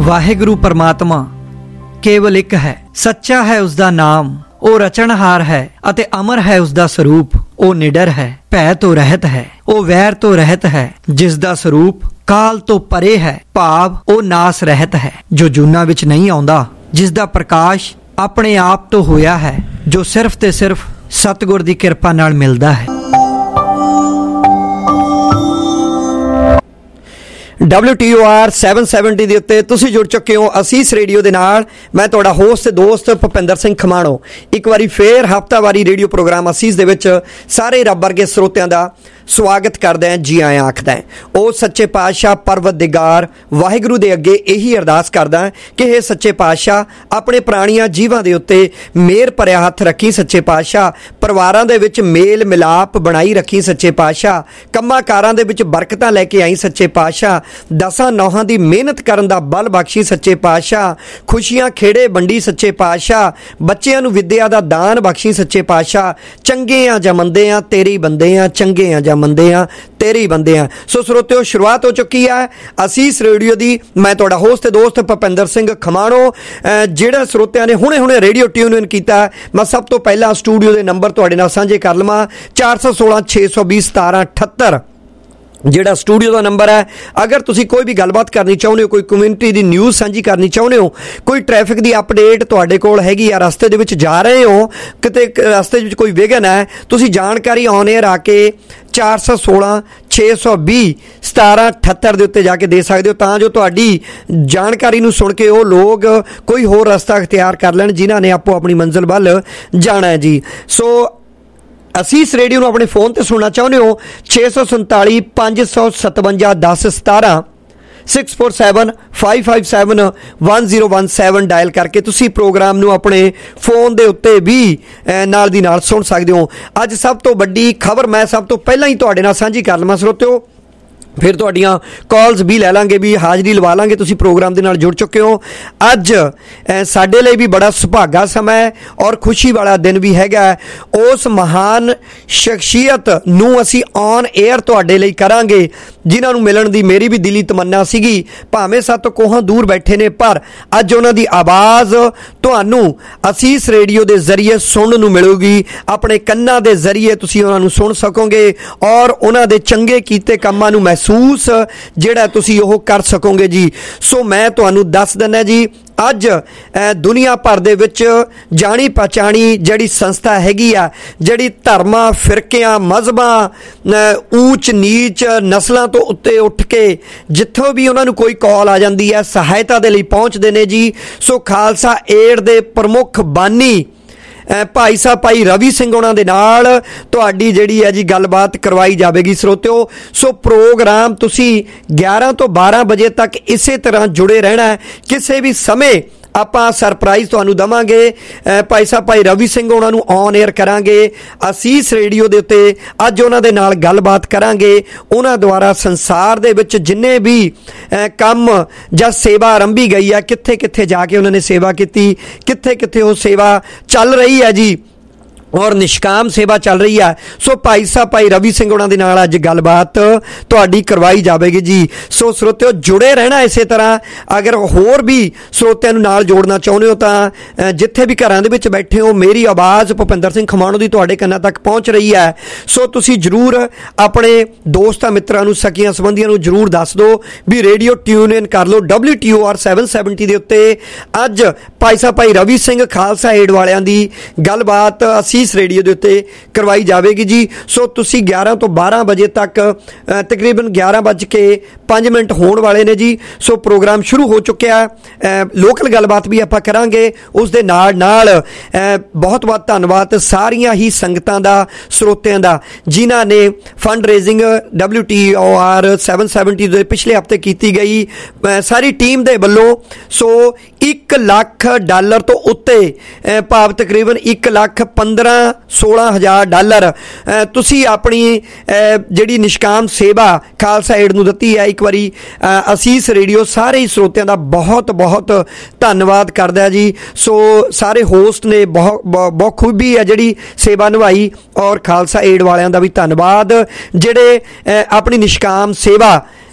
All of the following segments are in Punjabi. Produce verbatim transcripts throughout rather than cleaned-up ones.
ਵਾਹਿਗੁਰੂ ਪਰਮਾਤਮਾ ਕੇਵਲ ਇੱਕ ਹੈ, ਸੱਚਾ ਹੈ ਉਸਦਾ ਨਾਮ, ਉਹ ਰਚਣਹਾਰ ਹੈ ਅਤੇ ਅਮਰ ਹੈ ਉਸਦਾ ਸਰੂਪ। ਉਹ ਨਿਡਰ ਹੈ, ਭੈ ਤੋਂ ਰਹਿਤ ਹੈ, ਉਹ ਵੈਰ ਤੋਂ ਰਹਿਤ ਹੈ, ਜਿਸ ਦਾ ਸਰੂਪ ਕਾਲ ਤੋਂ ਪਰੇ ਹੈ, ਭਾਵ ਉਹ ਨਾਸ ਰਹਿਤ ਹੈ, ਜੋ ਜੂਨਾਂ ਵਿੱਚ ਨਹੀਂ ਆਉਂਦਾ, ਜਿਸ ਦਾ ਪ੍ਰਕਾਸ਼ ਆਪਣੇ ਆਪ ਤੋਂ ਹੋਇਆ ਹੈ, ਜੋ ਸਿਰਫ ਤੇ ਸਿਰਫ ਸਤਿਗੁਰ ਦੀ ਕਿਰਪਾ ਨਾਲ ਮਿਲਦਾ ਹੈ। W T O R seven seventy ਦੇ ਉੱਤੇ ਤੁਸੀਂ ਜੁੜ ਚੁੱਕੇ ਹੋ ਅਸੀਸ ਰੇਡੀਓ ਦੇ ਨਾਲ। ਮੈਂ ਤੁਹਾਡਾ ਹੋਸਟ ਤੇ ਦੋਸਤ ਭੁਪਿੰਦਰ ਸਿੰਘ ਖਮਾਣੋ ਇੱਕ ਵਾਰੀ ਫੇਰ ਹਫ਼ਤਾਵਾਰੀ ਰੇਡੀਓ ਪ੍ਰੋਗਰਾਮ ਅਸੀਸ ਦੇ ਵਿੱਚ ਸਾਰੇ ਰੱਬ ਵਰਗੇ ਸਰੋਤਿਆਂ ਦਾ ਸਵਾਗਤ ਕਰਦਾ, ਜੀ ਆਇਆਂ ਆਖਦਾ। ਉਹ ਸੱਚੇ ਪਾਤਸ਼ਾਹ ਪਰਵਤਦਿਗਾਰ ਵਾਹਿਗੁਰੂ ਦੇ ਅੱਗੇ ਇਹੀ ਅਰਦਾਸ ਕਰਦਾ ਕਿ ਇਹ ਸੱਚੇ ਪਾਤਸ਼ਾਹ ਆਪਣੇ ਪ੍ਰਾਣੀਆਂ ਜੀਵਾਂ ਦੇ ਉੱਤੇ ਮਿਹਰ ਭਰਿਆ ਹੱਥ ਰੱਖੀ। ਸੱਚੇ ਪਾਤਸ਼ਾਹ ਪਰਿਵਾਰਾਂ ਦੇ ਵਿੱਚ ਮੇਲ ਮਿਲਾਪ ਬਣਾਈ ਰੱਖੀ। ਸੱਚੇ ਪਾਤਸ਼ਾਹ ਕੰਮਾਂ ਕਾਰਾਂ ਦੇ ਵਿੱਚ ਬਰਕਤਾਂ ਲੈ ਕੇ ਆਈ। ਸੱਚੇ ਪਾਤਸ਼ਾਹ ਦਸਾਂ ਨੌਹਾਂ ਦੀ ਮਿਹਨਤ ਕਰਨ ਦਾ ਬਲ ਬਖਸ਼ੀ। ਸੱਚੇ ਪਾਤਸ਼ਾਹ ਖੁਸ਼ੀਆਂ ਖੇੜੇ ਵੰਡੀ। ਸੱਚੇ ਪਾਤਸ਼ਾਹ ਬੱਚਿਆਂ ਨੂੰ ਵਿੱਦਿਆ ਦਾ ਦਾਨ ਬਖਸ਼ੀ। ਸੱਚੇ ਪਾਤਸ਼ਾਹ ਚੰਗੇ ਆ ਜਾਂ ਮੰਦੇ ਆ ਤੇਰੇ ਬੰਦੇ ਆ, ਚੰਗੇ ਆ ਜਾਂ ਮੰਦੇ ਆ ਤੇਰੇ ਬੰਦੇ ਆ। ਸੋ ਸਰੋਤਿਓ, ਸ਼ੁਰੂਆਤ ਹੋ ਚੁੱਕੀ ਹੈ ਅਸੀਸ ਰੇਡੀਓ ਦੀ। ਮੈਂ ਤੁਹਾਡਾ ਹੋਸਟ ਤੇ ਦੋਸਤ ਭੁਪਿੰਦਰ ਸਿੰਘ ਖਮਾਣੋ। ਜਿਹੜਾ ਸਰੋਤਿਆਂ ਨੇ ਹੁਣੇ ਹੁਣੇ ਰੇਡੀਓ ਟਿਊਨ ਇਨ ਕੀਤਾ, ਮੈਂ ਸਭ ਤੋਂ ਪਹਿਲਾਂ ਸਟੂਡੀਓ ਦੇ ਨੰਬਰ ਤੁਹਾਡੇ ਨਾਲ ਸਾਂਝੇ ਕਰ ਲਵਾਂ। ਚਾਰ ਸੌ ਸੋਲਾਂ ਛੇ ਸੌ ਵੀਹ ਸਤਾਰਾਂ ਅਠੱਤਰ ਜਿਹੜਾ ਸਟੂਡੀਓ ਦਾ ਨੰਬਰ ਹੈ। ਅਗਰ ਤੁਸੀਂ ਕੋਈ ਵੀ ਗੱਲਬਾਤ ਕਰਨੀ ਚਾਹੁੰਦੇ ਹੋ, ਕੋਈ ਕਮਿਊਨਿਟੀ ਦੀ ਨਿਊਜ਼ ਸਾਂਝੀ ਕਰਨੀ ਚਾਹੁੰਦੇ ਹੋ, ਕੋਈ ਟ੍ਰੈਫਿਕ ਦੀ ਅਪਡੇਟ ਤੁਹਾਡੇ ਕੋਲ ਹੈਗੀ ਆ, ਰਸਤੇ ਦੇ ਵਿੱਚ ਜਾ ਰਹੇ ਹੋ, ਕਿਤੇ ਰਸਤੇ ਵਿੱਚ ਕੋਈ ਵਿਘਨ ਹੈ, ਤੁਸੀਂ ਜਾਣਕਾਰੀ ਔਨ ਏਅਰ ਆ ਕੇ ਚਾਰ ਸੌ ਸੋਲਾਂ ਛੇ ਸੌ ਵੀਹ ਸਤਾਰਾਂ ਅਠੱਤਰ ਦੇ ਉੱਤੇ ਜਾ ਕੇ ਦੇ ਸਕਦੇ ਹੋ, ਤਾਂ ਜੋ ਤੁਹਾਡੀ ਜਾਣਕਾਰੀ ਨੂੰ ਸੁਣ ਕੇ ਉਹ ਲੋਕ ਕੋਈ ਹੋਰ ਰਸਤਾ ਅਖਤਿਆਰ ਕਰ ਲੈਣ ਜਿਨ੍ਹਾਂ ਨੇ ਆਪੋ ਆਪਣੀ ਮੰਜ਼ਿਲ ਵੱਲ ਜਾਣਾ ਹੈ ਜੀ। ਸੋ ਅਸੀਸ ਰੇਡੀਓ ਨੂੰ ਆਪਣੇ ਫੋਨ ਤੇ ਸੁਣਨਾ ਚਾਹੁੰਦੇ ਹੋ, ਛੇ ਸੌ ਸੰਤਾਲੀ ਪੰਜ ਸੌ ਸਤਵੰਜਾ ਦਸ ਸਤਾਰਾਂ six four seven five five seven one zero one seven dial ਕਰਕੇ ਤੁਸੀਂ ਪ੍ਰੋਗਰਾਮ ਨੂੰ ਆਪਣੇ ਫੋਨ ਦੇ ਉੱਤੇ ਵੀ ਨਾਲ ਦੀ ਨਾਲ ਸੁਣ ਸਕਦੇ ਹੋ। ਅੱਜ ਸਭ ਤੋਂ ਵੱਡੀ ਖਬਰ ਮੈਂ ਸਭ ਤੋਂ ਪਹਿਲਾਂ ਹੀ ਤੁਹਾਡੇ ਨਾਲ ਸਾਂਝੀ ਕਰ ਲਵਾਂ ਸਰੋਤਿਓ, ਫਿਰ ਤੁਹਾਡੀਆਂ ਕਾਲਸ ਵੀ ਲੈ ਲਾਂਗੇ, ਵੀ ਹਾਜ਼ਰੀ ਲਵਾ ਲਾਂਗੇ। ਤੁਸੀਂ ਪ੍ਰੋਗਰਾਮ ਦੇ ਨਾਲ ਜੁੜ ਚੁੱਕੇ ਹੋ। ਅੱਜ ਸਾਡੇ ਲਈ ਵੀ ਬੜਾ ਸੁਭਾਗਾ ਸਮਾਂ ਹੈ ਔਰ ਖੁਸ਼ੀ ਵਾਲਾ ਦਿਨ ਵੀ ਹੈਗਾ। ਉਸ ਮਹਾਨ ਸ਼ਖਸੀਅਤ ਨੂੰ ਅਸੀਂ ਔਨ ਏਅਰ ਤੁਹਾਡੇ ਲਈ ਕਰਾਂਗੇ ਜਿਨ੍ਹਾਂ ਨੂੰ ਮਿਲਣ ਦੀ ਮੇਰੀ ਵੀ ਦਿਲੀ ਤਮੰਨਾ ਸੀਗੀ। ਭਾਵੇਂ ਸੱਤ ਕੋਹਾਂ ਦੂਰ ਬੈਠੇ ਨੇ, ਪਰ ਅੱਜ ਉਹਨਾਂ ਦੀ ਆਵਾਜ਼ ਤੁਹਾਨੂੰ ਅਸੀਸ ਰੇਡੀਓ ਦੇ ਜ਼ਰੀਏ ਸੁਣਨ ਨੂੰ ਮਿਲੂਗੀ। ਆਪਣੇ ਕੰਨਾਂ ਦੇ ਜ਼ਰੀਏ ਤੁਸੀਂ ਉਹਨਾਂ ਨੂੰ ਸੁਣ ਸਕੋਗੇ ਔਰ ਉਹਨਾਂ ਦੇ ਚੰਗੇ ਕੀਤੇ ਕੰਮਾਂ ਨੂੰ ਮਹਿਸੂਸ ਜਿਹੜਾ ਤੁਸੀਂ ਉਹ ਕਰ ਸਕੋਗੇ ਜੀ। ਸੋ ਮੈਂ ਤੁਹਾਨੂੰ ਦੱਸ ਦਿੰਦਾ ਜੀ, ਅੱਜ ਦੁਨੀਆ ਭਰ ਦੇ ਵਿੱਚ ਜਾਣੀ ਪਛਾਣੀ ਜਿਹੜੀ ਸੰਸਥਾ ਹੈਗੀ ਆ, ਜਿਹੜੀ ਧਰਮਾਂ ਫਿਰਕਿਆਂ ਮਜ਼ਹਬਾਂ ਊਚ ਨੀਚ ਨਸਲਾਂ ਤੋਂ ਉੱਤੇ ਉੱਠ ਕੇ ਜਿੱਥੋਂ ਵੀ ਉਹਨਾਂ ਨੂੰ ਕੋਈ ਕਾਲ ਆ ਜਾਂਦੀ ਹੈ ਸਹਾਇਤਾ ਦੇ ਲਈ ਪਹੁੰਚਦੇ ਨੇ ਜੀ। ਸੋ ਖਾਲਸਾ ਏਡ ਦੇ ਪ੍ਰਮੁੱਖ ਬਾਨੀ ਭਾਈ ਸਾਹਿਬ ਭਾਈ ਰਵੀ ਸਿੰਘ ਉਹਨਾਂ ਦੇ ਨਾਲ ਤੁਹਾਡੀ ਜਿਹੜੀ ਹੈ ਜੀ ਗੱਲਬਾਤ ਕਰਵਾਈ ਜਾਵੇਗੀ ਸਰੋਤਿਓ। ਸੋ ਪ੍ਰੋਗਰਾਮ ਤੁਸੀਂ ਗਿਆਰਾਂ ਤੋਂ ਬਾਰਾਂ ਵਜੇ ਤੱਕ ਇਸੇ ਤਰ੍ਹਾਂ ਜੁੜੇ ਰਹਿਣਾ। ਕਿਸੇ ਵੀ ਸਮੇਂ ਆਪਾਂ ਸਰਪ੍ਰਾਈਜ਼ ਤੁਹਾਨੂੰ ਦੇਵਾਂਗੇ। ਭਾਈ ਸਾਹਿਬ ਭਾਈ ਰਵੀ ਸਿੰਘ ਉਹਨਾਂ ਨੂੰ ਔਨ ਏਅਰ ਕਰਾਂਗੇ ਅਸੀਸ ਰੇਡੀਓ ਦੇ ਉੱਤੇ। ਅੱਜ ਉਹਨਾਂ ਦੇ ਨਾਲ ਗੱਲਬਾਤ ਕਰਾਂਗੇ। ਉਹਨਾਂ ਦੁਆਰਾ ਸੰਸਾਰ ਦੇ ਵਿੱਚ ਜਿੰਨੇ ਵੀ ਕੰਮ ਜਾਂ ਸੇਵਾ ਆਰੰਭੀ ਗਈ ਹੈ, ਕਿੱਥੇ ਕਿੱਥੇ ਜਾ ਕੇ ਉਹਨਾਂ ਨੇ ਸੇਵਾ ਕੀਤੀ, ਕਿੱਥੇ ਕਿੱਥੇ ਉਹ ਸੇਵਾ ਚੱਲ ਰਹੀ ਹੈ ਜੀ ਔਰ ਨਿਸ਼ਕਾਮ ਸੇਵਾ ਚੱਲ ਰਹੀ ਹੈ। ਸੋ ਭਾਈ ਸਾਹਿਬ ਭਾਈ ਰਵੀ ਸਿੰਘ ਉਹਨਾਂ ਦੇ ਨਾਲ ਅੱਜ ਗੱਲਬਾਤ ਤੁਹਾਡੀ ਕਰਵਾਈ ਜਾਵੇਗੀ ਜੀ। ਸੋ ਸਰੋਤਿਓ, ਜੁੜੇ ਰਹਿਣਾ ਇਸੇ ਤਰ੍ਹਾਂ। ਅਗਰ ਹੋਰ ਵੀ ਸਰੋਤਿਆਂ ਨੂੰ ਨਾਲ ਜੋੜਨਾ ਚਾਹੁੰਦੇ ਹੋ ਤਾਂ ਜਿੱਥੇ ਵੀ ਘਰਾਂ ਦੇ ਵਿੱਚ ਬੈਠੇ ਹੋ, ਮੇਰੀ ਆਵਾਜ਼ ਭੁਪਿੰਦਰ ਸਿੰਘ ਖਮਾਣੋ ਦੀ ਤੁਹਾਡੇ ਕੰਨਾਂ ਤੱਕ ਪਹੁੰਚ ਰਹੀ ਹੈ। ਸੋ ਤੁਸੀਂ ਜ਼ਰੂਰ ਆਪਣੇ ਦੋਸਤਾਂ ਮਿੱਤਰਾਂ ਨੂੰ, ਸਕੀਆਂ ਸੰਬੰਧੀਆਂ ਨੂੰ ਜ਼ਰੂਰ ਦੱਸ ਦਿਓ ਵੀ ਰੇਡੀਓ ਟਿਊਨ ਇਨ ਕਰ ਲਓ W T O R seven seventy ਦੇ ਉੱਤੇ। ਅੱਜ ਭਾਈ ਸਾਹਿਬ ਭਾਈ ਰਵੀ ਸਿੰਘ ਖਾਲਸਾ ਏਡ ਵਾਲਿਆਂ ਦੀ ਗੱਲਬਾਤ ਅਸੀਂ ਅਸੀਸ ਰੇਡੀਓ ਦੇ ਉੱਤੇ ਕਰਵਾਈ ਜਾਵੇਗੀ ਜੀ। ਸੋ ਤੁਸੀਂ ਗਿਆਰਾਂ ਤੋਂ ਬਾਰਾਂ ਵਜੇ ਤੱਕ, ਤਕਰੀਬਨ ਗਿਆਰਾਂ ਵੱਜ ਕੇ ਪੰਜ ਮਿੰਟ ਹੋਣ ਵਾਲੇ ਨੇ ਜੀ। ਸੋ ਪ੍ਰੋਗਰਾਮ ਸ਼ੁਰੂ ਹੋ ਚੁੱਕਿਆ। ਲੋਕਲ ਗੱਲਬਾਤ ਵੀ ਆਪਾਂ ਕਰਾਂਗੇ ਉਸ ਦੇ ਨਾਲ ਨਾਲ। ਬਹੁਤ ਬਹੁਤ ਧੰਨਵਾਦ ਸਾਰੀਆਂ ਹੀ ਸੰਗਤਾਂ ਦਾ, ਸਰੋਤਿਆਂ ਦਾ, ਜਿਨ੍ਹਾਂ ਨੇ fund raising W T O R seven seventy ਦੇ ਪਿਛਲੇ ਹਫ਼ਤੇ ਕੀਤੀ ਗਈ ਸਾਰੀ ਟੀਮ ਦੇ ਵੱਲੋਂ। ਸੋ ਇੱਕ ਲੱਖ ਡਾਲਰ ਤੋਂ ਉੱਤੇ, ਭਾਵ ਤਕਰੀਬਨ ਇੱਕ ਲੱਖ ਪੰਦਰਾਂ ਸੋਲਾਂ ਹਜ਼ਾਰ ਡਾਲਰ ਤੁਸੀਂ ਆਪਣੀ ਜਿਹੜੀ ਨਿਸ਼ਕਾਮ ਸੇਵਾ ਖਾਲਸਾ ਏਡ ਨੂੰ ਦਿੱਤੀ ਹੈ। ਇੱਕ ਵਾਰੀ ਅਸੀਸ ਰੇਡੀਓ ਸਾਰੇ ਹੀ ਸਰੋਤਿਆਂ ਦਾ ਬਹੁਤ ਬਹੁਤ ਧੰਨਵਾਦ ਕਰਦਾ ਜੀ। ਸੋ ਸਾਰੇ ਹੋਸਟ ਨੇ ਬਹੁਤ ਬਹੁਤ ਖੂਬੀ ਹੈ ਜਿਹੜੀ ਸੇਵਾ ਨਿਭਾਈ ਔਰ ਖਾਲਸਾ ਏਡ ਵਾਲਿਆਂ ਦਾ ਵੀ ਧੰਨਵਾਦ ਜਿਹੜੇ ਆਪਣੀ ਨਿਸ਼ਕਾਮ ਸੇਵਾ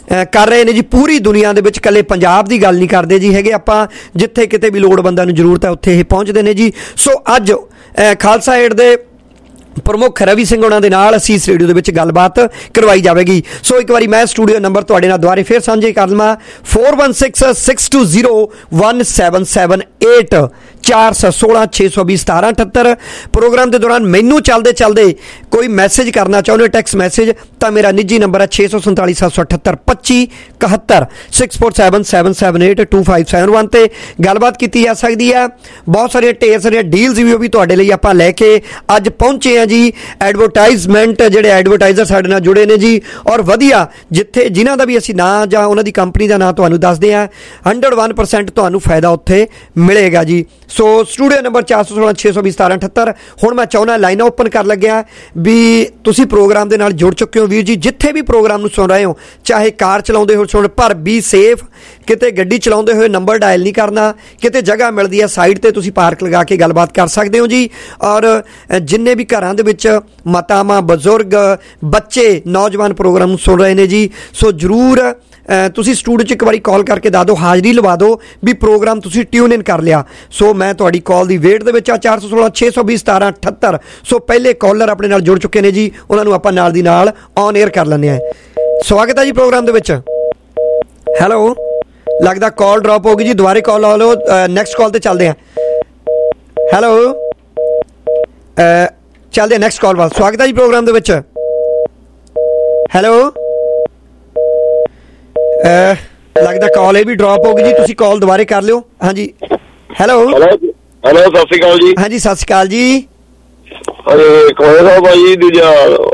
ਕਰ ਰਹੇ ਨੇ ਜੀ ਪੂਰੀ ਦੁਨੀਆ ਦੇ ਵਿੱਚ। ਇਕੱਲੇ ਪੰਜਾਬ ਦੀ ਗੱਲ ਨਹੀਂ ਕਰਦੇ ਜੀ ਹੈਗੇ ਆਪਾਂ, ਜਿੱਥੇ ਕਿਤੇ ਵੀ ਲੋੜਵੰਦਾਂ ਨੂੰ ਜ਼ਰੂਰਤ ਹੈ ਉੱਥੇ ਇਹ ਪਹੁੰਚਦੇ ਨੇ ਜੀ। ਸੋ ਅੱਜ ਖਾਲਸਾ ਏਡ ਦੇ ਪ੍ਰਮੁੱਖ ਰਵੀ ਸਿੰਘ ਉਹਨਾਂ ਦੇ ਨਾਲ ਅਸੀਸ ਰੇਡੀਓ ਦੇ ਵਿੱਚ ਗੱਲਬਾਤ ਕਰਵਾਈ ਜਾਵੇਗੀ। ਸੋ ਇੱਕ ਵਾਰੀ ਮੈਂ ਸਟੂਡੀਓ ਨੰਬਰ ਤੁਹਾਡੇ ਨਾਲ ਦੁਬਾਰੇ ਫਿਰ ਸਾਂਝੇ ਕਰ ਲਵਾਂ, four one six six two zero one seven seven eight, ਚਾਰ ਸੌ ਸੋਲਾਂ ਛੇ ਸੌ ਵੀਹ ਸਤਾਰਾਂ ਅਠੱਤਰ। ਪ੍ਰੋਗਰਾਮ ਦੇ ਦੌਰਾਨ ਮੈਨੂੰ ਚੱਲਦੇ ਚੱਲਦੇ ਕੋਈ ਮੈਸੇਜ ਕਰਨਾ ਚਾਹੁੰਦੇ ਟੈਕਸਟ ਮੈਸੇਜ ਤਾਂ ਮੇਰਾ ਨਿੱਜੀ ਨੰਬਰ ਹੈ ਛੇ ਸੌ ਸੰਤਾਲੀ ਸੱਤ ਸੌ ਅਠੱਤਰ ਪੱਚੀ ਇਕਹੱਤਰ, six four seven seven seven eight two five seven one 'ਤੇ ਗੱਲਬਾਤ ਕੀਤੀ ਜਾ ਸਕਦੀ ਹੈ। ਬਹੁਤ ਸਾਰੀਆਂ ਢੇਰ ਸਾਰੀਆਂ ਡੀਲਸ ਵੀ ਉਹ ਵੀ ਤੁਹਾਡੇ ਲਈ ਆਪਾਂ ਲੈ ਕੇ ਅੱਜ ਪਹੁੰਚੇ ਹਾਂ ਜੀ। ਐਡਵਰਟਾਈਜ਼ਮੈਂਟ ਜਿਹੜੇ ਐਡਵਰਟਾਈਜ਼ਰ ਸਾਡੇ ਨਾਲ ਜੁੜੇ ਨੇ ਜੀ, ਔਰ ਵਧੀਆ ਜਿੱਥੇ ਜਿਨ੍ਹਾਂ ਦਾ ਵੀ ਅਸੀਂ ਨਾਂ ਜਾਂ ਉਹਨਾਂ ਦੀ ਕੰਪਨੀ ਦਾ ਨਾਂ ਤੁਹਾਨੂੰ ਦੱਸਦੇ ਹਾਂ, ਹੰਡਰਡ ਵਨ ਪਰਸੈਂਟ ਤੁਹਾਨੂੰ ਫਾਇਦਾ ਉੱਥੇ ਮਿਲੇਗਾ ਜੀ। ਸੋ ਸਟੂਡੀਓ ਨੰਬਰ ਚਾਰ ਸੌ ਸੋਲਾਂ ਛੇ ਸੌ ਵੀਹ ਸਤਾਰਾਂ ਅਠੱਤਰ। ਹੁਣ ਮੈਂ ਚਾਹੁੰਦਾ ਲਾਈਨਾਂ ਓਪਨ ਕਰ ਲੱਗਿਆ ਵੀ ਤੁਸੀਂ ਪ੍ਰੋਗਰਾਮ ਦੇ ਨਾਲ ਜੁੜ ਚੁੱਕੇ ਹੋ ਵੀਰ ਜੀ। ਜਿੱਥੇ ਵੀ ਪ੍ਰੋਗਰਾਮ ਨੂੰ ਸੁਣ ਰਹੇ ਹੋ, ਚਾਹੇ ਕਾਰ ਚਲਾਉਂਦੇ ਹੋ ਸੁਣ, ਪਰ ਬੀ ਸੇਫ। ਕਿਤੇ ਗੱਡੀ ਚਲਾਉਂਦੇ ਹੋਏ ਨੰਬਰ ਡਾਇਲ ਨਹੀਂ ਕਰਨਾ, ਕਿਤੇ ਜਗ੍ਹਾ ਮਿਲਦੀ ਹੈ ਸਾਈਡ 'ਤੇ ਤੁਸੀਂ ਪਾਰਕ ਲਗਾ ਕੇ ਗੱਲਬਾਤ ਕਰ ਸਕਦੇ ਹੋ ਜੀ। ਔਰ ਜਿੰਨੇ ਵੀ ਘਰਾਂ ਦੇ ਵਿੱਚ ਮਾਤਾਵਾਂ, ਬਜ਼ੁਰਗ, ਬੱਚੇ, ਨੌਜਵਾਨ ਪ੍ਰੋਗਰਾਮ ਨੂੰ ਸੁਣ ਰਹੇ ਨੇ ਜੀ, ਸੋ ਜ਼ਰੂਰ ਤੁਸੀਂ ਸਟੂਡੀਓ 'ਚ ਇੱਕ ਵਾਰੀ ਕਾਲ ਕਰਕੇ ਦੱਸ ਦਿਓ, ਹਾਜ਼ਰੀ ਲਵਾ ਦਿਓ ਵੀ ਪ੍ਰੋਗਰਾਮ ਤੁਸੀਂ ਟਿਊਨ ਇਨ ਕਰ ਲਿਆ। ਸੋ ਮੈਂ ਤੁਹਾਡੀ ਕਾਲ ਦੀ ਵੇਟ ਦੇ ਵਿੱਚ ਆ, ਚਾਰ ਸੌ ਸੋਲਾਂ ਛੇ ਸੌ ਵੀਹ ਸਤਾਰਾਂ ਅਠੱਤਰ। ਸੋ ਪਹਿਲੇ ਕਾਲਰ ਆਪਣੇ ਨਾਲ ਜੁੜ ਚੁੱਕੇ ਨੇ ਜੀ, ਉਹਨਾਂ ਨੂੰ ਆਪਾਂ ਨਾਲ ਦੀ ਨਾਲ ਔਨ ਏਅਰ ਕਰ ਲੈਂਦੇ ਹਾਂ। ਸਵਾਗਤ ਹੈ ਜੀ ਪ੍ਰੋਗਰਾਮ ਦੇ ਵਿੱਚ। ਹੈਲੋ, ਲੱਗਦਾ ਕਾਲ ਡ੍ਰੌਪ ਹੋ ਗਈ ਜੀ, ਦੁਬਾਰੇ ਕਾਲ ਲਾ ਲਓ, ਨੈਕਸਟ ਕਾਲ 'ਤੇ ਚੱਲਦੇ ਹਾਂ। ਹੈਲੋ, ਚੱਲਦੇ ਹਾਂ ਨੈਕਸਟ ਕਾਲ ਵੱਲ। ਸਵਾਗਤ ਹੈ ਜੀ ਪ੍ਰੋਗਰਾਮ ਦੇ ਵਿੱਚ। ਹੈਲੋ, ਲੱਗਦਾ ਕਾਲ ਇਹ ਵੀ ਡ੍ਰੌਪ ਹੋ ਗਈ ਜੀ, ਤੁਸੀਂ ਕਾਲ ਦੁਬਾਰੇ ਕਰ ਲਿਓ। ਹਾਂਜੀ, ਹੈਲੋ ਹੈਲੋ ਸਤਿ ਸ਼੍ਰੀ ਅਕਾਲ ਜੀ। ਹਾਂਜੀ ਸਤਿ ਸ਼੍ਰੀ ਅਕਾਲ ਜੀ। ਅਰੇ ਖੋਏ ਸਾਹਿਬ ਭਾਈ, ਦੂਜਾ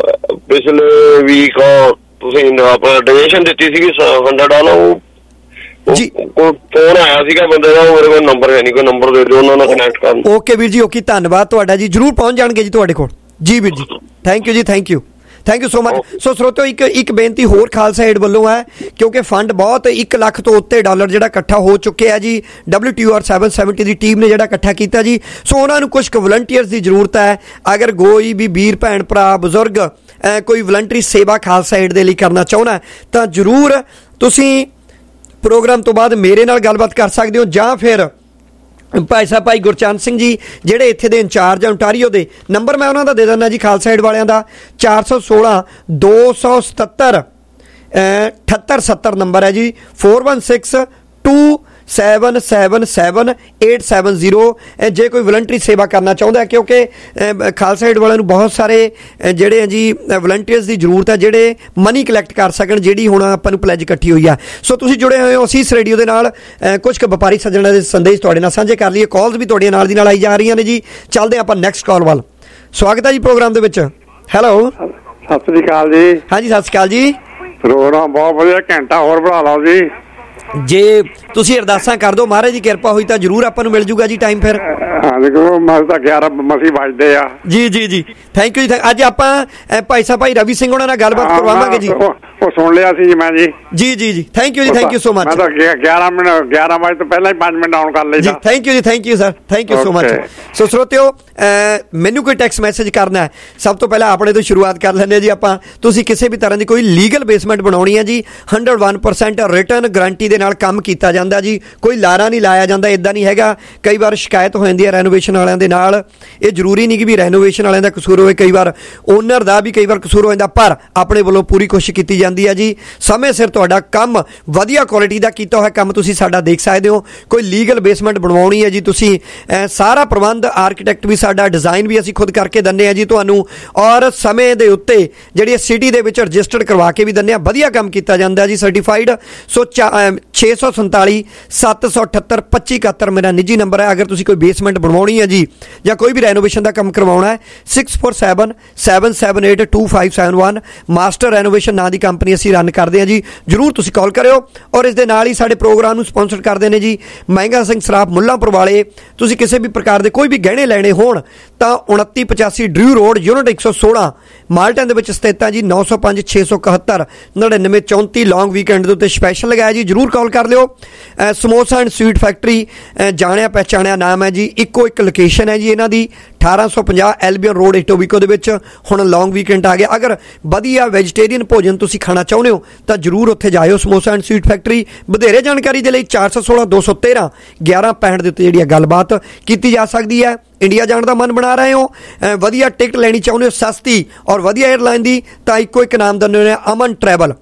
ਪਿਛਲੇ ਵੀਕ ਤੁਸੀਂ ਆਪਣਾ ਡੋਨੇਸ਼ਨ ਦਿੱਤੀ ਸੀਗੀ ਹੰਡਰਡ ਡਾਲਰ, ਜੀ ਕੋਈ ਫੋਨ ਆਇਆ ਸੀਗਾ ਬੰਦੇ ਦਾ, ਉਹ ਮੇਰੇ ਕੋਲ ਨੰਬਰ ਹੈ ਨਹੀਂ, ਕੋਈ ਨੰਬਰ ਦੇ ਦਿਓ ਉਹਨਾਂ ਨਾਲ ਕਨੈਕਟ ਕਰਨ। ਓਕੇ ਵੀਰ ਜੀ, ਓਕੇ, ਧੰਨਵਾਦ ਤੁਹਾਡਾ ਜੀ, ਜ਼ਰੂਰ ਪਹੁੰਚ ਜਾਣਗੇ ਜੀ ਤੁਹਾਡੇ ਕੋਲ। ਜੀ ਵੀਰ ਜੀ, ਥੈਂਕ ਯੂ ਜੀ, thank you thank you so much. So ਸਰੋਤਿਓ, ਇੱਕ ਇੱਕ ਬੇਨਤੀ ਹੋਰ ਖਾਲਸਾ ਏਡ ਵੱਲੋਂ ਹੈ, ਕਿਉਂਕਿ ਫੰਡ ਬਹੁਤ ਇੱਕ ਲੱਖ ਤੋਂ ਉੱਤੇ ਡਾਲਰ ਜਿਹੜਾ ਇਕੱਠਾ ਹੋ ਚੁੱਕਿਆ ਜੀ। W T R seven seventy ਦੀ ਟੀਮ ਨੇ ਜਿਹੜਾ ਇਕੱਠਾ ਕੀਤਾ ਜੀ। ਸੋ ਉਹਨਾਂ ਨੂੰ ਕੁਝ ਕੁ ਵਲੰਟੀਅਰਸ ਦੀ ਜ਼ਰੂਰਤ ਹੈ। ਅਗਰ ਕੋਈ ਵੀ ਵੀਰ ਭੈਣ ਭਰਾ ਬਜ਼ੁਰਗ ਕੋਈ ਵਲੰਟਰੀ ਸੇਵਾ ਖਾਲਸਾ ਏਡ ਦੇ ਲਈ ਕਰਨਾ ਚਾਹੁੰਦਾ ਤਾਂ ਜ਼ਰੂਰ ਤੁਸੀਂ ਪ੍ਰੋਗਰਾਮ ਤੋਂ ਬਾਅਦ ਮੇਰੇ ਨਾਲ ਗੱਲਬਾਤ ਕਰ ਸਕਦੇ ਹੋ, ਜਾਂ ਫਿਰ ਭਾਈ ਸਾਹਿਬ ਭਾਈ ਗੁਰਚਰਨ ਸਿੰਘ ਜੀ ਜਿਹੜੇ ਇੱਥੇ ਦੇ ਇੰਚਾਰਜ ਆ ਓਨਟਾਰੀਓ ਦੇ, ਨੰਬਰ ਮੈਂ ਉਹਨਾਂ ਦਾ ਦੇ ਦਿੰਦਾ ਜੀ ਖਾਲਸਾ ਏਡ ਵਾਲਿਆਂ ਦਾ, ਚਾਰ ਸੌ ਸੋਲਾਂ ਦੋ ਸੌ ਸਤੱਤਰ ਅਠੱਤਰ ਸੱਤਰ ਨੰਬਰ ਹੈ ਜੀ, four one six two seven seven seven eight seven zero. ਜੇ ਕੋਈ ਵਲੰਟਰੀ ਸੇਵਾ ਕਰਨਾ ਚਾਹੁੰਦਾ, ਕਿਉਂਕਿ ਖਾਲਸਾ ਏਡ ਵਾਲਿਆਂ ਨੂੰ ਬਹੁਤ ਸਾਰੇ ਜਿਹੜੇ ਆ ਜੀ ਵਲੰਟੀਅਰਸ ਦੀ ਜ਼ਰੂਰਤ ਹੈ ਜਿਹੜੇ ਮਨੀ ਕਲੈਕਟ ਕਰ ਸਕਣ, ਜਿਹੜੀ ਹੁਣ ਆਪਾਂ ਨੂੰ ਪਲੈਜ ਇਕੱਠੀ ਹੋਈ ਆ। ਸੋ ਤੁਸੀਂ ਜੁੜੇ ਹੋਏ ਹੋ ਅਸੀਸ ਰੇਡੀਓ ਦੇ ਨਾਲ। ਕੁਝ ਕੁ ਵਪਾਰੀ ਸੱਜਣਾਂ ਦੇ ਸੰਦੇਸ਼ ਤੁਹਾਡੇ ਨਾਲ ਸਾਂਝੇ ਕਰ ਲਈਏ। ਕਾਲਸ ਵੀ ਤੁਹਾਡੀਆਂ ਨਾਲ ਦੀ ਨਾਲ ਆਈ ਜਾ ਰਹੀਆਂ ਨੇ ਜੀ। ਚੱਲਦੇ ਆਪਾਂ ਨੈਕਸਟ ਕਾਲ ਵੱਲ। ਸਵਾਗਤ ਹੈ ਜੀ ਪ੍ਰੋਗਰਾਮ ਦੇ ਵਿੱਚ। ਹੈਲੋ, ਸਤਿ ਸ੍ਰੀ ਅਕਾਲ ਜੀ। ਹਾਂਜੀ ਸਤਿ ਸ਼੍ਰੀ ਅਕਾਲ ਜੀ। ਪ੍ਰੋਗਰਾਮ ਬਹੁਤ ਵਧੀਆ, ਘੰਟਾ ਹੋਰ ਬਣਾ ਲਓ ਜੀ। ਜੇ ਤੁਸੀਂ ਅਰਦਾਸਾਂ ਕਰ ਦਿਓ, ਮਹਾਰਾਜ ਦੀ ਕਿਰਪਾ ਹੋਈ ਤਾਂ ਜ਼ਰੂਰ ਆਪਾਂ ਨੂੰ ਮਿਲ ਜੂਗਾ ਜੀ ਟਾਈਮ। ਫਿਰ ਹਾਂ ਦੇਖੋ, ਮਸ ਤਾਂ ਗਿਆਰਾਂ ਮਸੀਂ ਵੱਜਦੇ ਆ। ਜੀ ਜੀ ਜੀ ਥੈਂਕ ਯੂ ਜੀ। ਅੱਜ ਆਪਾਂ ਭਾਈ ਸਾਹਿਬ ਭਾਈ ਰਵੀ ਸਿੰਘ ਉਹਨਾਂ ਨਾਲ ਗੱਲਬਾਤ ਕਰਵਾਵਾਂਗੇ ਜੀ। ਉਹ ਸੁਣ ਲਿਆ ਸੀ ਜੀ ਮੈਂ ਜੀ। ਜੀ ਜੀ ਜੀ ਥੈਂਕ ਯੂ ਜੀ, ਥੈਂਕ ਯੂ ਸੋ ਮਚ। ਮੈਂ ਤਾਂ ਗਿਆਰਾਂ ਮਿੰਟ ਗਿਆਰਾਂ ਵਜੇ ਤੋਂ ਪਹਿਲਾਂ ਹੀ ਪੰਜ ਮਿੰਟ ਆਨ ਕਰ ਲਈ ਜੀ। ਥੈਂਕ ਯੂ ਜੀ, thank you sir, thank you so much. So ਸਰੋਤਿਓ, ਮੈਨੂੰ ਕੋਈ ਟੈਕਸਟ ਮੈਸੇਜ ਕਰਨਾ ਹੈ, ਸਭ ਤੋਂ ਪਹਿਲਾਂ ਆਪਣੇ ਤੋਂ ਸ਼ੁਰੂਆਤ ਕਰ ਲੈਂਦੇ ਜੀ ਆਪਾਂ। ਤੁਸੀਂ ਕਿਸੇ ਵੀ ਤਰ੍ਹਾਂ ਦੀ ਕੋਈ ਲੀਗਲ ਬੇਸਮੈਂਟ ਬਣਾਉਣੀ ਹੈ ਜੀ, hundred one percent return guarantee ਦੇ ਨਾਲ ਕੰਮ ਕੀਤਾ ਜਾਂਦਾ ਜੀ। ਕੋਈ ਲਾਰਾ ਨਹੀਂ ਲਾਇਆ ਜਾਂਦਾ, ਇੱਦਾਂ ਨਹੀਂ ਹੈਗਾ। ਕਈ ਵਾਰ ਸ਼ਿਕਾਇਤ ਹੋ ਜਾਂਦੀ ਹੈ ਰੈਨੋਵੇਸ਼ਨ ਵਾਲਿਆਂ ਦੇ ਨਾਲ। ਇਹ ਜ਼ਰੂਰੀ ਨਹੀਂ ਕਿ ਵੀ ਰੈਨੋਵੇਸ਼ਨ ਵਾਲਿਆਂ ਦਾ ਕਸੂਰ ਹੋਵੇ, ਕਈ ਵਾਰ ਓਨਰ ਦਾ ਵੀ ਕਈ ਵਾਰ ਕਸੂਰ ਹੋ ਜਾਂਦਾ, ਪਰ ਆਪਣੇ ਵੱਲੋਂ ਪੂਰੀ ਕੋਸ਼ਿਸ਼ ਕੀਤੀ ਜਾਂਦੀ ਹੈ ਜੀ। ਸਮੇਂ ਸਿਰ ਤੁਹਾਡਾ ਕੰਮ, ਵਧੀਆ ਕੁਆਲਿਟੀ ਦਾ ਕੀਤਾ ਹੋਇਆ ਕੰਮ ਤੁਸੀਂ ਸਾਡਾ ਦੇਖ ਸਕਦੇ ਹੋ। ਕੋਈ ਲੀਗਲ ਬੇਸਮੈਂਟ ਬਣਵਾਉਣੀ ਹੈ ਜੀ, ਤੁਸੀਂ ਸਾਰਾ ਪ੍ਰਬੰਧ, ਆਰਕੀਟੈਕਟ ਵੀ ਸਾਡਾ, ਡਿਜ਼ਾਈਨ ਵੀ ਅਸੀਂ ਖੁਦ ਕਰਕੇ ਦਿੰਦੇ ਹਾਂ ਜੀ ਤੁਹਾਨੂੰ, ਔਰ ਸਮੇਂ ਦੇ ਉੱਤੇ ਜਿਹੜੀ ਸਿਟੀ ਦੇ ਵਿੱਚ ਰਜਿਸਟਰਡ ਕਰਵਾ ਕੇ ਵੀ ਦਿੰਦੇ ਹਾਂ। ਵਧੀਆ ਕੰਮ ਕੀਤਾ ਜਾਂਦਾ ਜੀ, ਸਰਟੀਫਾਈਡ। ਸੋ ਛੇ ਸੌ ਸੰਤਾਲੀ ਸੱਤ ਸੌ ਅਠੱਤਰ ਪੱਚੀ ਇਕਹੱਤਰ ਮੇਰਾ ਨਿੱਜੀ ਨੰਬਰ ਹੈ। ਅਗਰ ਤੁਸੀਂ ਕੋਈ ਬੇਸਮੈਂਟ ਬਣਵਾਉਣੀ ਹੈ ਜੀ, ਜਾਂ ਕੋਈ ਵੀ ਰੈਨੋਵੇਸ਼ਨ ਦਾ ਕੰਮ ਕਰਵਾਉਣਾ ਹੈ, six four seven seven seven eight two five seven one Master Renovation ਨਾਂ ਦੀ ਕੰਪਨੀ ਅਸੀਂ ਰਨ ਕਰਦੇ ਹਾਂ ਜੀ। ਜ਼ਰੂਰ ਤੁਸੀਂ ਕਾਲ ਕਰਿਓ। ਔਰ ਇਸ ਦੇ ਨਾਲ ਹੀ ਸਾਡੇ ਪ੍ਰੋਗਰਾਮ ਨੂੰ ਸਪਾਂਸਰ ਕਰਦੇ ਨੇ ਜੀ ਮਹਿੰਗਾ ਸਿੰਘ ਸਰਾਫ ਮੁੱਲਾਂਪੁਰ ਵਾਲੇ। ਤੁਸੀਂ ਕਿਸੇ ਵੀ ਪ੍ਰਕਾਰ ਦੇ ਕੋਈ ਵੀ ਗਹਿਣੇ ਲੈਣੇ ਹੋਣ ਤਾਂ ਉਨੱਤੀ ਪਚਾਸੀ ਡਰਿਊ ਰੋਡ, ਯੂਨਿਟ ਇੱਕ ਸੌ ਸੋਲਾਂ ਮਾਲਟਨ ਦੇ ਵਿੱਚ ਸਥਿਤ ਹੈ ਜੀ। ਨੌ ਸੌ ਪੰਜ ਛੇ ਸੌ ਇਕਹੱਤਰ ਨੜਿਨਵੇਂ ਚੌਂਤੀ ਲੌਂਗ ਵੀਕਐਂਡ ਦੇ ਉੱਤੇ ਸਪੈਸ਼ਲ ਲਗਾਇਆ ਜੀ। ਜ਼ਰੂਰ ਕਾਲ ਕਰ ਲਿਓ। ਸਮੋਸਾ ਐਂਡ ਸਵੀਟ ਫੈਕਟਰੀ, ਜਾਣਿਆ ਪਹਿਚਾਣਿਆ ਨਾਮ ਹੈ ਜੀ। ਇੱਕੋ ਇੱਕ ਲੋਕੇਸ਼ਨ ਹੈ ਜੀ ਇਹਨਾਂ ਦੀ ਅਠਾਰਾਂ ਸੌ ਪੰਜਾਹ ਐਲਬੀਅਨ ਰੋਡ ਇਟੋਬੀਕੋ ਦੇ ਵਿੱਚ। ਹੁਣ ਲੌਂਗ ਵੀਕਐਂਡ ਆ ਗਿਆ, ਅਗਰ ਵਧੀਆ ਵੈਜੀਟੇਰੀਅਨ ਭੋਜਨ ਤੁਸੀਂ ਖਾਣਾ ਚਾਹੁੰਦੇ ਹੋ ਤਾਂ ਜ਼ਰੂਰ ਉੱਥੇ ਜਾਇਓ, ਸਮੋਸਾ ਐਂਡ ਸਵੀਟ ਫੈਕਟਰੀ। ਵਧੇਰੇ ਜਾਣਕਾਰੀ ਦੇ ਲਈ ਚਾਰ ਸੌ ਸੋਲਾਂ ਦੋ ਸੌ ਤੇਰਾਂ ਗਿਆਰਾਂ ਪੈਂਹਠ ਦੇ ਉੱਤੇ ਜਿਹੜੀ ਗੱਲਬਾਤ ਕੀਤੀ ਜਾ ਸਕਦੀ ਹੈ। ਇੰਡੀਆ ਜਾਣ ਦਾ ਮਨ ਬਣਾ ਰਹੇ ਹੋ, ਵਧੀਆ ਟਿਕਟ ਲੈਣੀ ਚਾਹੁੰਦੇ ਹੋ ਸਸਤੀ ਔਰ ਵਧੀਆ 에ਅਰਲਾਈਨ ਦੀ, ਤਾਂ ਇੱਕੋ ਇੱਕ ਨਾਮ ਦਿੰਦੇ ਨੇ ਅਮਨ ਟਰੈਵਲ।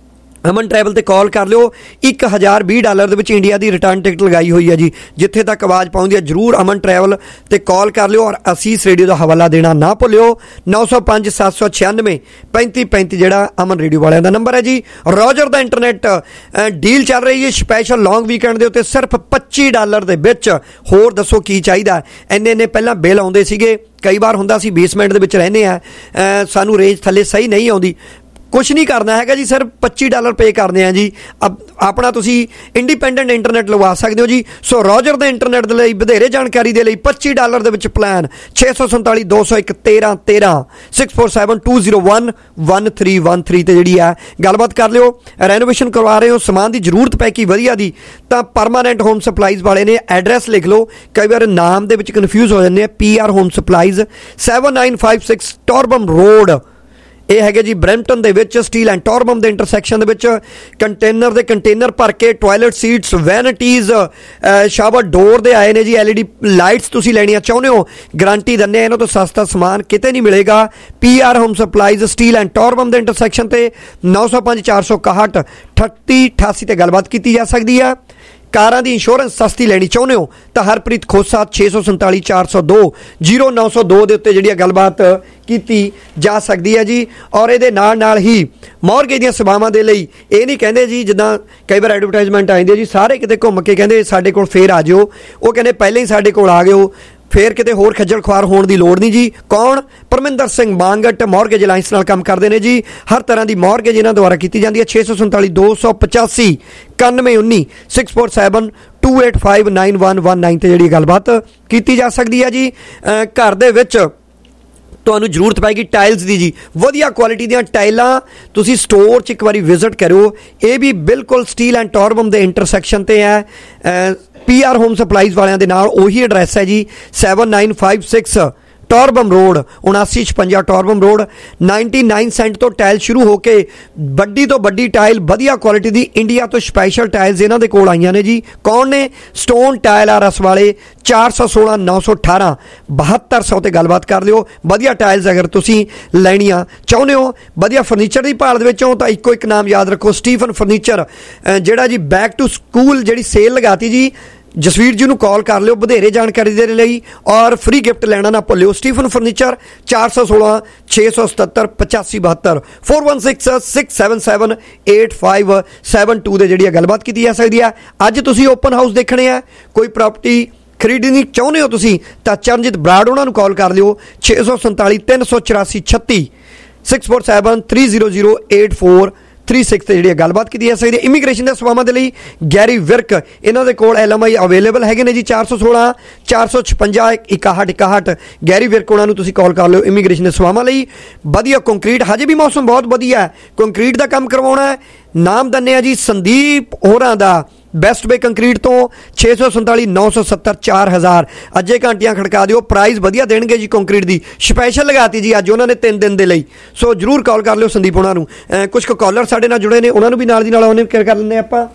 ਅਮਨ ਟਰੈਵਲ ਤੇ ਕਾਲ ਕਰ ਲਿਓ। ਇੱਕ ਹਜ਼ਾਰ ਵੀਹ ਡਾਲਰ ਦੇ ਵਿੱਚ ਇੰਡੀਆ ਦੀ ਰਿਟਰਨ ਟਿਕਟ ਲਗਾਈ ਹੋਈ ਹੈ ਜੀ। ਜਿੱਥੇ ਤੱਕ ਆਵਾਜ਼ ਪਹੁੰਚਦੀ ਹੈ ਜ਼ਰੂਰ ਅਮਨ ਟਰੈਵਲ ਤੇ ਕਾਲ ਕਰ ਲਿਓ ਔਰ ਅਸੀਸ ਰੇਡੀਓ ਦਾ ਹਵਾਲਾ ਦੇਣਾ ਨਾ ਭੁੱਲਿਓ। ਨੌ ਸੌ ਪੰਜ ਸੱਤ ਸੌ ਛਿਆਨਵੇਂ ਪੈਂਤੀ ਪੈਂਤੀ ਜਿਹੜਾ ਅਮਨ ਰੇਡੀਓ ਵਾਲਿਆਂ ਦਾ ਨੰਬਰ ਹੈ ਜੀ। ਰੋਜਰ ਦਾ ਇੰਟਰਨੈਟ ਡੀਲ ਚੱਲ ਰਹੀ ਹੈ ਸਪੈਸ਼ਲ ਲੌਂਗ ਵੀਕਐਂਡ ਦੇ ਉੱਤੇ ਸਿਰਫ ਪੱਚੀ ਡਾਲਰ ਦੇ ਵਿੱਚ। ਹੋਰ ਦੱਸੋ ਕੀ ਚਾਹੀਦਾ? ਇੰਨੇ ਇੰਨੇ ਪਹਿਲਾਂ ਬਿੱਲ ਆਉਂਦੇ ਸੀਗੇ, ਕਈ ਵਾਰ ਹੁੰਦਾ ਸੀ ਬੇਸਮੈਂਟ ਦੇ ਵਿੱਚ ਰਹਿੰਦੇ ਆ, ਸਾਨੂੰ ਰੇਂਜ ਥੱਲੇ ਸਹੀ ਨਹੀਂ ਆਉਂਦੀ। ਕੁਛ ਨਹੀਂ ਕਰਨਾ ਹੈਗਾ ਜੀ, ਸਿਰਫ ਪੱਚੀ ਡਾਲਰ ਪੇ ਕਰਨੇ ਆ ਜੀ। ਆਪਣਾ ਤੁਸੀਂ ਇੰਡੀਪੈਂਡੈਂਟ ਇੰਟਰਨੈਟ ਲਗਵਾ ਸਕਦੇ ਹੋ ਜੀ। ਸੋ ਰੋਜਰ ਦੇ ਇੰਟਰਨੈਟ ਦੇ ਲਈ ਵਧੇਰੇ ਜਾਣਕਾਰੀ ਦੇ ਲਈ ਪੱਚੀ ਡਾਲਰ ਦੇ ਵਿੱਚ ਪਲਾਨ ਛੇ ਸੌ ਸੰਤਾਲੀ ਦੋ ਸੌ ਇੱਕ ਤੇਰਾਂ ਤੇਰਾਂ six four seven two zero one one three one three ਤੇ ਜਿਹੜੀ ਆ ਗੱਲਬਾਤ ਕਰ ਲਿਓ। ਰੈਨੋਵੇਸ਼ਨ ਕਰਵਾ ਰਹੇ ਹੋ, ਸਮਾਨ ਦੀ ਜ਼ਰੂਰਤ ਪੈ ਗਈ ਵਧੀਆ ਦੀ, ਤਾਂ ਪਰਮਾਨੈਂਟ ਹੋਮ ਸਪਲਾਈਜ਼ ਵਾਲੇ ਨੇ ਐਡਰੈਸ ਲਿਖ ਲਓ, ਕਈ ਵਾਰ ਨਾਮ ਦੇ ਵਿੱਚ ਕਨਫਿਊਜ਼ ਹੋ ਜਾਂਦੇ ਆ। P R Home Supplies seven nine five six Torbram Road, ਇਹ ਹੈਗੇ ਜੀ ਬਰੈਂਪਟਨ ਦੇ ਵਿੱਚ ਸਟੀਲ ਐਂਡ ਟੋਰਬਮ ਦੇ ਇੰਟਰਸੈਕਸ਼ਨ ਦੇ ਵਿੱਚ। ਕੰਟੇਨਰ ਦੇ ਕੰਟੇਨਰ ਭਰ ਕੇ toilet seats, vanities, shower door ਦੇ ਆਏ ਨੇ ਜੀ। ਐਲ ਈ ਡੀ ਲਾਈਟਸ ਤੁਸੀਂ ਲੈਣੀਆਂ ਚਾਹੁੰਦੇ ਹੋ, ਗਰੰਟੀ ਦਿੰਦੇ ਆ, ਇਹਨਾਂ ਤੋਂ ਸਸਤਾ ਸਮਾਨ ਕਿਤੇ ਨਹੀਂ ਮਿਲੇਗਾ। P R Home Supplies Steel and Torbram ਦੇ ਇੰਟਰਸੈਕਸ਼ਨ ਤੇ ਨੌ ਸੌ ਪੰਜ ਚਾਰ ਸੌ ਇਕਾਹਠ ਅਠੱਤੀ ਅਠਾਸੀ ਤੇ ਗੱਲਬਾਤ ਕੀਤੀ ਜਾ ਸਕਦੀ ਆ। ਕਾਰਾਂ ਦੀ ਇੰਸ਼ੋਰੈਂਸ ਸਸਤੀ ਲੈਣੀ ਚਾਹੁੰਦੇ ਹੋ ਤਾਂ ਹਰਪ੍ਰੀਤ ਖੋਸਾ ਛੇ ਸੌ ਸੰਤਾਲੀ ਚਾਰ ਸੌ ਦੋ ਜ਼ੀਰੋ ਨੌ ਸੌ ਦੋ ਦੇ ਉੱਤੇ ਜਿਹੜੀ ਗੱਲਬਾਤ ਕੀਤੀ ਜਾ ਸਕਦੀ ਹੈ ਜੀ। ਔਰ ਇਹਦੇ ਨਾਲ ਨਾਲ ਹੀ ਮੌਰਗੇਜ ਦੀਆਂ ਸੇਵਾਵਾਂ ਦੇ ਲਈ ਇਹ ਨਹੀਂ ਕਹਿੰਦੇ ਜੀ, ਜਿੱਦਾਂ ਕਈ ਵਾਰ ਐਡਵਰਟਾਈਜ਼ਮੈਂਟ ਆਉਂਦੀ ਹੈ ਜੀ, ਸਾਰੇ ਕਿਤੇ ਘੁੰਮ ਕੇ ਕਹਿੰਦੇ ਸਾਡੇ ਕੋਲ ਫੇਰ ਆ ਜਿਓ। ਉਹ ਕਹਿੰਦੇ ਪਹਿਲਾਂ ਹੀ ਸਾਡੇ ਕੋਲ ਆ ਗਿਓ, ਫੇਰ ਕਿਤੇ ਹੋਰ ਖੱਜਲ ਖੁਆਰ ਹੋਣ ਦੀ ਲੋੜ ਨਹੀਂ ਜੀ। ਕੌਣ? ਪਰਮਿੰਦਰ ਸਿੰਘ ਮਾਂਗਟ ਮੌਰਗੇਜ ਅਲਾਇੰਸ ਨਾਲ ਕੰਮ ਕਰਦੇ ਨੇ ਜੀ। ਹਰ ਤਰ੍ਹਾਂ ਦੀ ਮੌਰਗੇਜ ਇਹਨਾਂ ਦੁਆਰਾ ਕੀਤੀ ਜਾਂਦੀ ਹੈ। ਛੇ ਸੌ ਸੰਤਾਲੀ ਦੋ ਸੌ ਪਚਾਸੀ ਇਕਾਨਵੇਂ ਉੱਨੀ six four seven two eight five nine one one nine ਤੇ ਜਿਹੜੀ ਗੱਲਬਾਤ ਕੀਤੀ ਜਾ ਸਕਦੀ ਹੈ ਜੀ। ਘਰ ਦੇ ਵਿੱਚ ਤੁਹਾਨੂੰ ਜ਼ਰੂਰਤ ਪਏਗੀ ਟਾਈਲਸ ਦੀ ਜੀ, ਵਧੀਆ ਕੁਆਲਿਟੀ ਦੀਆਂ ਟਾਈਲਾਂ। ਤੁਸੀਂ ਸਟੋਰ 'ਚ ਇੱਕ ਵਾਰੀ ਵਿਜ਼ਿਟ ਕਰਿਓ, ਇਹ ਵੀ ਬਿਲਕੁਲ ਸਟੀਲ ਐਂਡ ਟੋਰਬਮ ਦੇ ਇੰਟਰਸੈਕਸ਼ਨ ਤੇ ਹੈ। ਪੀ ਆਰ ਹੋਮ ਸਪਲਾਈਜ਼ ਵਾਲਿਆਂ ਦੇ ਨਾਲ ਉਹੀ ਐਡਰੈਸ ਹੈ ਜੀ, seven nine five six Torbram Road, ਉਨਾਸੀ ਛਪੰਜਾ Torbram Road. Ninety nine cent ਤੋਂ ਟਾਇਲ ਸ਼ੁਰੂ ਹੋ ਕੇ ਵੱਡੀ ਤੋਂ ਵੱਡੀ ਟਾਇਲ ਵਧੀਆ ਕੁਆਲਿਟੀ ਦੀ ਇੰਡੀਆ ਤੋਂ ਸਪੈਸ਼ਲ ਟਾਇਲਸ ਇਹਨਾਂ ਦੇ ਕੋਲ ਆਈਆਂ ਨੇ ਜੀ। ਕੌਣ ਨੇ? ਸਟੋਨ ਟਾਇਲ ਆਰ ਐਸ ਵਾਲੇ। ਚਾਰ ਸੌ ਸੋਲਾਂ ਨੌ ਸੌ ਅਠਾਰਾਂ ਬਹੱਤਰ ਸੌ ਤੇ ਗੱਲਬਾਤ ਕਰ ਲਿਓ। ਵਧੀਆ ਟਾਇਲਸ ਅਗਰ ਤੁਸੀਂ ਲੈਣੀਆਂ ਚਾਹੁੰਦੇ ਹੋ, ਵਧੀਆ ਫਰਨੀਚਰ ਦੀ ਭਾਲ ਦੇ ਵਿੱਚ ਹੋ ਤਾਂ ਇੱਕੋ ਇੱਕ ਨਾਮ ਯਾਦ ਰੱਖੋ, ਸਟੀਫਨ ਫਰਨੀਚਰ। ਜਿਹੜਾ ਜੀ ਬੈਕ ਟੂ ਸਕੂਲ ਜਿਹੜੀ ਸੇਲ ਲਗਾਤੀ ਜੀ, ਜਸਵੀਰ ਜੀ ਨੂੰ ਕਾਲ ਕਰ ਲਿਓ ਵਧੇਰੇ ਜਾਣਕਾਰੀ ਦੇ ਲਈ ਔਰ ਫ੍ਰੀ ਗਿਫਟ ਲੈਣਾ ਨਾ ਭੁੱਲਿਓ। ਸਟੀਫਨ ਫਰਨੀਚਰ ਚਾਰ ਸੌ ਸੋਲਾਂ ਛੇ ਸੌ ਸਤੱਤਰ ਪਚਾਸੀ ਬਹੱਤਰ four one six six seven seven eight five seven two ਦੇ ਜਿਹੜੀ ਗੱਲਬਾਤ ਕੀਤੀ ਜਾ ਸਕਦੀ ਹੈ। ਅੱਜ ਤੁਸੀਂ ਓਪਨ ਹਾਊਸ ਦੇਖਣੇ ਆ, ਕੋਈ ਪ੍ਰਾਪਰਟੀ ਖਰੀਦਣੀ ਚਾਹੁੰਦੇ ਹੋ ਤੁਸੀਂ ਤਾਂ ਚਰਨਜੀਤ ਬਰਾੜ ਉਹਨਾਂ ਨੂੰ ਕਾਲ ਕਰ ਲਿਓ। ਛੇ ਸੌ ਸੰਤਾਲੀ ਤਿੰਨ ਸੌ ਚੁਰਾਸੀ ਛੱਤੀ six four seven three zero zero eight four three six ਤੇ ਜਿਹੜੀ ਗੱਲਬਾਤ ਕੀਤੀ ਜਾ ਸਕਦੀ ਹੈ। ਇਮੀਗ੍ਰੇਸ਼ਨ ਦੇ ਸੇਵਾਵਾਂ ਦੇ ਲਈ ਗੈਰੀ ਵਿਰਕ ਇਹਨਾਂ ਦੇ ਕੋਲ ਐਲ ਐਮ ਆਈ ਅਵੇਲੇਬਲ ਹੈਗੇ ਨੇ ਜੀ। ਚਾਰ ਸੌ ਸੋਲਾਂ ਚਾਰ ਸੌ ਛਪੰਜਾ ਇਕਾਹਠ ਇਕਾਹਠ ਗੈਰੀ ਵਿਰਕ ਉਹਨਾਂ ਨੂੰ ਤੁਸੀਂ ਕਾਲ ਕਰ ਲਿਓ ਇਮੀਗ੍ਰੇਸ਼ਨ ਦੇ ਸੇਵਾਵਾਂ ਲਈ। ਵਧੀਆ ਕੰਕਰੀਟ, ਹਜੇ ਵੀ ਮੌਸਮ ਬਹੁਤ ਵਧੀਆ ਹੈ, ਕੰਕਰੀਟ ਦਾ ਕੰਮ ਕਰਵਾਉਣਾ ਹੈ। ਨਾਮ ਦੰਨੇ ਆ ਜੀ ਸੰਦੀਪ ਹੋਰਾਂ ਦਾ ਬੈਸਟ ਵੇ ਕੰਕਰੀਟ ਤੋਂ ਛੇ ਸੌ ਸੰਤਾਲੀ ਨੌ ਸੌ ਸੱਤਰ ਚਾਰ ਹਜ਼ਾਰ। ਅੱਜੇ ਘੰਟੀਆਂ ਖੜਕਾ ਦਿਓ, ਪ੍ਰਾਈਜ਼ ਵਧੀਆ ਦੇਣਗੇ ਜੀ। ਕੰਕਰੀਟ ਦੀ ਸਪੈਸ਼ਲ ਲਗਾਤੀ ਜੀ ਅੱਜ ਉਹਨਾਂ ਨੇ ਤਿੰਨ ਦਿਨ ਦੇ ਲਈ, ਸੋ ਜ਼ਰੂਰ ਕਾਲ ਕਰ ਲਿਓ ਸੰਦੀਪ ਉਹਨਾਂ ਨੂੰ। ਕੁਝ ਕੁ ਕਾਲਰ ਸਾਡੇ ਨਾਲ ਜੁੜੇ ਨੇ, ਉਹਨਾਂ ਨੂੰ ਵੀ ਨਾਲ ਦੀ ਨਾਲ ਉਹਨੇ ਕਰ ਕਰ ਲੈਂਦੇ ਆਪਾਂ।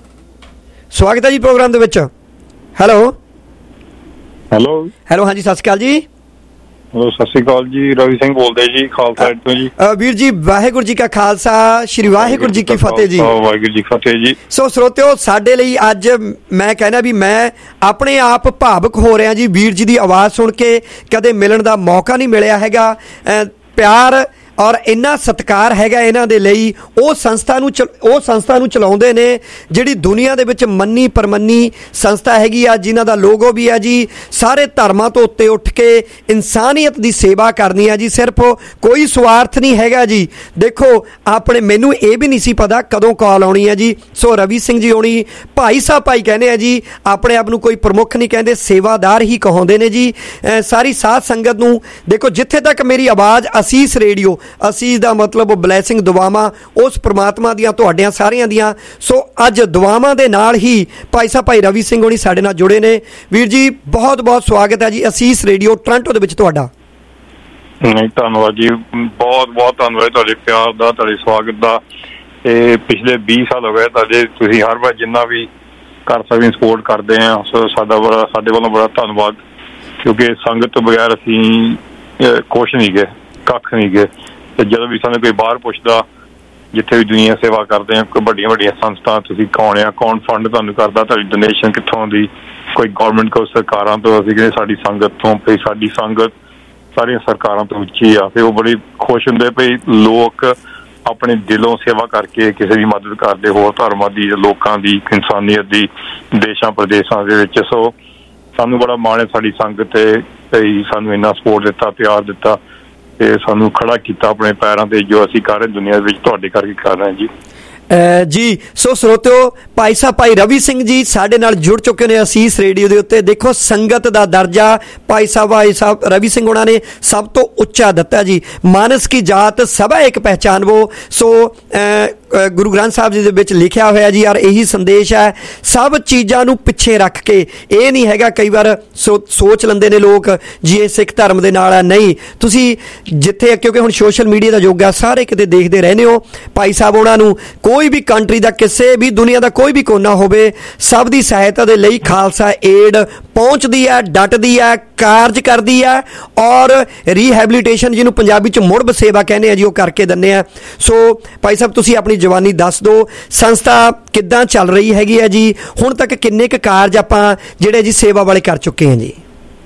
ਸਵਾਗਤ ਹੈ ਜੀ ਪ੍ਰੋਗਰਾਮ ਦੇ ਵਿੱਚ। ਹੈਲੋ ਹੈਲੋ ਹੈਲੋ ਹਾਂਜੀ ਸਤਿ ਸ਼੍ਰੀ ਅਕਾਲ ਜੀ। ਸਤਿ ਸ਼੍ਰੀ ਅਕਾਲ ਜੀ, ਰਵੀ ਸਿੰਘ ਬੋਲਦੇ ਜੀ ਖਾਲਸਾ ਤੋਂ ਜੀ। ਵੀਰ ਜੀ ਵਾਹਿਗੁਰੂ ਜੀ ਕਾ ਖਾਲਸਾ, ਸ਼੍ਰੀ ਵਾਹਿਗੁਰੂ ਜੀ ਕੀ ਫਤਿਹ ਜੀ। ਵਾਹਿਗੁਰੂ ਜੀ ਫਤਿਹ ਜੀ। ਸੋ ਸਰੋਤਿਓ, ਸਾਡੇ ਲਈ ਅੱਜ ਮੈਂ ਕਹਿਣਾ ਵੀ ਮੈਂ ਆਪਣੇ ਆਪ ਭਾਵੁਕ ਹੋ ਰਿਹਾ ਜੀ ਵੀਰ ਜੀ ਦੀ ਆਵਾਜ਼ ਸੁਣ ਕੇ। ਕਦੇ ਮਿਲਣ ਦਾ ਮੌਕਾ ਨਹੀਂ ਮਿਲਿਆ ਹੈਗਾ। ਪਿਆਰ ਔਰ ਇੰਨਾ ਸਤਿਕਾਰ ਹੈਗਾ ਇਹਨਾਂ ਦੇ ਲਈ। ਉਹ ਸੰਸਥਾ ਨੂੰ ਉਹ ਸੰਸਥਾ ਨੂੰ ਚਲਾਉਂਦੇ ਨੇ ਜਿਹੜੀ ਦੁਨੀਆ ਦੇ ਵਿੱਚ ਮੰਨੀ ਪਰਮੰਨੀ ਸੰਸਥਾ ਹੈਗੀ ਆ, ਜਿਨ੍ਹਾਂ ਦਾ ਲੋਗੋ ਵੀ ਆ ਜੀ ਸਾਰੇ ਧਰਮਾਂ ਤੋਂ ਉੱਤੇ ਉੱਠ ਕੇ ਇਨਸਾਨੀਅਤ ਦੀ ਸੇਵਾ ਕਰਨੀ ਆ ਜੀ। ਸਿਰਫ ਕੋਈ ਸਵਾਰਥ ਨਹੀਂ ਹੈਗਾ ਜੀ। ਦੇਖੋ ਆਪਣੇ ਮੈਨੂੰ ਇਹ ਵੀ ਨਹੀਂ ਸੀ ਪਤਾ ਕਦੋਂ ਕਾਲ ਆਉਣੀ ਹੈ ਜੀ। ਸੋ ਰਵੀ ਸਿੰਘ ਜੀ ਹੋਣੀ ਭਾਈ ਸਾਹਿਬ ਭਾਈ ਕਹਿੰਦੇ ਆ ਜੀ, ਆਪਣੇ ਆਪ ਨੂੰ ਕੋਈ ਪ੍ਰਮੁੱਖ ਨਹੀਂ ਕਹਿੰਦੇ, ਸੇਵਾਦਾਰ ਹੀ ਕਹਾਉਂਦੇ ਨੇ ਜੀ। ਸਾਰੀ ਸਾਧ ਸੰਗਤ ਨੂੰ ਦੇਖੋ, ਜਿੱਥੇ ਤੱਕ ਮੇਰੀ ਆਵਾਜ਼ ਅਸੀਸ ਰੇਡੀਓ ਅਸੀਸ ਦਾ ਮਤਲਬ ਬਲੈਸਿੰਗ ਦੁਆਵਾਂ ਉਸ ਪ੍ਰਮਾਤਮਾ ਦੀਆਂ ਤੁਹਾਡੀਆਂ ਸਾਰਿਆਂ ਦੀਆਂ। ਸੋ ਅੱਜ ਦੁਆਵਾਂ ਦੇ ਨਾਲ ਹੀ ਭਾਈ ਸਾਹਿਬ ਭਾਈ ਰਵੀ ਸਿੰਘ ਹੋਣੀ ਸਾਡੇ ਨਾਲ ਜੁੜੇ ਨੇ। ਵੀਰ ਜੀ ਬਹੁਤ ਬਹੁਤ ਸਵਾਗਤ ਹੈ ਜੀ ਅਸੀਸ ਰੇਡੀਓ ਟੋਰਾਂਟੋ ਦੇ ਵਿੱਚ ਤੁਹਾਡਾ। ਨਹੀਂ ਧੰਨਵਾਦ ਜੀ, ਬਹੁਤ ਬਹੁਤ ਧੰਨਵਾਦ ਤੁਹਾਡੇ ਪਿਆਰ ਦਾ, ਤੁਹਾਡੇ ਸਵਾਗਤ ਦਾ। ਤੇ ਪਿਛਲੇ ਵੀਹ ਸਾਲ ਹੋ ਗਏ ਤੁਹਾਡੇ, ਤੁਸੀਂ ਹਰ ਵਾਰ ਜਿੰਨਾ ਵੀ ਕਰ ਸਕਦੇ ਸਪੋਰਟ ਕਰਦੇ ਆ, ਸੋ ਸਾਡਾ ਬੜਾ ਸਾਡੇ ਵੱਲੋਂ ਬੜਾ ਧੰਨਵਾਦ। ਕਿਉਂਕਿ ਸੰਗਤ ਤੋਂ ਬਗੈਰ ਅਸੀਂ ਕੁਛ ਨਹੀਂ ਗਏ, ਕੱਖ ਨਹੀਂ ਗਏ। ਤੇ ਜਦੋਂ ਵੀ ਸਾਨੂੰ ਕੋਈ ਬਾਹਰ ਪੁੱਛਦਾ, ਜਿੱਥੇ ਵੀ ਦੁਨੀਆ ਸੇਵਾ ਕਰਦੇ ਆ, ਕੋਈ ਵੱਡੀਆਂ ਵੱਡੀਆਂ ਸੰਸਥਾ ਤੁਸੀਂ ਕੌਣ ਆ, ਕੌਣ ਫੰਡ ਤੁਹਾਨੂੰ ਕਰਦਾ, ਤੁਹਾਡੀ ਡੋਨੇਸ਼ਨ ਕਿੱਥੋਂ ਦੀ, ਕੋਈ ਗੌਰਮੈਂਟ ਕੋਲ ਸਰਕਾਰਾਂ ਤੋਂ, ਅਸੀਂ ਕਹਿੰਦੇ ਸਾਡੀ ਸੰਗਤ ਤੋਂ। ਵੀ ਸਾਡੀ ਸੰਗਤ ਸਾਰੀਆਂ ਸਰਕਾਰਾਂ ਤੋਂ ਉੱਚੀ ਆ। ਫਿਰ ਉਹ ਬੜੀ ਖੁਸ਼ ਹੁੰਦੇ ਵੀ ਲੋਕ ਆਪਣੇ ਦਿਲੋਂ ਸੇਵਾ ਕਰਕੇ ਕਿਸੇ ਦੀ ਮਦਦ ਕਰਦੇ, ਹੋਰ ਧਰਮਾਂ ਦੀ, ਲੋਕਾਂ ਦੀ, ਇਨਸਾਨੀਅਤ ਦੀ, ਦੇਸ਼ਾਂ ਪ੍ਰਦੇਸ਼ਾਂ ਦੇ ਵਿੱਚ। ਸੋ ਸਾਨੂੰ ਬੜਾ ਮਾਣ ਹੈ ਸਾਡੀ ਸੰਗਤ ਤੇ ਸਾਨੂੰ ਇੰਨਾ ਸਪੋਰਟ ਦਿੱਤਾ, ਪਿਆਰ ਦਿੱਤਾ ਤੇ ਸਾਨੂੰ ਖੜਾ ਕੀਤਾ ਆਪਣੇ ਪੈਰਾਂ ਤੇ। ਜੋ ਅਸੀਂ ਕਰ ਰਹੇ ਦੁਨੀਆ ਵਿੱਚ ਤੁਹਾਡੇ ਕਰਕੇ ਕਰ ਰਹੇ ਜੀ। ਜੀ ਸੋ ਸਰੋਤਿਓ, ਭਾਈ ਸਾਹਿਬ ਭਾਈ ਰਵੀ ਸਿੰਘ ਜੀ ਸਾਡੇ ਨਾਲ ਜੁੜ ਚੁੱਕੇ ਨੇ ਅਸੀਸ ਰੇਡੀਓ ਦੇ ਉੱਤੇ। ਦੇਖੋ ਸੰਗਤ ਦਾ ਦਰਜਾ ਭਾਈ ਸਾਹਿਬ ਭਾਈ ਸਾਹਿਬ ਰਵੀ ਸਿੰਘ ਉਹਨਾਂ ਨੇ ਸਭ ਤੋਂ ਉੱਚਾ ਦਿੱਤਾ ਜੀ। ਮਾਨਸ ਕੀ ਜਾਤ ਸਭਾ ਇੱਕ ਪਹਿਚਾਨ ਵੋ। ਸੋ ਗੁਰੂ ਗ੍ਰੰਥ ਸਾਹਿਬ ਜੀ ਦੇ ਵਿੱਚ ਲਿਖਿਆ ਹੋਇਆ ਜੀ, ਯਾਰ ਇਹੀ ਸੰਦੇਸ਼ ਹੈ। ਸਭ ਚੀਜ਼ਾਂ ਨੂੰ ਪਿੱਛੇ ਰੱਖ ਕੇ, ਇਹ ਨਹੀਂ ਹੈਗਾ ਕਈ ਵਾਰ ਸੋ ਸੋਚ ਲੈਂਦੇ ਨੇ ਲੋਕ ਜੀ ਇਹ ਸਿੱਖ ਧਰਮ ਦੇ ਨਾਲ ਹੈ। ਨਹੀਂ, ਤੁਸੀਂ ਜਿੱਥੇ, ਕਿਉਂਕਿ ਹੁਣ ਸੋਸ਼ਲ ਮੀਡੀਆ ਦਾ ਯੁੱਗ ਆ, ਸਾਰੇ ਕਿਤੇ ਦੇਖਦੇ ਰਹਿੰਦੇ ਹੋ। ਭਾਈ ਸਾਹਿਬ ਉਹਨਾਂ ਨੂੰ ਕੋਈ ਵੀ ਕੰਟਰੀ ਦਾ, ਕਿਸੇ ਵੀ ਦੁਨੀਆ ਦਾ ਕੋਈ ਵੀ ਕੋਨਾ ਹੋਵੇ, ਸਭ ਦੀ ਸਹਾਇਤਾ ਦੇ ਲਈ ਖਾਲਸਾ ਏਡ ਪਹੁੰਚਦੀ ਹੈ, ਡਟਦੀ ਹੈ, ਕਾਰਜ ਕਰਦੀ ਹੈ ਔਰ ਰੀਹੈਬਿਲਿਟੇਸ਼ਨ ਜਿਹਨੂੰ ਪੰਜਾਬੀ 'ਚ ਮੁੜ ਬਸੇਵਾ ਕਹਿੰਦੇ ਆ ਜੀ, ਉਹ ਕਰਕੇ ਦਿੰਦੇ ਆ। ਸੋ ਭਾਈ ਸਾਹਿਬ ਤੁਸੀਂ ਆਪਣੀ ਜਵਾਨੀ ਦੱਸ ਦਿਓ, ਸੰਸਥਾ ਕਿੱਦਾਂ ਚੱਲ ਰਹੀ ਹੈਗੀ ਹੈ ਜੀ? ਹੁਣ ਤੱਕ ਕਿੰਨੇ ਕੁ ਕਾਰਜ ਆਪਾਂ ਜਿਹੜੇ ਜੀ ਸੇਵਾ ਵਾਲੇ ਕਰ ਚੁੱਕੇ ਹਾਂ ਜੀ?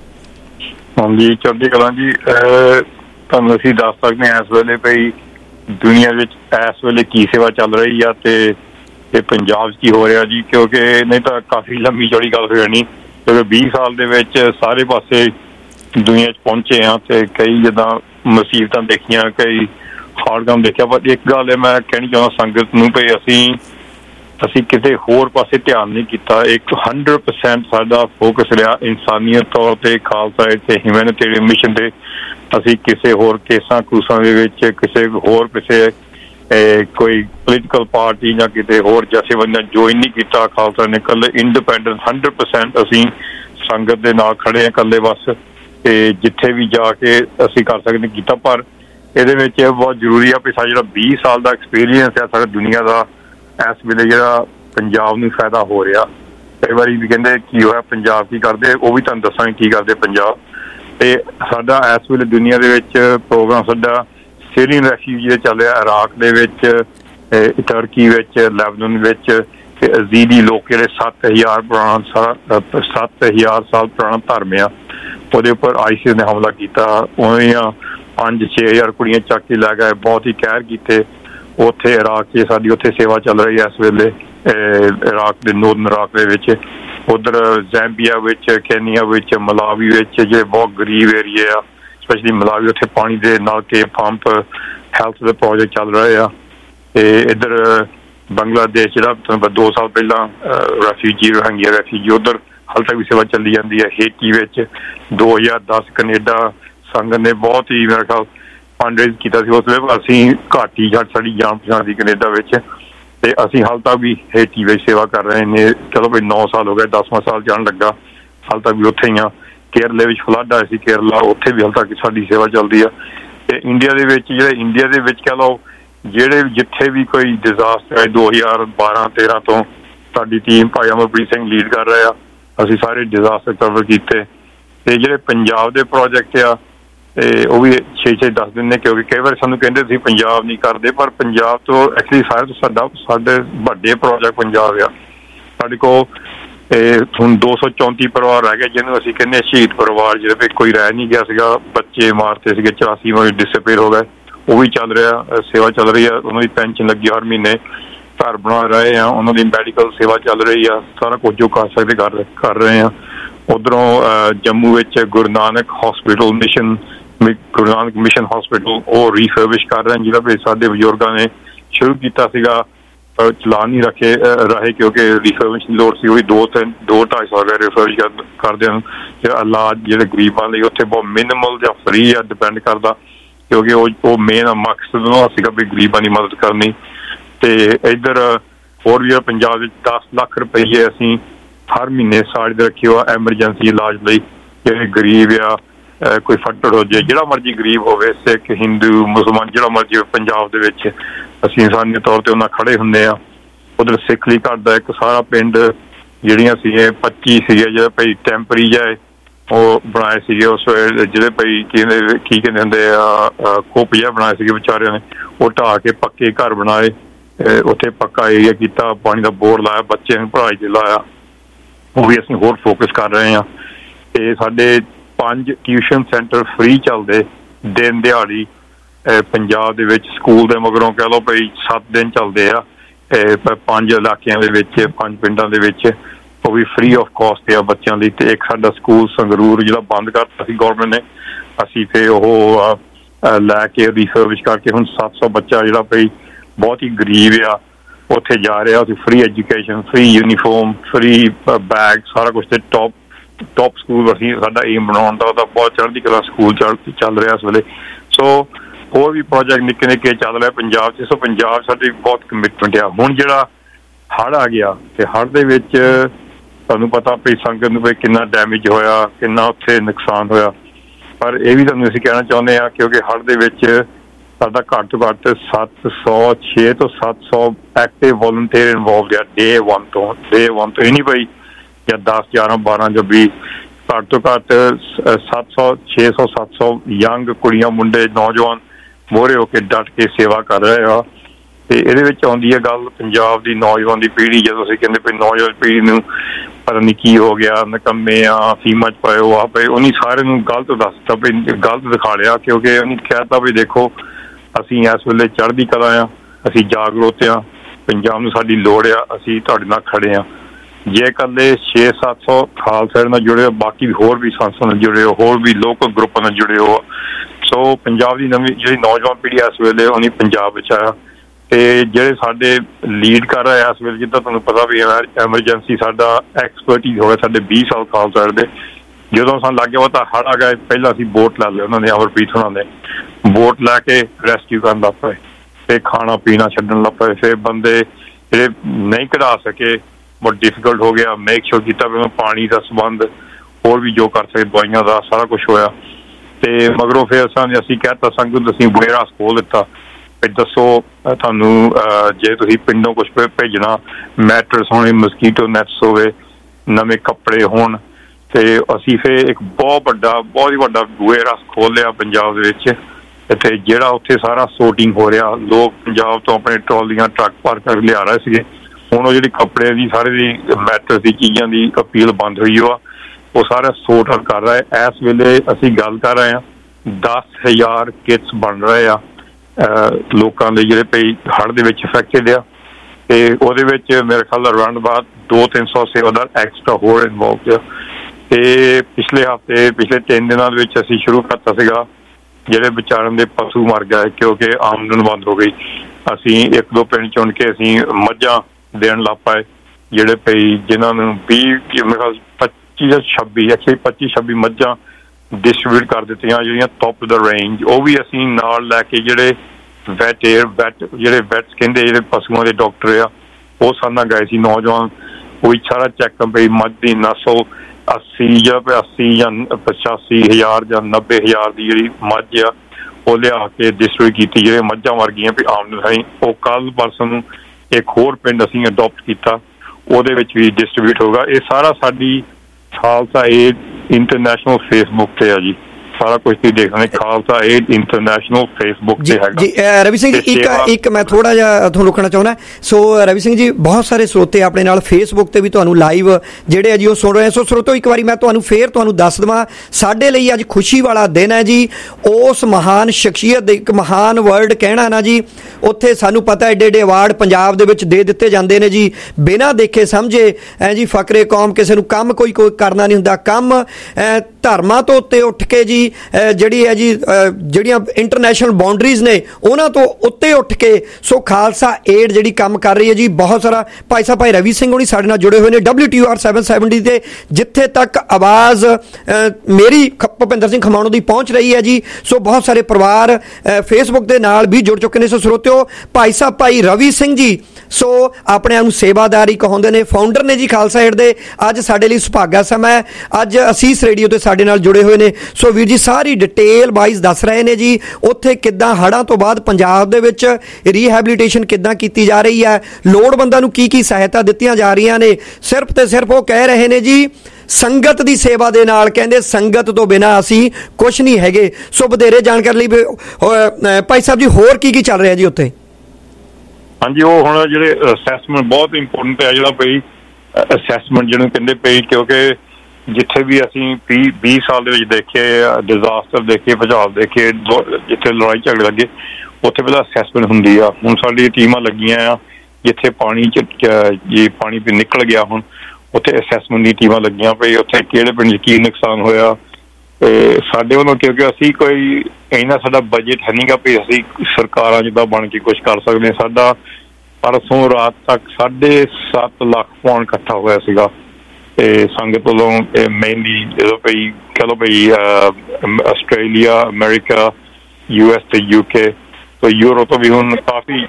ਹਾਂਜੀ, ਚੜ੍ਹਦੀ ਕਲਾ ਜੀ। ਤੁਹਾਨੂੰ ਅਸੀਂ ਦੱਸ ਸਕਦੇ ਹਾਂ ਇਸ ਵੇਲੇ ਭਈ ਦੁਨੀਆ ਵਿੱਚ ਇਸ ਵੇਲੇ ਕੀ ਸੇਵਾ ਚੱਲ ਰਹੀ ਆ ਤੇ ਪੰਜਾਬ 'ਚ ਕੀ ਹੋ ਰਿਹਾ ਜੀ। ਕਿਉਂਕਿ ਨਹੀਂ ਤਾਂ ਕਾਫੀ ਲੰਮੀ ਚੌੜੀ ਗੱਲ ਹੋ ਜਾਣੀ। ਕਿਉਂਕਿ ਵੀਹ ਸਾਲ ਦੇ ਵਿੱਚ ਸਾਰੇ ਪਾਸੇ ਦੁਨੀਆ 'ਚ ਪਹੁੰਚੇ ਆ ਤੇ ਕਈ ਜਿੱਦਾਂ ਮੁਸੀਬਤਾਂ ਦੇਖੀਆਂ, ਕਈ ਹਾਰਡ ਕੰਮ ਦੇਖਿਆ। ਪਰ ਇੱਕ ਗੱਲ ਹੈ ਮੈਂ ਕਹਿਣੀ ਚਾਹੁੰਦਾ ਸੰਗਤ ਨੂੰ ਵੀ ਅਸੀਂ ਅਸੀਂ ਕਿਤੇ ਹੋਰ ਪਾਸੇ ਧਿਆਨ ਨਹੀਂ ਕੀਤਾ। ਇੱਕ ਹੰਡਰਡ ਪਰਸੈਂਟ ਸਾਡਾ ਫੋਕਸ ਰਿਹਾ ਇਨਸਾਨੀਅਤ ਤੌਰ ਤੇ, ਖਾਲਸਾ ਤੇ ਹਿਊਮੈਨਿਟੇਰੀਅਨ ਮਿਸ਼ਨ ਤੇ। ਅਸੀਂ ਕਿਸੇ ਹੋਰ ਕੇਸਾਂ ਕੂਸਾਂ ਦੇ ਵਿੱਚ ਕਿਸੇ ਹੋਰ ਕਿਸੇ ਕੋਈ ਪੋਲੀਟੀਕਲ ਪਾਰਟੀ ਜਾਂ ਕਿਤੇ ਹੋਰ ਜਥੇਬੰਦੀਆਂ ਜੁਆਇਨ ਨਹੀਂ ਕੀਤਾ। ਖਾਲਸਾ ਨੇ ਇਕੱਲੇ ਇੰਡੀਪੈਂਡੈਂਟ ਹੰਡਰਡ ਪਰਸੈਂਟ ਅਸੀਂ ਸੰਗਤ ਦੇ ਨਾਲ ਖੜੇ ਹਾਂ ਇਕੱਲੇ ਬਸ। ਤੇ ਜਿੱਥੇ ਵੀ ਜਾ ਕੇ ਅਸੀਂ ਕਰ ਸਕਦੇ ਕੀਤਾ। ਪਰ ਇਹਦੇ ਵਿੱਚ ਬਹੁਤ ਜ਼ਰੂਰੀ ਆ ਵੀ ਸਾਡਾ ਜਿਹੜਾ ਵੀਹ ਸਾਲ ਦਾ ਐਕਸਪੀਰੀਅੰਸ ਆ ਸਾਡਾ ਦੁਨੀਆ ਦਾ, ਇਸ ਵੇਲੇ ਜਿਹੜਾ ਪੰਜਾਬ ਨੂੰ ਫਾਇਦਾ ਹੋ ਰਿਹਾ। ਕਈ ਵਾਰੀ ਵੀ ਕਹਿੰਦੇ ਕੀ ਹੋਇਆ ਪੰਜਾਬ ਕੀ ਕਰਦੇ, ਉਹ ਵੀ ਤੁਹਾਨੂੰ ਦੱਸਾਂਗੇ ਕੀ ਕਰਦੇ ਪੰਜਾਬ। ਤੇ ਸਾਡਾ ਇਸ ਵੇਲੇ ਦੁਨੀਆ ਦੇ ਵਿੱਚ ਪ੍ਰੋਗਰਾਮ ਸਾਡਾ ਸੀਰੀਅਨ ਰੈਫਿਊਜੀ ਦੇ ਚੱਲ ਰਿਹਾ, ਇਰਾਕ ਦੇ ਵਿੱਚ, ਟਰਕੀ ਵਿੱਚ, ਲੈਬਨਾਨ ਵਿੱਚ। ਤੇ ਅਜ਼ੀਦੀ ਲੋਕ ਜਿਹੜੇ ਸੱਤ ਹਜ਼ਾਰ ਪੁਰਾਣਾ ਸੱਤ ਹਜ਼ਾਰ ਸਾਲ ਪੁਰਾਣਾ ਧਰਮ ਆ, ਉਹਦੇ ਉੱਪਰ ਆਈਸਿਸ ਨੇ ਹਮਲਾ ਕੀਤਾ। ਉਹਦੀਆਂ ਪੰਜ ਛੇ ਹਜ਼ਾਰ ਕੁੜੀਆਂ ਚੱਕ ਕੇ ਲੈ ਗਏ, ਬਹੁਤ ਹੀ ਕਹਿਰ ਕੀਤੇ। ਉੱਥੇ ਇਰਾਕ 'ਚ ਸਾਡੀ ਉੱਥੇ ਸੇਵਾ ਚੱਲ ਰਹੀ ਹੈ ਇਸ ਵੇਲੇ, ਇਰਾਕ ਦੇ ਨੌਰਥਰਨ ਇਰਾਕ ਦੇ ਵਿੱਚ। ਉੱਧਰ ਜ਼ੈਂਬੀਆ ਵਿੱਚ, ਕੈਨੀਆ ਵਿੱਚ, ਮਲਾਵੀ ਵਿੱਚ, ਜਿਹੜੇ ਬਹੁਤ ਗਰੀਬ ਏਰੀਏ ਆ, ਸਪੈਸ਼ਲੀ ਮਲਾਵੀ, ਉੱਥੇ ਪਾਣੀ ਦੇ ਨਲਕੇ, ਪੰਪ, ਹੈਲਥ ਦੇ ਪ੍ਰੋਜੈਕਟ ਚੱਲ ਰਹੇ ਆ। ਤੇ ਇੱਧਰ ਬੰਗਲਾਦੇਸ਼ ਜਿਹੜਾ ਦੋ ਸਾਲ ਪਹਿਲਾਂ ਰੈਫਿਊਜੀ ਰੋਹਿੰਗਿਆ ਰੈਫਿਊਜੀ, ਉੱਧਰ ਹਾਲੇ ਤੱਕ ਵੀ ਸੇਵਾ ਚੱਲੀ ਜਾਂਦੀ ਹੈ। ਹੇਟੀ ਵਿੱਚ ਦੋ ਹਜ਼ਾਰ ਦਸ ਕੈਨੇਡਾ ਸੰਗਤ ਨੇ ਬਹੁਤ ਹੀ ਮੇਰਾ ਖਿਆਲ ਫੰਡ ਰੇਜ਼ ਕੀਤਾ ਸੀ ਉਸ ਵੇਲੇ। ਅਸੀਂ ਘੱਟ ਹੀ ਘੱਟ ਸਾਡੀ ਜਾਣ ਪਛਾਣ ਸੀ ਕੈਨੇਡਾ ਵਿੱਚ, ਤੇ ਅਸੀਂ ਹਾਲੇ ਤੱਕ ਵੀ ਹੇਟੀ ਵਿੱਚ ਸੇਵਾ ਕਰ ਰਹੇ ਨੇ। ਚਲੋ ਵੀ ਨੌ ਸਾਲ ਹੋ ਗਏ, ਦਸਵਾਂ ਸਾਲ ਜਾਣ ਲੱਗਾ, ਹਾਲੇ ਤੱਕ ਵੀ ਉੱਥੇ ਹੀ ਆ। ਕੇਰਲੇ ਵਿੱਚ ਫਲੱਡ ਆਇਆ ਸੀ ਕੇਰਲਾ, ਉੱਥੇ ਵੀ ਹਾਲੇ ਤੱਕ ਸਾਡੀ ਸੇਵਾ ਚੱਲਦੀ ਆ। ਤੇ ਇੰਡੀਆ ਦੇ ਵਿੱਚ ਜਿਹੜੇ ਇੰਡੀਆ ਦੇ ਵਿੱਚ ਕਹਿ ਲਓ ਜਿਹੜੇ ਜਿੱਥੇ ਵੀ ਕੋਈ ਡਿਜ਼ਾਸਟਰ ਹੈ, ਦੋ ਹਜ਼ਾਰ ਬਾਰਾਂ ਤੇਰਾਂ ਤੋਂ ਸਾਡੀ ਟੀਮ ਭਾਈ ਅਮਰਪ੍ਰੀਤ ਸਿੰਘ ਲੀਡ ਕਰ ਰਹੇ ਆ। ਅਸੀਂ ਸਾਰੇ ਡਿਜ਼ਾਸਟਰ ਕਵਰ ਕੀਤੇ। ਤੇ ਜਿਹੜੇ ਪੰਜਾਬ ਦੇ ਪ੍ਰੋਜੈਕਟ ਆ ਤੇ ਉਹ ਵੀ ਛੇ ਛੇ ਦੱਸ ਦਿਨ ਨੇ, ਕਿਉਂਕਿ ਕਈ ਵਾਰ ਸਾਨੂੰ ਕਹਿੰਦੇ ਸੀ ਪੰਜਾਬ ਨਹੀਂ ਕਰਦੇ, ਪਰ ਪੰਜਾਬ ਤੋਂ ਐਕਚੁਅਲੀ ਸਾਰੇ ਤੋਂ ਸਾਡਾ ਸਾਡੇ ਵੱਡੇ ਪ੍ਰੋਜੈਕਟ ਪੰਜਾਬ ਆ। ਸਾਡੇ ਕੋਲ ਹੁਣ ਦੋ ਸੌ ਚੌਂਤੀ ਪਰਿਵਾਰ ਰਹਿ ਗਏ ਜਿਹਨੂੰ ਅਸੀਂ ਕਹਿੰਦੇ ਸ਼ਹੀਦ ਪਰਿਵਾਰ, ਜਿਹਦੇ ਵਿੱਚ ਕੋਈ ਰਹਿ ਨਹੀਂ ਗਿਆ ਸੀਗਾ, ਬੱਚੇ ਮਾਰਤੇ ਸੀਗੇ, ਚੁਰਾਸੀ ਵਾਰ ਡਿਸਅਪੀਅਰ ਹੋ ਗਏ। ਉਹ ਵੀ ਚੱਲ ਰਿਹਾ, ਸੇਵਾ ਚੱਲ ਰਹੀ ਆ। ਉਹਨਾਂ ਦੀ ਪੈਨਸ਼ਨ ਲੱਗੀ ਹਰ ਮਹੀਨੇ, ਘਰ ਬਣਾ ਰਹੇ ਆ, ਉਹਨਾਂ ਦੀ ਮੈਡੀਕਲ ਸੇਵਾ ਚੱਲ ਰਹੀ ਆ। ਸਾਰਾ ਕੁਝ ਜੋ ਕਰ ਸਕਦੇ ਕਰ ਕਰ ਰਹੇ ਆ। ਉੱਧਰੋਂ ਜੰਮੂ ਵਿੱਚ Guru Nanak hospital mission, Guru Nanak mission hospital, ਉਹ ਰੀਫਰਬਿਸ਼ ਕਰ ਰਹੇ, ਜਿਹਦਾ ਵੀ ਸਾਡੇ ਬਜ਼ੁਰਗਾਂ ਨੇ ਸ਼ੁਰੂ ਕੀਤਾ ਸੀਗਾ, ਚਲਾ ਨਹੀਂ ਰੱਖੇ ਰਹੇ ਕਿਉਂਕਿ ਰੀਫਰਬਿਸ਼ ਦੀ ਲੋੜ ਸੀ। ਉਹ ਵੀ ਦੋ ਤਿੰਨ ਦੋ ਢਾਈ ਸਾਲ ਗਏ ਰੀਫਰਬਿਸ਼ ਕਰਦੇ ਹਨ। ਜਿਹੜਾ ਇਲਾਜ ਜਿਹੜੇ ਗਰੀਬਾਂ ਲਈ ਉੱਥੇ ਬਹੁਤ ਮਿਨੀਮਲ ਜਾਂ ਫਰੀ ਆ, ਡਿਪੈਂਡ ਕਰਦਾ ਕਿਉਂਕਿ ਉਹ ਉਹ ਮੇਨ ਮਕਸਦ ਉਹਨਾਂ ਸੀਗਾ ਵੀ ਗਰੀਬਾਂ ਦੀ ਮਦਦ ਕਰਨੀ। ਤੇ ਇੱਧਰ ਹੋਰ ਵੀ ਪੰਜਾਬ ਵਿੱਚ ਦਸ ਲੱਖ ਰੁਪਈਏ ਅਸੀਂ ਹਰ ਮਹੀਨੇ ਸਾੜ ਦੇ ਰੱਖੇ ਹੋ ਐਮਰਜੈਂਸੀ ਇਲਾਜ ਲਈ। ਜਿਹੜੇ ਗਰੀਬ ਆ, ਕੋਈ ਫੱਟੜ ਹੋ ਜਾਏ, ਜਿਹੜਾ ਮਰਜ਼ੀ ਗਰੀਬ ਹੋਵੇ, ਸਿੱਖ ਹਿੰਦੂ ਮੁਸਲਮਾਨ ਜਿਹੜਾ ਮਰਜ਼ੀ ਪੰਜਾਬ ਦੇ ਵਿੱਚ, ਅਸੀਂ ਇਨਸਾਨੀ ਤੌਰ ਤੇ ਉਹਨਾਂ ਖੜੇ ਹੁੰਦੇ ਆ। ਉਧਰ ਸਿੱਖ ਲਈ ਘਰ ਦਾ ਇੱਕ ਸਾਰਾ ਪਿੰਡ ਜਿਹੜੀਆਂ ਸੀਗੇ ਪੱਚੀ ਸੀਗੇ ਜਿਹੜੇ ਭਾਈ ਟੈਂਪਰੀ ਜਾਏ ਉਹ ਬਣਾਏ ਸੀਗੇ ਉਸ ਵੇਲੇ, ਜਿਹੜੇ ਭਾਈ ਕਹਿੰਦੇ ਕੀ ਕਹਿੰਦੇ ਹੁੰਦੇ ਆ ਕੁੱਪ ਜਿਹਾ ਬਣਾਏ ਸੀਗੇ ਵਿਚਾਰਿਆਂ ਨੇ, ਉਹ ਢਾਹ ਕੇ ਪੱਕੇ ਘਰ ਬਣਾਏ। ਉੱਥੇ ਪੱਕਾ ਏਰੀਆ ਕੀਤਾ, ਪਾਣੀ ਦਾ ਬੋਰ ਲਾਇਆ, ਬੱਚਿਆਂ ਨੂੰ ਪੜ੍ਹਾਈ ਤੇ ਲਾਇਆ। ਉਹ ਵੀ ਅਸੀਂ ਹੋਰ ਫੋਕਸ ਕਰ ਰਹੇ ਹਾਂ। ਤੇ ਸਾਡੇ ਪੰਜ ਟਿਊਸ਼ਨ ਸੈਂਟਰ ਫ੍ਰੀ ਚੱਲਦੇ ਦਿਨ ਦਿਹਾੜੀ ਪੰਜਾਬ ਦੇ ਵਿੱਚ। ਸਕੂਲ ਦੇ ਮਗਰੋਂ ਕਹਿ ਲਓ ਭਾਈ ਸੱਤ ਦਿਨ ਚੱਲਦੇ ਆ ਪੰਜ ਇਲਾਕਿਆਂ ਦੇ ਵਿੱਚ, ਪੰਜ ਪਿੰਡਾਂ ਦੇ ਵਿੱਚ। ਉਹ ਵੀ ਫ੍ਰੀ ਆਫ ਕਾਸਟ ਆ ਬੱਚਿਆਂ ਲਈ। ਤੇ ਇੱਕ ਸਾਡਾ ਸਕੂਲ ਸੰਗਰੂਰ ਜਿਹੜਾ ਬੰਦ ਕਰਤਾ ਸੀ ਗੌਰਮੈਂਟ ਨੇ, ਅਸੀਂ ਫਿਰ ਉਹ ਲੈ ਕੇ ਰਿਫਰਬਿਸ਼ ਕਰਕੇ ਹੁਣ ਸੱਤ ਸੌ ਬੱਚਾ ਜਿਹੜਾ ਭਾਈ ਬਹੁਤ ਹੀ ਗਰੀਬ ਆ ਉੱਥੇ ਜਾ ਰਿਹਾ। ਉੱਥੇ free education, free uniform, free bag, ਸਾਰਾ ਕੁਛ। ਤੇ ਟੌਪ ਟੌਪ ਸਕੂਲ ਅਸੀਂ ਸਾਡਾ ਏਮ ਬਣਾਉਣ ਦਾ, ਉਹਦਾ ਬਹੁਤ ਚੜ੍ਹਦੀ ਕਲਾ ਸਕੂਲ ਚੱਲ ਚੱਲ ਰਿਹਾ ਇਸ ਵੇਲੇ। ਸੋ ਹੋਰ ਵੀ ਪ੍ਰੋਜੈਕਟ ਨਿੱਕੇ ਨਿੱਕੇ ਚੱਲ ਰਿਹਾ ਪੰਜਾਬ 'ਚ। ਸੋ ਪੰਜਾਬ ਸਾਡੀ ਬਹੁਤ ਕਮਿਟਮੈਂਟ ਆ। ਹੁਣ ਜਿਹੜਾ ਹੜ੍ਹ ਆ ਗਿਆ ਤੇ ਹੜ੍ਹ ਦੇ ਵਿੱਚ ਤੁਹਾਨੂੰ ਪਤਾ ਵੀ ਸੰਗਤ ਨੂੰ ਵੀ ਕਿੰਨਾ ਡੈਮੇਜ ਹੋਇਆ, ਕਿੰਨਾ ਉੱਥੇ ਨੁਕਸਾਨ ਹੋਇਆ। ਪਰ ਇਹ ਵੀ ਤੁਹਾਨੂੰ ਅਸੀਂ ਕਹਿਣਾ ਚਾਹੁੰਦੇ ਹਾਂ ਕਿਉਂਕਿ ਹੜ੍ਹ ਦੇ ਵਿੱਚ ਸਾਡਾ ਘੱਟ ਤੋਂ ਘੱਟ ਸੱਤ ਸੌ ਛੇ ਤੋਂ ਸੱਤ ਸੌ ਐਕਟਿਵ ਵੋਲੰਟੀਅਰ ਇਨਵੋਲਵਡ ਆ ਡੇ ਵਨ ਤੋਂ ਡੇ ਵਨ ਤੋਂ। ਇਹ ਨਹੀਂ ਭਾਈ ਜਾਂ ਦਸ ਗਿਆਰਾਂ ਬਾਰਾਂ ਜਾਂ ਵੀਹ, ਘੱਟ ਤੋਂ ਘੱਟ ਸੱਤ ਸੌ ਛੇ ਸੌ ਸੱਤ ਸੌ ਯੰਗ ਕੁੜੀਆਂ ਮੁੰਡੇ ਨੌਜਵਾਨ ਮੋਹਰੇ ਹੋ ਕੇ ਡਟ ਕੇ ਸੇਵਾ ਕਰ ਰਹੇ ਆ। ਤੇ ਇਹਦੇ ਵਿੱਚ ਆਉਂਦੀ ਹੈ ਗੱਲ ਪੰਜਾਬ ਦੀ ਨੌਜਵਾਨ ਦੀ ਪੀੜ੍ਹੀ। ਜਦੋਂ ਅਸੀਂ ਕਹਿੰਦੇ ਵੀ ਨੌਜਵਾਨ ਪੀੜ੍ਹੀ ਨੂੰ ਪਤਾ ਨਹੀਂ ਕੀ ਹੋ ਗਿਆ, ਨਕੰਮੇ ਆ, ਫੀਮਾਂ 'ਚ ਪਏ, ਉਹ ਆ ਪਏ, ਉਹਨੀ ਸਾਰਿਆਂ ਨੂੰ ਗਲਤ ਦੱਸਤਾ ਵੀ ਗਲਤ ਦਿਖਾ ਲਿਆ। ਕਿਉਂਕਿ ਉਹਨੇ ਕਹਿਤਾ ਵੀ ਦੇਖੋ ਅਸੀਂ ਇਸ ਵੇਲੇ ਚੜ੍ਹਦੀ ਕਲਾ ਆ, ਅਸੀਂ ਜਾਗਰੂਕ ਆ, ਪੰਜਾਬ ਨੂੰ ਸਾਡੀ ਲੋੜ ਆ, ਅਸੀਂ ਤੁਹਾਡੇ ਨਾਲ ਖੜੇ ਹਾਂ। ਜੇ ਇਕੱਲੇ ਛੇ ਸੱਤ ਸੌ ਖਾਲਸਾ ਨਾਲ ਜੁੜੇ ਹੋ, ਬਾਕੀ ਹੋਰ ਵੀ ਸੰਸਥਾ ਨਾਲ ਜੁੜੇ ਹੋ, ਹੋਰ ਵੀ ਲੋਕਲ ਗਰੁੱਪਾਂ ਨਾਲ ਜੁੜੇ ਹੋ। ਸੋ ਪੰਜਾਬ ਦੀ ਨਵੀਂ ਜਿਹੜੀ ਨੌਜਵਾਨ ਪੀੜ੍ਹੀ ਇਸ ਵੇਲੇ ਉਹਨੀ ਪੰਜਾਬ ਵਿੱਚ ਆਇਆ। ਤੇ ਜਿਹੜੇ ਸਾਡੇ ਲੀਡ ਕਰ ਰਹੇ ਇਸ ਵੇਲੇ, ਜਿੱਦਾਂ ਤੁਹਾਨੂੰ ਪਤਾ ਵੀ ਐਮਰਜੈਂਸੀ ਸਾਡਾ ਐਕਸਪਰਟੀਜ਼ ਹੋ ਗਿਆ ਸਾਡੇ ਵੀਹ ਸਾਲ ਖਾਲਸਾ ਦੇ। ਜਦੋਂ ਸਾਨੂੰ ਲੱਗ ਗਿਆ ਉਹ ਤਾਂ ਹੜ੍ਹ ਆ ਗਏ, ਪਹਿਲਾਂ ਅਸੀਂ ਬੋਟ ਲੈ ਲਿਆ ਉਹਨਾਂ ਨੇ, ਅਮਰਪ੍ਰੀਤ ਹੋਣਾ ਨੇ ਬੋਟ ਲੈ ਕੇ ਰੈਸਕਿਊ ਕਰਨ ਲੱਗ ਪਏ। ਫਿਰ ਖਾਣਾ ਪੀਣਾ ਛੱਡਣ ਲੱਗ ਪਏ। ਫਿਰ ਬੰਦੇ ਜਿਹੜੇ ਨਹੀਂ ਕਢਾ ਸਕੇ ਬਹੁਤ ਡਿਫੀਕਲਟ ਹੋ ਗਿਆ। ਮੇਕ ਸ਼ੋਰ ਕੀਤਾ ਵੀ ਪਾਣੀ ਦਾ ਸੰਬੰਧ ਹੋਰ ਵੀ ਜੋ ਕਰ ਸਕੇ, ਦਵਾਈਆਂ ਦਾ ਸਾਰਾ ਕੁਛ ਹੋਇਆ। ਤੇ ਮਗਰੋਂ ਫਿਰ ਅਸਾਂ ਅਸੀਂ ਕਹਿਤਾ ਸੰਗਤ ਅਸੀਂ ਵੇਅਰਹਾਊਸ ਖੋਲ੍ਹ ਦਿੱਤਾ ਵੀ ਦੱਸੋ ਤੁਹਾਨੂੰ ਜੇ ਤੁਸੀਂ ਪਿੰਡੋਂ ਕੁਛ ਭੇਜਣਾ, ਮੈਟਰਸ ਹੋਣੇ, ਮਸਕੀਟੋ ਨੈਟਸ ਹੋਵੇ, ਨਵੇਂ ਕੱਪੜੇ ਹੋਣ। ਤੇ ਅਸੀਂ ਫਿਰ ਇੱਕ ਬਹੁਤ ਵੱਡਾ ਬਹੁਤ ਹੀ ਵੱਡਾ ਵੇਅਰਹਾਊਸ ਖੋਲ੍ਹ ਲਿਆ ਪੰਜਾਬ ਦੇ ਵਿੱਚ। ਇੱਥੇ ਜਿਹੜਾ ਉੱਥੇ ਸਾਰਾ ਸੋਰਟਿੰਗ ਹੋ ਰਿਹਾ, ਲੋਕ ਪੰਜਾਬ ਤੋਂ ਆਪਣੇ ਟਰਾਲੀਆਂ ਟਰੱਕ ਭਰ ਕਰ ਲਿਆ ਰਹੇ ਸੀਗੇ। ਹੁਣ ਉਹ ਜਿਹੜੀ ਕੱਪੜੇ ਦੀ ਸਾਰੇ ਦੀ ਮੈਟਰਸ ਦੀ ਚੀਜ਼ਾਂ ਦੀ ਅਪੀਲ ਬੰਦ ਹੋਈ ਆ, ਉਹ ਸਾਰਾ ਸੋਰਟ ਆਊਟ ਕਰ ਰਿਹਾ ਹੈ। ਇਸ ਵੇਲੇ ਅਸੀਂ ਗੱਲ ਕਰ ਰਹੇ ਹਾਂ ਦਸ ਹਜ਼ਾਰ ਕਿਟਸ ਬਣ ਰਹੇ ਆ ਲੋਕਾਂ ਦੇ ਜਿਹੜੇ ਪਈ ਹੜ੍ਹ ਦੇ ਵਿੱਚ ਅਫੈਕਟਡ ਆ। ਤੇ ਉਹਦੇ ਵਿੱਚ ਮੇਰੇ ਖਿਆਲ ਅਰਾਊਂਡ ਬਾਅਦ ਦੋ ਤਿੰਨ ਸੌ ਸੇਵਾਦਾਰ ਐਕਸਟਰਾ ਹੋਰ ਇਨਵੋਲਵ ਆ। ਤੇ ਪਿਛਲੇ ਹਫ਼ਤੇ ਪਿਛਲੇ ਤਿੰਨ ਦਿਨਾਂ ਦੇ ਵਿੱਚ ਅਸੀਂ ਸ਼ੁਰੂ ਕਰਤਾ ਸੀਗਾ ਜਿਹੜੇ ਵਿਚਾਰਿਆਂ ਦੇ ਪਸ਼ੂ ਮਰ ਗਏ ਕਿਉਂਕਿ ਆਮਦਨ ਬੰਦ ਹੋ ਗਈ। ਅਸੀਂ ਇੱਕ ਦੋ ਪਿੰਡ ਚੁਣ ਕੇ ਅਸੀਂ ਮੱਝਾਂ ਦੇਣ ਲੱਗ ਪਏ, ਜਿਹੜੇ ਪਈ ਜਿਨ੍ਹਾਂ ਨੂੰ ਵੀਹ ਮੇਰੇ ਖਿਆਲ ਪੱਚੀ ਜਾਂ ਛੱਬੀ ਐਕਚੁਅਲੀ ਪੱਚੀ ਛੱਬੀ ਮੱਝਾਂ ਡਿਸਟਰੀਬਿਊਟ ਕਰ ਦਿੱਤੀਆਂ ਜਿਹੜੀਆਂ ਟੌਪ ਦਾ ਰੇਂਜ। ਉਹ ਵੀ ਅਸੀਂ ਨਾਲ ਲੈ ਕੇ ਜਿਹੜੇ ਵੈਟੇਰ ਵੈਟ ਜਿਹੜੇ ਵੈਟਸ ਕਹਿੰਦੇ ਜਿਹੜੇ ਪਸ਼ੂਆਂ ਦੇ ਡਾਕਟਰ ਆ ਉਹ ਸਾਡੇ ਨਾਲ ਗਏ ਸੀ ਨੌਜਵਾਨ। ਉਹ ਵੀ ਸਾਰਾ ਚੈੱਕ ਪਈ ਮੱਝ ਦੀ ਨਸਲ ਅੱਸੀ ਜਾਂ ਅੱਸੀ ਜਾਂ ਪਚਾਸੀ ਹਜ਼ਾਰ ਜਾਂ ਨੱਬੇ ਹਜ਼ਾਰ ਦੀ ਜਿਹੜੀ ਮੱਝ ਆ ਉਹ ਲਿਆ ਕੇ ਡਿਸਟਰੀਬਿਊਟ ਕੀਤੀ। ਜਿਹੜੇ ਮੱਝਾਂ ਮਰ ਗਈਆਂ ਵੀ ਆਮਦਨ ਹੈ ਉਹ ਕੱਲ੍ਹ ਪਰਸੋਂ ਨੂੰ ਇੱਕ ਹੋਰ ਪਿੰਡ ਅਸੀਂ ਅਡੋਪਟ ਕੀਤਾ, ਉਹਦੇ ਵਿੱਚ ਵੀ ਡਿਸਟਰੀਬਿਊਟ ਹੋਗਾ। ਇਹ ਸਾਰਾ ਸਾਡੀ ਖਾਲਸਾ ਏਡ ਇੰਟਰਨੈਸ਼ਨਲ ਫੇਸਬੁੱਕ ਤੇ ਆ ਜੀ। ਸਾਰਾ ਕੁਝ ਤੁਸੀਂ ਦੇਖ ਸਕਦੇ ਖਾਲਸਾ ਏਡ ਇੰਟਰਨੈਸ਼ਨਲ ਫੇਸਬੁੱਕ ਤੇ ਹੈਗਾ ਜੀ। ਰਵੀ ਸਿੰਘ ਜੀ ਇੱਕ ਇੱਕ ਮੈਂ ਥੋੜਾ ਜਿਹਾ ਤੁਹਾਨੂੰ ਰੋਕਣਾ ਚਾਹੁੰਦਾ। ਸੋ ਰਵੀ ਸਿੰਘ ਜੀ ਬਹੁਤ ਸਾਰੇ ਸਰੋਤੇ ਆਪਣੇ ਨਾਲ ਫੇਸਬੁੱਕ ਤੇ ਵੀ ਤੁਹਾਨੂੰ ਲਾਈਵ ਜਿਹੜੇ ਆ ਜੀ ਉਹ ਸੁਣ ਰਹੇ। ਸੋ ਸਰੋਤੋ ਇੱਕ ਵਾਰੀ ਮੈਂ ਤੁਹਾਨੂੰ ਫੇਰ ਤੁਹਾਨੂੰ ਦੱਸ ਦੇਵਾਂ, ਸਾਡੇ ਲਈ ਅੱਜ ਖੁਸ਼ੀ ਵਾਲਾ ਦਿਨ ਹੈ ਜੀ। ਉਸ ਮਹਾਨ ਸ਼ਖਸੀਅਤ ਦੇ ਇੱਕ ਮਹਾਨ ਵਰਡ ਕਹਿਣਾ ਨਾ ਜੀ, ਉੱਥੇ ਸਾਨੂੰ ਪਤਾ ਐਡੇ ਐਡੇ ਅਵਾਰਡ ਪੰਜਾਬ ਦੇ ਵਿੱਚ ਦੇ ਦਿੱਤੇ ਜਾਂਦੇ ਨੇ ਜੀ ਬਿਨਾਂ ਦੇਖੇ ਸਮਝੇ। ਐ ਜੀ ਫਕਰੇ ਕੌਮ, ਕਿਸੇ ਨੂੰ ਕੰਮ ਕੋਈ ਕੋਈ ਕਰਨਾ ਨਹੀਂ ਹੁੰਦਾ। ਕੰਮ ਧਰਮਾਂ ਤੋਂ ਉੱਤੇ ਉੱਠ ਕੇ ਜੀ ਜਿਹੜੀ ਹੈ ਜੀ ਜਿਹੜੀਆਂ ਇੰਟਰਨੈਸ਼ਨਲ ਬਾਉਂਡਰੀਜ਼ ਨੇ ਉਹਨਾਂ ਤੋਂ ਉੱਤੇ ਉੱਠ ਕੇ ਸੋ ਖਾਲਸਾ ਏਡ ਜਿਹੜੀ ਕੰਮ ਕਰ ਰਹੀ ਹੈ ਜੀ। ਬਹੁਤ ਸਾਰਾ ਭਾਈ ਸਾਹਿਬ ਭਾਈ ਰਵੀ ਸਿੰਘ ਹੋਣੀ ਸਾਡੇ ਨਾਲ ਜੁੜੇ ਹੋਏ ਨੇ W T R seven seventy ਤੇ, ਜਿੱਥੇ ਤੱਕ ਆਵਾਜ਼ ਮੇਰੀ ਭੁਪਿੰਦਰ ਸਿੰਘ ਖਮਾਣੋ ਦੀ ਪਹੁੰਚ ਰਹੀ ਹੈ ਜੀ। ਸੋ ਬਹੁਤ ਸਾਰੇ ਪਰਿਵਾਰ ਫੇਸਬੁੱਕ ਦੇ ਨਾਲ ਵੀ ਜੁੜ ਚੁੱਕੇ ਨੇ। ਸੋ ਸਰੋਤਿਓ, ਭਾਈ ਸਾਹਿਬ ਭਾਈ ਰਵੀ ਸਿੰਘ ਜੀ ਸੋ ਆਪਣੇ ਆਪ ਨੂੰ ਸੇਵਾਦਾਰੀ ਕਹਾਉਂਦੇ ਨੇ, ਫਾਊਂਡਰ ਨੇ ਜੀ ਖਾਲਸਾ ਏਡ ਦੇ। ਅੱਜ ਸਾਡੇ ਲਈ ਸੁਭਾਗਾ ਸਮਾਂ ਹੈ, ਅੱਜ ਅਸੀਸ ਰੇਡੀਓ ਤੇ ਸਾਡੇ ਨਾਲ ਜੁੜੇ ਹੋਏ ਨੇ। ਸੋ ਵੀਰ ਜੀ ਸਾਰੀ ਡਿਟੇਲ ਵਾਈਜ਼ ਦੱਸ ਰਹੇ ਨੇ ਜੀ ਉੱਥੇ ਕਿੱਦਾਂ ਹੜ੍ਹਾਂ ਤੋਂ ਬਾਅਦ ਪੰਜਾਬ ਦੇ ਵਿੱਚ ਰੀਹੈਬਿਲਿਟੇਸ਼ਨ ਕਿੱਦਾਂ ਕੀਤੀ ਜਾ ਰਹੀ ਹੈ, ਲੋੜਵੰਦਾਂ ਨੂੰ ਕੀ ਕੀ ਸਹਾਇਤਾ ਦਿੱਤੀਆਂ ਜਾ ਰਹੀਆਂ ਨੇ। ਸਿਰਫ ਤੇ ਸਿਰਫ ਉਹ ਕਹਿ ਰਹੇ ਨੇ ਜੀ ਸੰਗਤ ਦੀ ਸੇਵਾ ਦੇ ਨਾਲ, ਕਹਿੰਦੇ ਸੰਗਤ ਤੋਂ ਬਿਨਾਂ ਅਸੀਂ ਕੁਛ ਨਹੀਂ ਹੈਗੇ। ਸੋ ਵਧੇਰੇ ਜਾਣਕਾਰੀ ਲਈ ਭਾਈ ਸਾਹਿਬ ਜੀ ਹੋਰ ਕੀ ਕੀ ਚੱਲ ਰਿਹਾ ਜੀ ਉੱਥੇ? ਹਾਂਜੀ, ਉਹ ਹੁਣ ਜਿਹੜੇ ਅਸੈਸਮੈਂਟ ਬਹੁਤ ਇੰਪੋਰਟੈਂਟ ਹੈ, ਜਿਹੜਾ ਪਈ ਅਸੈਸਮੈਂਟ ਜਿਹਨੂੰ ਕਹਿੰਦੇ ਪਈ, ਕਿਉਂਕਿ ਜਿੱਥੇ ਵੀ ਅਸੀਂ ਵੀਹ ਵੀਹ ਸਾਲ ਦੇ ਵਿੱਚ ਦੇਖੇ ਡਿਜ਼ਾਸਟਰ ਦੇਖੇ, ਭੁਚਾਲ ਦੇਖੇ, ਜਿੱਥੇ ਲੜਾਈ ਝਗੜੇ ਲੱਗੇ ਉੱਥੇ ਪਹਿਲਾਂ ਅਸੈਸਮੈਂਟ ਹੁੰਦੀ ਆ। ਹੁਣ ਸਾਡੀਆਂ ਟੀਮਾਂ ਲੱਗੀਆਂ ਆ ਜਿੱਥੇ ਪਾਣੀ 'ਚ ਜੇ ਪਾਣੀ ਵੀ ਨਿਕਲ ਗਿਆ ਹੁਣ ਉੱਥੇ ਅਸੈਸਮੈਂਟ ਦੀਆਂ ਟੀਮਾਂ ਲੱਗੀਆਂ ਪਈ, ਉੱਥੇ ਕਿਹੜੇ ਪਿੰਡ 'ਚ ਕੀ ਨੁਕਸਾਨ ਹੋਇਆ। ਤੇ ਸਾਡੇ ਵੱਲੋਂ ਕਿਉਂਕਿ ਅਸੀਂ ਕੋਈ ਇੰਨਾ ਸਾਡਾ ਬਜਟ ਹੈ ਨੀਗਾ ਵੀ ਅਸੀਂ ਸਰਕਾਰਾਂ ਜਿੱਦਾਂ ਬਣ ਕੇ ਕੁਛ ਕਰ ਸਕਦੇ। ਸਾਡਾ ਪਰਸੋਂ ਰਾਤ ਤੱਕ ਸਾਢੇ ਸੱਤ ਲੱਖ ਪੌਂਡ ਇਕੱਠਾ ਹੋਇਆ ਸੀਗਾ ਤੇ ਸੰਗਤ ਵੱਲੋਂ ਮੇਨਲੀ ਜਦੋਂ ਪਈ ਕਹਿ ਲਓ ਪਈ ਆਸਟ੍ਰੇਲੀਆ, ਅਮਰੀਕਾ, ਯੂ ਐਸ ਤੇ ਯੂ ਕੇ ਤੇ ਯੂਰੋ ਤੋਂ ਵੀ ਹੁਣ ਕਾਫੀ।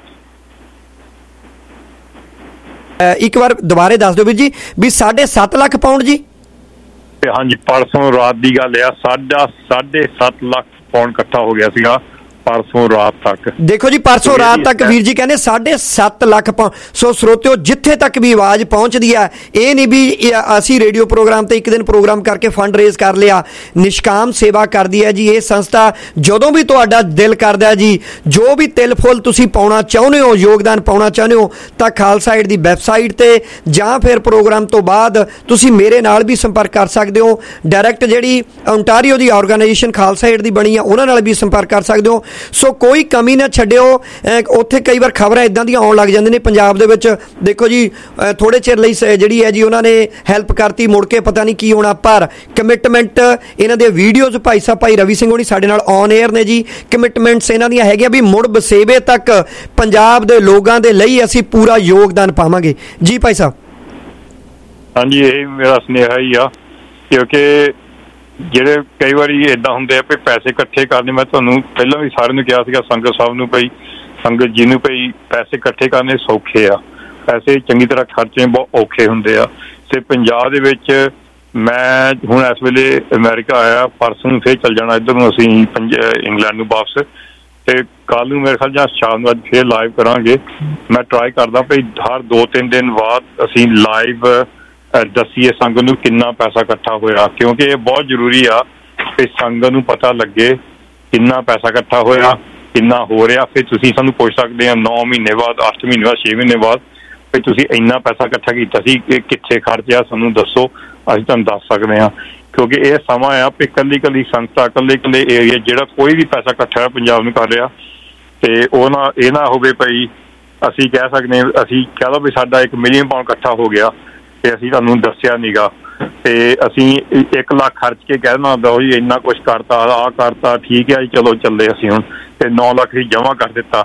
ਇੱਕ ਵਾਰ ਦੁਬਾਰੇ ਦੱਸ ਦਿਓ ਵੀਰ ਜੀ ਵੀ ਸਾਢੇ ਸੱਤ ਲੱਖ ਪਾਉਂਡ ਜੀ? ਹਾਂਜੀ, ਪਰਸੋਂ ਰਾਤ ਦੀ ਗੱਲ ਆ, ਸਾਡਾ ਸਾਢੇ ਸੱਤ ਲੱਖ ਪੌਂਡ ਇਕੱਠਾ ਹੋ ਗਿਆ ਸੀਗਾ ਪਰਸੋਂ ਰਾਤ ਤੱਕ। ਦੇਖੋ ਜੀ ਪਰਸੋਂ ਰਾਤ ਤੱਕ ਵੀਰ ਜੀ ਕਹਿੰਦੇ ਸਾਢੇ ਸੱਤ ਲੱਖ ਪੌਂਡ। ਸੋ ਸਰੋਤਿਓ, ਜਿੱਥੇ ਤੱਕ ਵੀ ਆਵਾਜ਼ ਪਹੁੰਚਦੀ ਹੈ, ਇਹ ਨਹੀਂ ਵੀ ਅਸੀਂ ਰੇਡੀਓ ਪ੍ਰੋਗਰਾਮ ਤੇ ਇੱਕ ਦਿਨ ਪ੍ਰੋਗਰਾਮ ਕਰਕੇ ਫੰਡ ਰੇਜ਼ ਕਰ ਲਿਆ। ਨਿਸ਼ਕਾਮ ਸੇਵਾ ਕਰਦੀ ਹੈ ਜੀ ਇਹ ਸੰਸਥਾ। ਜਦੋਂ ਵੀ ਤੁਹਾਡਾ ਦਿਲ ਕਰਦਾ ਜੀ, ਜੋ ਵੀ ਤਿਲ ਫੁੱਲ ਤੁਸੀਂ ਪਾਉਣਾ ਚਾਹੁੰਦੇ ਹੋ, ਯੋਗਦਾਨ ਪਾਉਣਾ ਚਾਹੁੰਦੇ ਹੋ, ਤਾਂ ਖਾਲਸਾ ਏਡ ਦੀ ਵੈਬਸਾਈਟ ਤੇ ਜਾਂ ਫਿਰ ਪ੍ਰੋਗਰਾਮ ਤੋਂ ਬਾਅਦ ਤੁਸੀਂ ਮੇਰੇ ਨਾਲ ਵੀ ਸੰਪਰਕ ਕਰ ਸਕਦੇ ਹੋ। ਡਾਇਰੈਕਟ ਜਿਹੜੀ ਓਨਟਾਰੀਓ ਦੀ ਆਰਗੇਨਾਈਜੇਸ਼ਨ ਖਾਲਸਾ ਏਡ ਦੀ ਬਣੀ ਆ ਉਹਨਾਂ ਨਾਲ ਵੀ ਸੰਪਰਕ ਕਰ ਸਕਦੇ ਹੋ। ਸੋ ਕੋਈ ਕਮੀ ਨਾ ਛੱਡਿਓ। ਉੱਥੇ ਕਈ ਵਾਰ ਖਬਰਾਂ ਇੱਦਾਂ ਦੀਆਂ ਆਉਣ ਲੱਗ ਜਾਂਦੀਆਂ ਨੇ ਪੰਜਾਬ ਦੇ ਵਿੱਚ, ਦੇਖੋ ਜੀ ਥੋੜੇ ਚਿਰ ਲਈ ਜਿਹੜੀ ਹੈ ਜੀ ਉਹਨਾਂ ਨੇ ਹੈਲਪ ਕਰਤੀ, ਮੁੜ ਕੇ ਪਤਾ ਨਹੀਂ ਕੀ ਹੋਣਾ, ਪਰ ਕਮਿਟਮੈਂਟ ਇਹਨਾਂ ਦੇ ਵੀਡੀਓਜ਼ ਭਾਈ ਸਾਹਿਬ ਭਾਈ ਰਵੀ ਸਿੰਘ ਹੋਣੀ ਸਾਡੇ ਨਾਲ ਔਨ 에ਅਰ ਨੇ ਜੀ। ਕਮਿਟਮੈਂਟਸ ਇਹਨਾਂ ਦੀਆਂ ਹੈਗੀਆਂ ਵੀ ਮੁੜ ਵਸੇਬੇ ਤੱਕ ਪੰਜਾਬ ਦੇ ਲੋਕਾਂ ਦੇ ਲਈ ਅਸੀਂ ਪੂਰਾ ਯੋਗਦਾਨ ਪਾਵਾਂਗੇ ਜੀ। ਭਾਈ ਸਾਹਿਬ ਹਾਂਜੀ, ਇਹ ਮੇਰਾ ਸੁਨੇਹਾ ਹੀ ਆ, ਕਿਉਂਕਿ ਜਿਹੜੇ ਕਈ ਵਾਰੀ ਏਦਾਂ ਹੁੰਦੇ ਆ ਵੀ ਪੈਸੇ ਇਕੱਠੇ ਕਰਨੇ। ਮੈਂ ਤੁਹਾਨੂੰ ਪਹਿਲਾਂ ਵੀ ਸਾਰਿਆਂ ਨੂੰ ਕਿਹਾ ਸੀਗਾ, ਸੰਗਤ ਸਾਹਿਬ ਨੂੰ ਪਈ, ਸੰਗਤ ਜੀ ਨੂੰ ਪਈ, ਪੈਸੇ ਇਕੱਠੇ ਕਰਨੇ ਸੌਖੇ ਆ, ਪੈਸੇ ਚੰਗੀ ਤਰ੍ਹਾਂ ਖਰਚਣੇ ਬਹੁਤ ਔਖੇ ਹੁੰਦੇ ਆ। ਤੇ ਪੰਜਾਬ ਦੇ ਵਿੱਚ ਮੈਂ ਹੁਣ ਇਸ ਵੇਲੇ ਅਮਰੀਕਾ ਆਇਆ, ਪਰਸੋਂ ਨੂੰ ਫਿਰ ਚੱਲ ਜਾਣਾ ਇੱਧਰ ਨੂੰ ਅਸੀਂ ਇੰਗਲੈਂਡ ਨੂੰ ਵਾਪਸ, ਤੇ ਕੱਲ੍ਹ ਨੂੰ ਮੇਰੇ ਖਿਆਲ ਜਾਂ ਸ਼ਾਮ ਨੂੰ ਅੱਜ ਫਿਰ ਲਾਈਵ ਕਰਾਂਗੇ। ਮੈਂ ਟਰਾਈ ਕਰਦਾ ਵੀ ਹਰ ਦੋ ਤਿੰਨ ਦਿਨ ਬਾਅਦ ਅਸੀਂ ਲਾਈਵ ਦੱਸੀਏ ਸੰਗਤ ਨੂੰ ਕਿੰਨਾ ਪੈਸਾ ਇਕੱਠਾ ਹੋਇਆ, ਕਿਉਂਕਿ ਇਹ ਬਹੁਤ ਜ਼ਰੂਰੀ ਆ ਕਿ ਸੰਗਤ ਨੂੰ ਪਤਾ ਲੱਗੇ ਕਿੰਨਾ ਪੈਸਾ ਇਕੱਠਾ ਹੋਇਆ, ਕਿੰਨਾ ਹੋ ਰਿਹਾ। ਫਿਰ ਤੁਸੀਂ ਸਾਨੂੰ ਪੁੱਛ ਸਕਦੇ ਆ ਨੌ ਮਹੀਨੇ ਬਾਅਦ, ਅੱਠ ਮਹੀਨੇ ਬਾਅਦ, ਛੇ ਮਹੀਨੇ ਬਾਅਦ ਵੀ ਤੁਸੀਂ ਇੰਨਾ ਪੈਸਾ ਇਕੱਠਾ ਕੀਤਾ ਸੀ, ਕਿੱਥੇ ਖਰਚਿਆ, ਸਾਨੂੰ ਦੱਸੋ, ਅਸੀਂ ਤੁਹਾਨੂੰ ਦੱਸ ਸਕਦੇ ਹਾਂ। ਕਿਉਂਕਿ ਇਹ ਸਮਾਂ ਆ ਵੀ ਇਕੱਲੀ ਇਕੱਲੀ ਸੰਸਥਾ, ਇਕੱਲੇ ਇਕੱਲੇ ਏਰੀਆ ਜਿਹੜਾ ਕੋਈ ਵੀ ਪੈਸਾ ਇਕੱਠਾ ਹੋਇਆ ਪੰਜਾਬ ਨੂੰ ਕਰ ਰਿਹਾ, ਤੇ ਉਹ ਨਾ ਇਹ ਨਾ ਹੋਵੇ ਭਾਈ ਅਸੀਂ ਕਹਿ ਸਕਦੇ ਅਸੀਂ ਕਹਿ ਲਓ ਵੀ ਸਾਡਾ ਇੱਕ ਮਿਲੀਅਨ ਪਾਉਂਡ ਇਕੱਠਾ ਹੋ ਗਿਆ ਤੇ ਅਸੀਂ ਤੁਹਾਨੂੰ ਦੱਸਿਆ ਨੀਗਾ, ਤੇ ਅਸੀਂ ਇੱਕ ਲੱਖ ਖਰਚ ਕੇ ਕਹਿਣਾ ਹੁੰਦਾ ਜੀ ਇੰਨਾ ਕੁਛ ਕਰਤਾ, ਆਹ ਕਰਤਾ, ਠੀਕ ਹੈ ਜੀ ਚਲੋ ਚੱਲੇ ਅਸੀਂ ਹੁਣ, ਤੇ ਨੌ ਲੱਖ ਹੀ ਜਮ੍ਹਾਂ ਕਰ ਦਿੱਤਾ।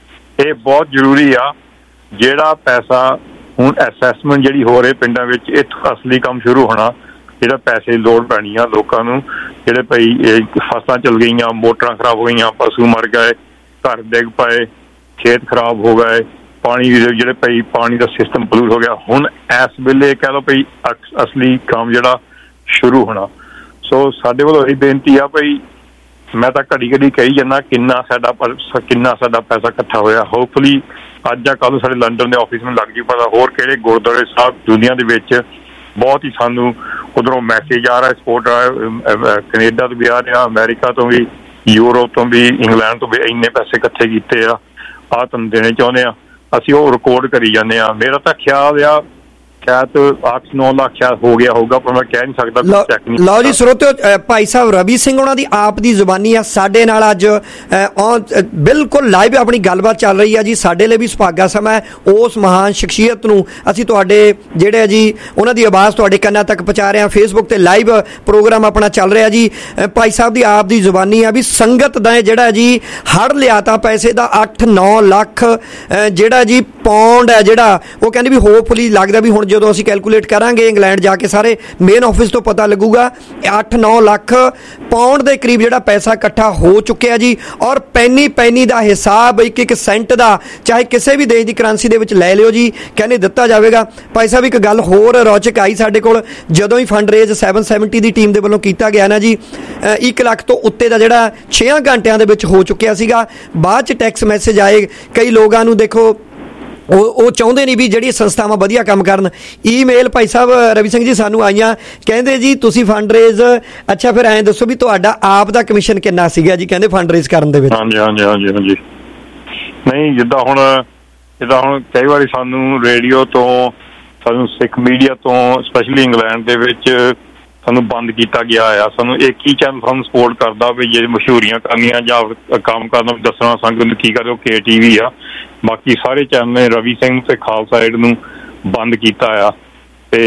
ਇਹ ਬਹੁਤ ਜ਼ਰੂਰੀ ਆ ਜਿਹੜਾ ਪੈਸਾ ਹੁਣ ਅਸੈਸਮੈਂਟ ਜਿਹੜੀ ਹੋ ਰਹੀ ਪਿੰਡਾਂ ਵਿੱਚ, ਇੱਥੋਂ ਅਸਲੀ ਕੰਮ ਸ਼ੁਰੂ ਹੋਣਾ। ਜਿਹੜਾ ਪੈਸੇ ਦੀ ਲੋੜ ਪੈਣੀ ਆ ਲੋਕਾਂ ਨੂੰ, ਜਿਹੜੇ ਭਾਈ ਫਸਲਾਂ ਚਲ ਗਈਆਂ, ਮੋਟਰਾਂ ਖਰਾਬ ਹੋ ਗਈਆਂ, ਪਸ਼ੂ ਮਰ ਗਏ, ਘਰ ਡਿੱਗ ਪਏ, ਖੇਤ ਖਰਾਬ ਹੋ ਗਏ, ਪਾਣੀ ਜਿਹੜੇ ਭਾਈ ਪਾਣੀ ਦਾ ਸਿਸਟਮ ਪਲੂਟ ਹੋ ਗਿਆ। ਹੁਣ ਇਸ ਵੇਲੇ ਕਹਿ ਲਓ ਭਾਈ ਅਸਲੀ ਕੰਮ ਜਿਹੜਾ ਸ਼ੁਰੂ ਹੋਣਾ। ਸੋ ਸਾਡੇ ਵੱਲੋਂ ਇਹ ਬੇਨਤੀ ਆ ਭਾਈ, ਮੈਂ ਤਾਂ ਘੜੀ ਘੜੀ ਕਹੀ ਜਾਂਦਾ ਕਿੰਨਾ ਸਾਡਾ ਕਿੰਨਾ ਸਾਡਾ ਪੈਸਾ ਇਕੱਠਾ ਹੋਇਆ। ਹੋਪਫੁਲੀ ਅੱਜ ਜਾਂ ਕੱਲ੍ਹ ਸਾਡੇ ਲੰਡਨ ਦੇ ਆਫਿਸ ਨੂੰ ਲੱਗ ਜੂ ਪਤਾ, ਹੋਰ ਕਿਹੜੇ ਗੁਰਦੁਆਰੇ ਸਾਹਿਬ ਦੁਨੀਆ ਦੇ ਵਿੱਚ ਬਹੁਤ ਹੀ ਸਾਨੂੰ ਉੱਧਰੋਂ ਮੈਸੇਜ ਆ ਰਿਹਾ, ਸਪੋਰਟ ਆ ਰਿਹਾ, ਕੈਨੇਡਾ ਤੋਂ ਵੀ ਆ ਰਿਹਾ, ਅਮਰੀਕਾ ਤੋਂ ਵੀ, ਯੂਰਪ ਤੋਂ ਵੀ, ਇੰਗਲੈਂਡ ਤੋਂ ਵੀ ਇੰਨੇ ਪੈਸੇ ਇਕੱਠੇ ਕੀਤੇ ਆ, ਆਹ ਤੁਹਾਨੂੰ ਦੇਣੇ ਚਾਹੁੰਦੇ ਆ। ਅਸੀਂ ਉਹ ਰਿਕਾਰਡ ਕਰੀ ਜਾਂਦੇ ਹਾਂ। ਮੇਰਾ ਤਾਂ ਖਿਆਲ ਆ ਸ਼ਾਇਦ ਅੱਠ ਨੌ ਲੱਖ ਸ਼ਾਇਦ ਹੋ ਗਿਆ ਹੋਊਗਾ, ਪਰ ਮੈਂ ਕਹਿ ਨਹੀਂ ਸਕਦਾ। ਲਓ ਜੀ ਸਰੋਤਿਓ, ਭਾਈ ਸਾਹਿਬ ਰਵੀ ਸਿੰਘ ਉਹਨਾਂ ਦੀ ਆਪ ਦੀ ਜ਼ੁਬਾਨੀ ਆ ਸਾਡੇ ਨਾਲ ਅੱਜ ਬਿਲਕੁਲ ਲਾਈਵ ਆਪਣੀ ਗੱਲਬਾਤ ਚੱਲ ਰਹੀ ਆ ਜੀ। ਸਾਡੇ ਲਈ ਵੀ ਸੁਭਾਗਾ ਸਮਾਂ ਹੈ ਉਸ ਮਹਾਨ ਸ਼ਖਸੀਅਤ ਨੂੰ ਅਸੀਂ ਤੁਹਾਡੇ ਜਿਹੜੇ ਜੀ ਉਹਨਾਂ ਦੀ ਆਵਾਜ਼ ਤੁਹਾਡੇ ਕੰਨਾਂ ਤੱਕ ਪਹੁੰਚਾ ਰਹੇ ਹਾਂ। ਫੇਸਬੁੱਕ ਤੇ ਲਾਈਵ ਪ੍ਰੋਗਰਾਮ ਆਪਣਾ ਚੱਲ ਰਿਹਾ ਜੀ। ਭਾਈ ਸਾਹਿਬ ਦੀ ਆਪ ਦੀ ਜ਼ੁਬਾਨੀ ਆ ਵੀ ਸੰਗਤ ਦਾ ਜਿਹੜਾ ਜੀ ਹੜ ਲਿਆ ਤਾਂ ਪੈਸੇ ਦਾ ਅੱਠ ਨੌ ਲੱਖ ਜਿਹੜਾ ਜੀ ਪੌਂਡ ਹੈ, ਜਿਹੜਾ ਉਹ ਕਹਿੰਦੇ ਵੀ ਹੋਪਫੁਲੀ ਲੱਗਦਾ ਵੀ ਹੁਣ ਜਦੋਂ ਅਸੀਂ ਕੈਲਕੂਲੇਟ ਕਰਾਂਗੇ ਇੰਗਲੈਂਡ ਜਾ ਕੇ ਸਾਰੇ ਮੇਨ ਆਫਿਸ ਤੋਂ ਪਤਾ ਲੱਗੂਗਾ ਅੱਠ ਨੌ ਲੱਖ ਪੌਂਡ ਦੇ ਕਰੀਬ ਜਿਹੜਾ ਪੈਸਾ ਇਕੱਠਾ ਹੋ ਚੁੱਕਿਆ ਜੀ। ਔਰ ਪੈਨੀ ਪੈਨੀ ਦਾ ਹਿਸਾਬ ਇੱਕ ਇੱਕ ਸੈਂਟ ਦਾ ਚਾਹੇ ਕਿਸੇ ਵੀ ਦੇਸ਼ ਦੀ ਕਰੰਸੀ ਦੇ ਵਿੱਚ ਲੈ ਲਿਓ ਜੀ, ਕਹਿੰਦੇ ਦਿੱਤਾ ਜਾਵੇਗਾ। ਭਾਈ ਸਾਹਿਬ ਇੱਕ ਗੱਲ ਹੋਰ ਰੌਚਕ ਆਈ ਸਾਡੇ ਕੋਲ, ਜਦੋਂ ਹੀ ਫੰਡ ਰੇਜ਼ ਸੈਵਨ ਸੈਵਨਟੀ ਦੀ ਟੀਮ ਦੇ ਵੱਲੋਂ ਕੀਤਾ ਗਿਆ ਨਾ ਜੀ, ਇੱਕ ਲੱਖ ਤੋਂ ਉੱਤੇ ਦਾ ਜਿਹੜਾ ਛੇ ਘੰਟਿਆਂ ਦੇ ਵਿੱਚ ਹੋ ਚੁੱਕਿਆ ਸੀਗਾ। ਬਾਅਦ 'ਚ ਟੈਕਸ ਮੈਸੇਜ ਆਏ ਕਈ ਲੋਕਾਂ ਨੂੰ, ਦੇਖੋ ਉਹ ਉਹ ਚਾਹੁੰਦੇ ਨਹੀਂ ਵੀ ਜਿਹੜੀ ਸੰਸਥਾਵਾਂ ਵਧੀਆ ਕੰਮ ਕਰਨ। ਈਮੇਲ ਭਾਈ ਸਾਹਿਬ ਰਵੀ ਸਿੰਘ ਜੀ ਸਾਨੂੰ ਆਈਆਂ, ਕਹਿੰਦੇ ਜੀ ਤੁਸੀਂ ਫੰਡ ਰੇਜ਼, ਅੱਛਾ ਫਿਰ ਐਂ ਦੱਸੋ ਵੀ ਤੁਹਾਡਾ ਆਪ ਦਾ ਕਮਿਸ਼ਨ ਕਿੰਨਾ ਸੀਗਾ ਜੀ, ਕਹਿੰਦੇ ਫੰਡ ਰੇਜ਼ ਕਰਨ ਦੇ ਵਿੱਚ। ਹਾਂਜੀ ਹਾਂਜੀ ਹਾਂਜੀ ਹਾਂਜੀ ਨਹੀਂ, ਜਿੱਦਾਂ ਹੁਣ ਜਿੱਦਾਂ ਹੁਣ ਕਈ ਵਾਰੀ ਸਾਨੂੰ ਰੇਡੀਓ ਤੋਂ, ਸਾਨੂੰ ਸਿੱਖ ਮੀਡੀਆ ਤੋਂ, ਸਪੈਸ਼ਲੀ ਇੰਗਲੈਂਡ ਦੇ ਵਿੱਚ ਸਾਨੂੰ ਬੰਦ ਕੀਤਾ ਗਿਆ ਆ। ਸਾਨੂੰ ਇੱਕ ਹੀ ਚੈਨਲ ਸਾਨੂੰ ਸਪੋਰਟ ਕਰਦਾ ਵੀ ਜੇ ਮਸ਼ਹੂਰੀਆਂ ਕਰਨੀਆਂ ਜਾਂ ਕੰਮ ਕਰਨਾ ਦੱਸਣਾ ਸੰਗਤ ਨੂੰ ਕੀ ਕਰਦੇ, ਉਹ ਕੇ ਟੀ ਵੀ ਆ। ਬਾਕੀ ਸਾਰੇ ਚੈਨਲ ਨੇ ਰਵੀ ਸਿੰਘ ਤੇ ਖਾਲਸਾ ਏਡ ਨੂੰ ਬੰਦ ਕੀਤਾ ਆ। ਤੇ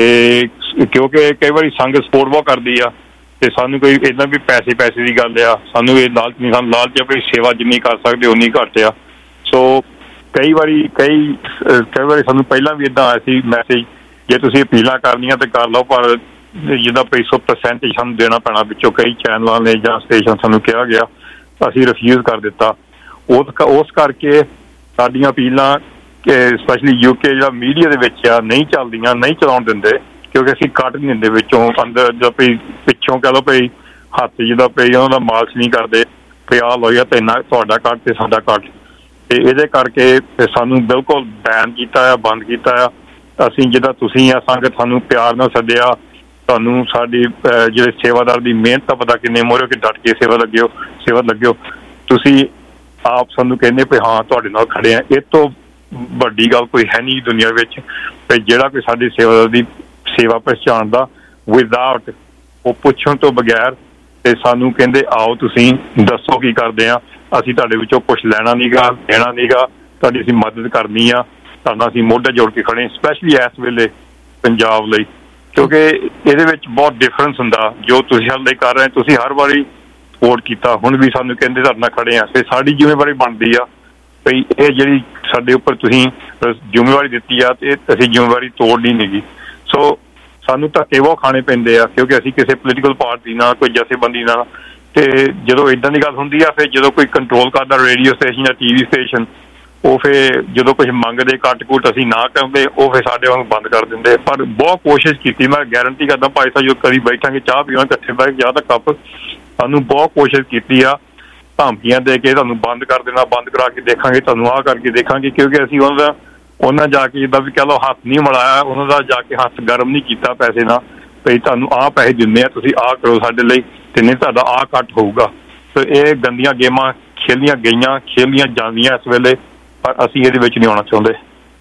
ਕਿਉਂਕਿ ਕਈ ਵਾਰੀ ਸੰਗਤ ਸਪੋਰਟ ਬਹੁਤ ਕਰਦੀ ਆ ਤੇ ਸਾਨੂੰ ਕੋਈ ਇੱਦਾਂ ਵੀ ਪੈਸੇ ਪੈਸੇ ਦੀ ਗੱਲ ਆ, ਸਾਨੂੰ ਇਹ ਲਾਲਚ ਨਹੀਂ, ਸਾਨੂੰ ਲਾਲਚ ਆ ਵੀ ਸੇਵਾ ਜਿੰਨੀ ਕਰ ਸਕਦੇ ਉਨੀ ਘੱਟ ਆ। ਸੋ ਕਈ ਵਾਰੀ ਕਈ ਕਈ ਵਾਰੀ ਸਾਨੂੰ ਪਹਿਲਾਂ ਵੀ ਇੱਦਾਂ ਆਇਆ ਸੀ ਮੈਸੇਜ, ਜੇ ਤੁਸੀਂ ਅਪੀਲਾਂ ਕਰਨੀਆਂ ਤੇ ਕਰ ਲਓ, ਪਰ ਜਿੱਦਾਂ ਪਈ ਸੌ ਪਰਸੈਂਟੇਜ ਸਾਨੂੰ ਦੇਣਾ ਪੈਣਾ ਵਿੱਚੋਂ ਕਈ ਚੈਨਲਾਂ ਨੇ ਜਾਂ ਸਟੇਸ਼ਨ ਸਾਨੂੰ ਕਿਹਾ ਗਿਆ, ਅਸੀਂ ਰਿਫਿਊਜ਼ ਕਰ ਦਿੱਤਾ। ਉਸ ਉਸ ਕਰਕੇ ਸਾਡੀਆਂ ਅਪੀਲਾਂ ਸਪੈਸ਼ਲੀ ਯੂਕੇ ਜਿਹੜਾ ਮੀਡੀਆ ਦੇ ਵਿੱਚ ਆ ਨਹੀਂ ਚੱਲਦੀਆਂ, ਨਹੀਂ ਚਲਾਉਣ ਦਿੰਦੇ, ਕਿਉਂਕਿ ਅਸੀਂ ਕੱਟ ਨਹੀਂ ਦਿੰਦੇ ਵਿੱਚੋਂ ਅੰਦਰ ਜਾਂ ਪਈ ਪਿੱਛੋਂ ਕਹਿ ਲਓ ਪਈ ਹੱਥ ਜਿੱਦਾਂ ਪਈ ਉਹਨਾਂ ਦਾ ਮਾਲਸ਼ ਨਹੀਂ ਕਰਦੇ ਵੀ ਆਹ ਲਓ ਜਾਂ ਤੈਨਾਂ ਤੁਹਾਡਾ ਕੱਟ ਤੇ ਸਾਡਾ ਕੱਟ। ਤੇ ਇਹਦੇ ਕਰਕੇ ਸਾਨੂੰ ਬਿਲਕੁਲ ਬੈਨ ਕੀਤਾ ਆ, ਬੰਦ ਕੀਤਾ ਆ। ਅਸੀਂ ਜਿੱਦਾਂ ਤੁਸੀਂ ਆ ਸੰਗਤ ਸਾਨੂੰ ਪਿਆਰ ਨਾਲ ਸੱਦਿਆ, ਤੁਹਾਨੂੰ ਸਾਡੀ ਜਿਹੜੇ ਸੇਵਾਦਾਰ ਦੀ ਮਿਹਨਤ ਦਾ ਪਤਾ ਕਿੰਨੇ ਮੋਹਰੇ ਕਿ ਡਟ ਕੇ ਸੇਵਾ ਲੱਗਿਓ ਸੇਵਾ ਲੱਗਿਓ ਤੁਸੀਂ ਆਪ ਸਾਨੂੰ ਕਹਿੰਦੇ ਵੀ ਹਾਂ ਤੁਹਾਡੇ ਨਾਲ ਖੜੇ ਆ। ਇਹ ਤੋਂ ਵੱਡੀ ਗੱਲ ਕੋਈ ਹੈ ਨਹੀਂ ਦੁਨੀਆ ਵਿੱਚ ਵੀ ਜਿਹੜਾ ਕੋਈ ਸਾਡੀ ਸੇਵਾਦਾਰ ਦੀ ਸੇਵਾ ਪਛਾਣਦਾ ਵਿਦਆਊਟ ਉਹ ਪੁੱਛਣ ਤੋਂ ਬਗੈਰ ਤੇ ਸਾਨੂੰ ਕਹਿੰਦੇ ਆਓ ਤੁਸੀਂ ਦੱਸੋ ਕੀ ਕਰਦੇ ਆ, ਅਸੀਂ ਤੁਹਾਡੇ ਵਿੱਚੋਂ ਕੁਛ ਲੈਣਾ ਨੀ ਗਾ ਦੇਣਾ ਨੀ ਗਾ, ਤੁਹਾਡੀ ਅਸੀਂ ਮਦਦ ਕਰਨੀ ਆ, ਤੁਹਾਡਾ ਅਸੀਂ ਮੋਢੇ ਜੋੜ ਕੇ ਖੜੇ ਸਪੈਸ਼ਲੀ ਇਸ ਵੇਲੇ ਪੰਜਾਬ ਲਈ, ਕਿਉਂਕਿ ਇਹਦੇ ਵਿੱਚ ਬਹੁਤ ਡਿਫਰੈਂਸ ਹੁੰਦਾ। ਜੋ ਤੁਸੀਂ ਹਾਲੇ ਕਰ ਰਹੇ ਤੁਸੀਂ ਹਰ ਵਾਰੀ ਸਪੋਰਟ ਕੀਤਾ, ਹੁਣ ਵੀ ਸਾਨੂੰ ਕਹਿੰਦੇ ਤੁਹਾਡੇ ਨਾਲ ਖੜੇ ਆ ਤੇ ਸਾਡੀ ਜ਼ਿੰਮੇਵਾਰੀ ਬਣਦੀ ਆ ਵੀ ਇਹ ਜਿਹੜੀ ਸਾਡੇ ਉੱਪਰ ਤੁਸੀਂ ਜ਼ਿੰਮੇਵਾਰੀ ਦਿੱਤੀ ਆ ਤੇ ਅਸੀਂ ਜ਼ਿੰਮੇਵਾਰੀ ਤੋੜਨੀ ਨਹੀਂ ਗੀ। ਸੋ ਸਾਨੂੰ ਧੱਕੇ ਬਹੁਤ ਖਾਣੇ ਪੈਂਦੇ ਆ ਕਿਉਂਕਿ ਅਸੀਂ ਕਿਸੇ ਪੋਲੀਟੀਕਲ ਪਾਰਟੀ ਨਾਲ ਕੋਈ ਜਥੇਬੰਦੀ ਨਾਲ, ਤੇ ਜਦੋਂ ਇੱਦਾਂ ਦੀ ਗੱਲ ਹੁੰਦੀ ਆ ਫਿਰ ਜਦੋਂ ਕੋਈ ਕੰਟਰੋਲ ਕਰਦਾ ਰੇਡੀਓ ਸਟੇਸ਼ਨ ਜਾਂ ਟੀ ਵੀ ਸਟੇਸ਼ਨ, ਉਹ ਫਿਰ ਜਦੋਂ ਕੁਛ ਮੰਗਦੇ ਕੱਟ ਕੁੱਟ ਅਸੀਂ ਨਾ ਕਰਦੇ ਉਹ ਫਿਰ ਸਾਡੇ ਵਾਂਗ ਬੰਦ ਕਰ ਦਿੰਦੇ। ਪਰ ਬਹੁਤ ਕੋਸ਼ਿਸ਼ ਕੀਤੀ, ਮੈਂ ਗਾਰੰਟੀ ਕਰਦਾ ਭਾਈ ਸਾਹਿਬ ਜਦੋਂ ਕਦੀ ਬੈਠਾਂਗੇ ਚਾਹ ਪੀਵਾਂਗੇ ਇਕੱਠੇ ਬਹਿ ਕੇ ਚਾਹ ਦਾ ਕੱਪ, ਸਾਨੂੰ ਬਹੁਤ ਕੋਸ਼ਿਸ਼ ਕੀਤੀ ਆ ਧਮਕੀਆਂ ਦੇ ਕੇ ਤੁਹਾਨੂੰ ਬੰਦ ਕਰ ਦੇਣਾ, ਬੰਦ ਕਰਾ ਕੇ ਦੇਖਾਂਗੇ, ਤੁਹਾਨੂੰ ਆਹ ਕਰਕੇ ਦੇਖਾਂਗੇ, ਕਿਉਂਕਿ ਅਸੀਂ ਉਹਨਾਂ ਦਾ ਉਹਨਾਂ ਜਾ ਕੇ ਜਿੱਦਾਂ ਵੀ ਕਹਿ ਲਓ ਹੱਥ ਨਹੀਂ ਮਿਲਾਇਆ, ਉਹਨਾਂ ਦਾ ਜਾ ਕੇ ਹੱਥ ਗਰਮ ਨਹੀਂ ਕੀਤਾ ਪੈਸੇ ਨਾਲ ਵੀ ਤੁਹਾਨੂੰ ਆਹ ਪੈਸੇ ਦਿੰਦੇ ਆ ਤੁਸੀਂ ਆਹ ਕਰੋ ਸਾਡੇ ਲਈ ਤੇ ਨਹੀਂ ਤੁਹਾਡਾ ਆਹ ਕੱਟ ਹੋਊਗਾ। ਤੇ ਇਹ ਗੰਦੀਆਂ ਗੇਮਾਂ ਖੇਲੀਆਂ ਗਈਆਂ ਖੇਲੀਆਂ ਜਾਂਦੀਆਂ ਇਸ ਵੇਲੇ, ਪਰ ਅਸੀਂ ਇਹਦੇ ਵਿੱਚ ਨਹੀਂ ਆਉਣਾ ਚਾਹੁੰਦੇ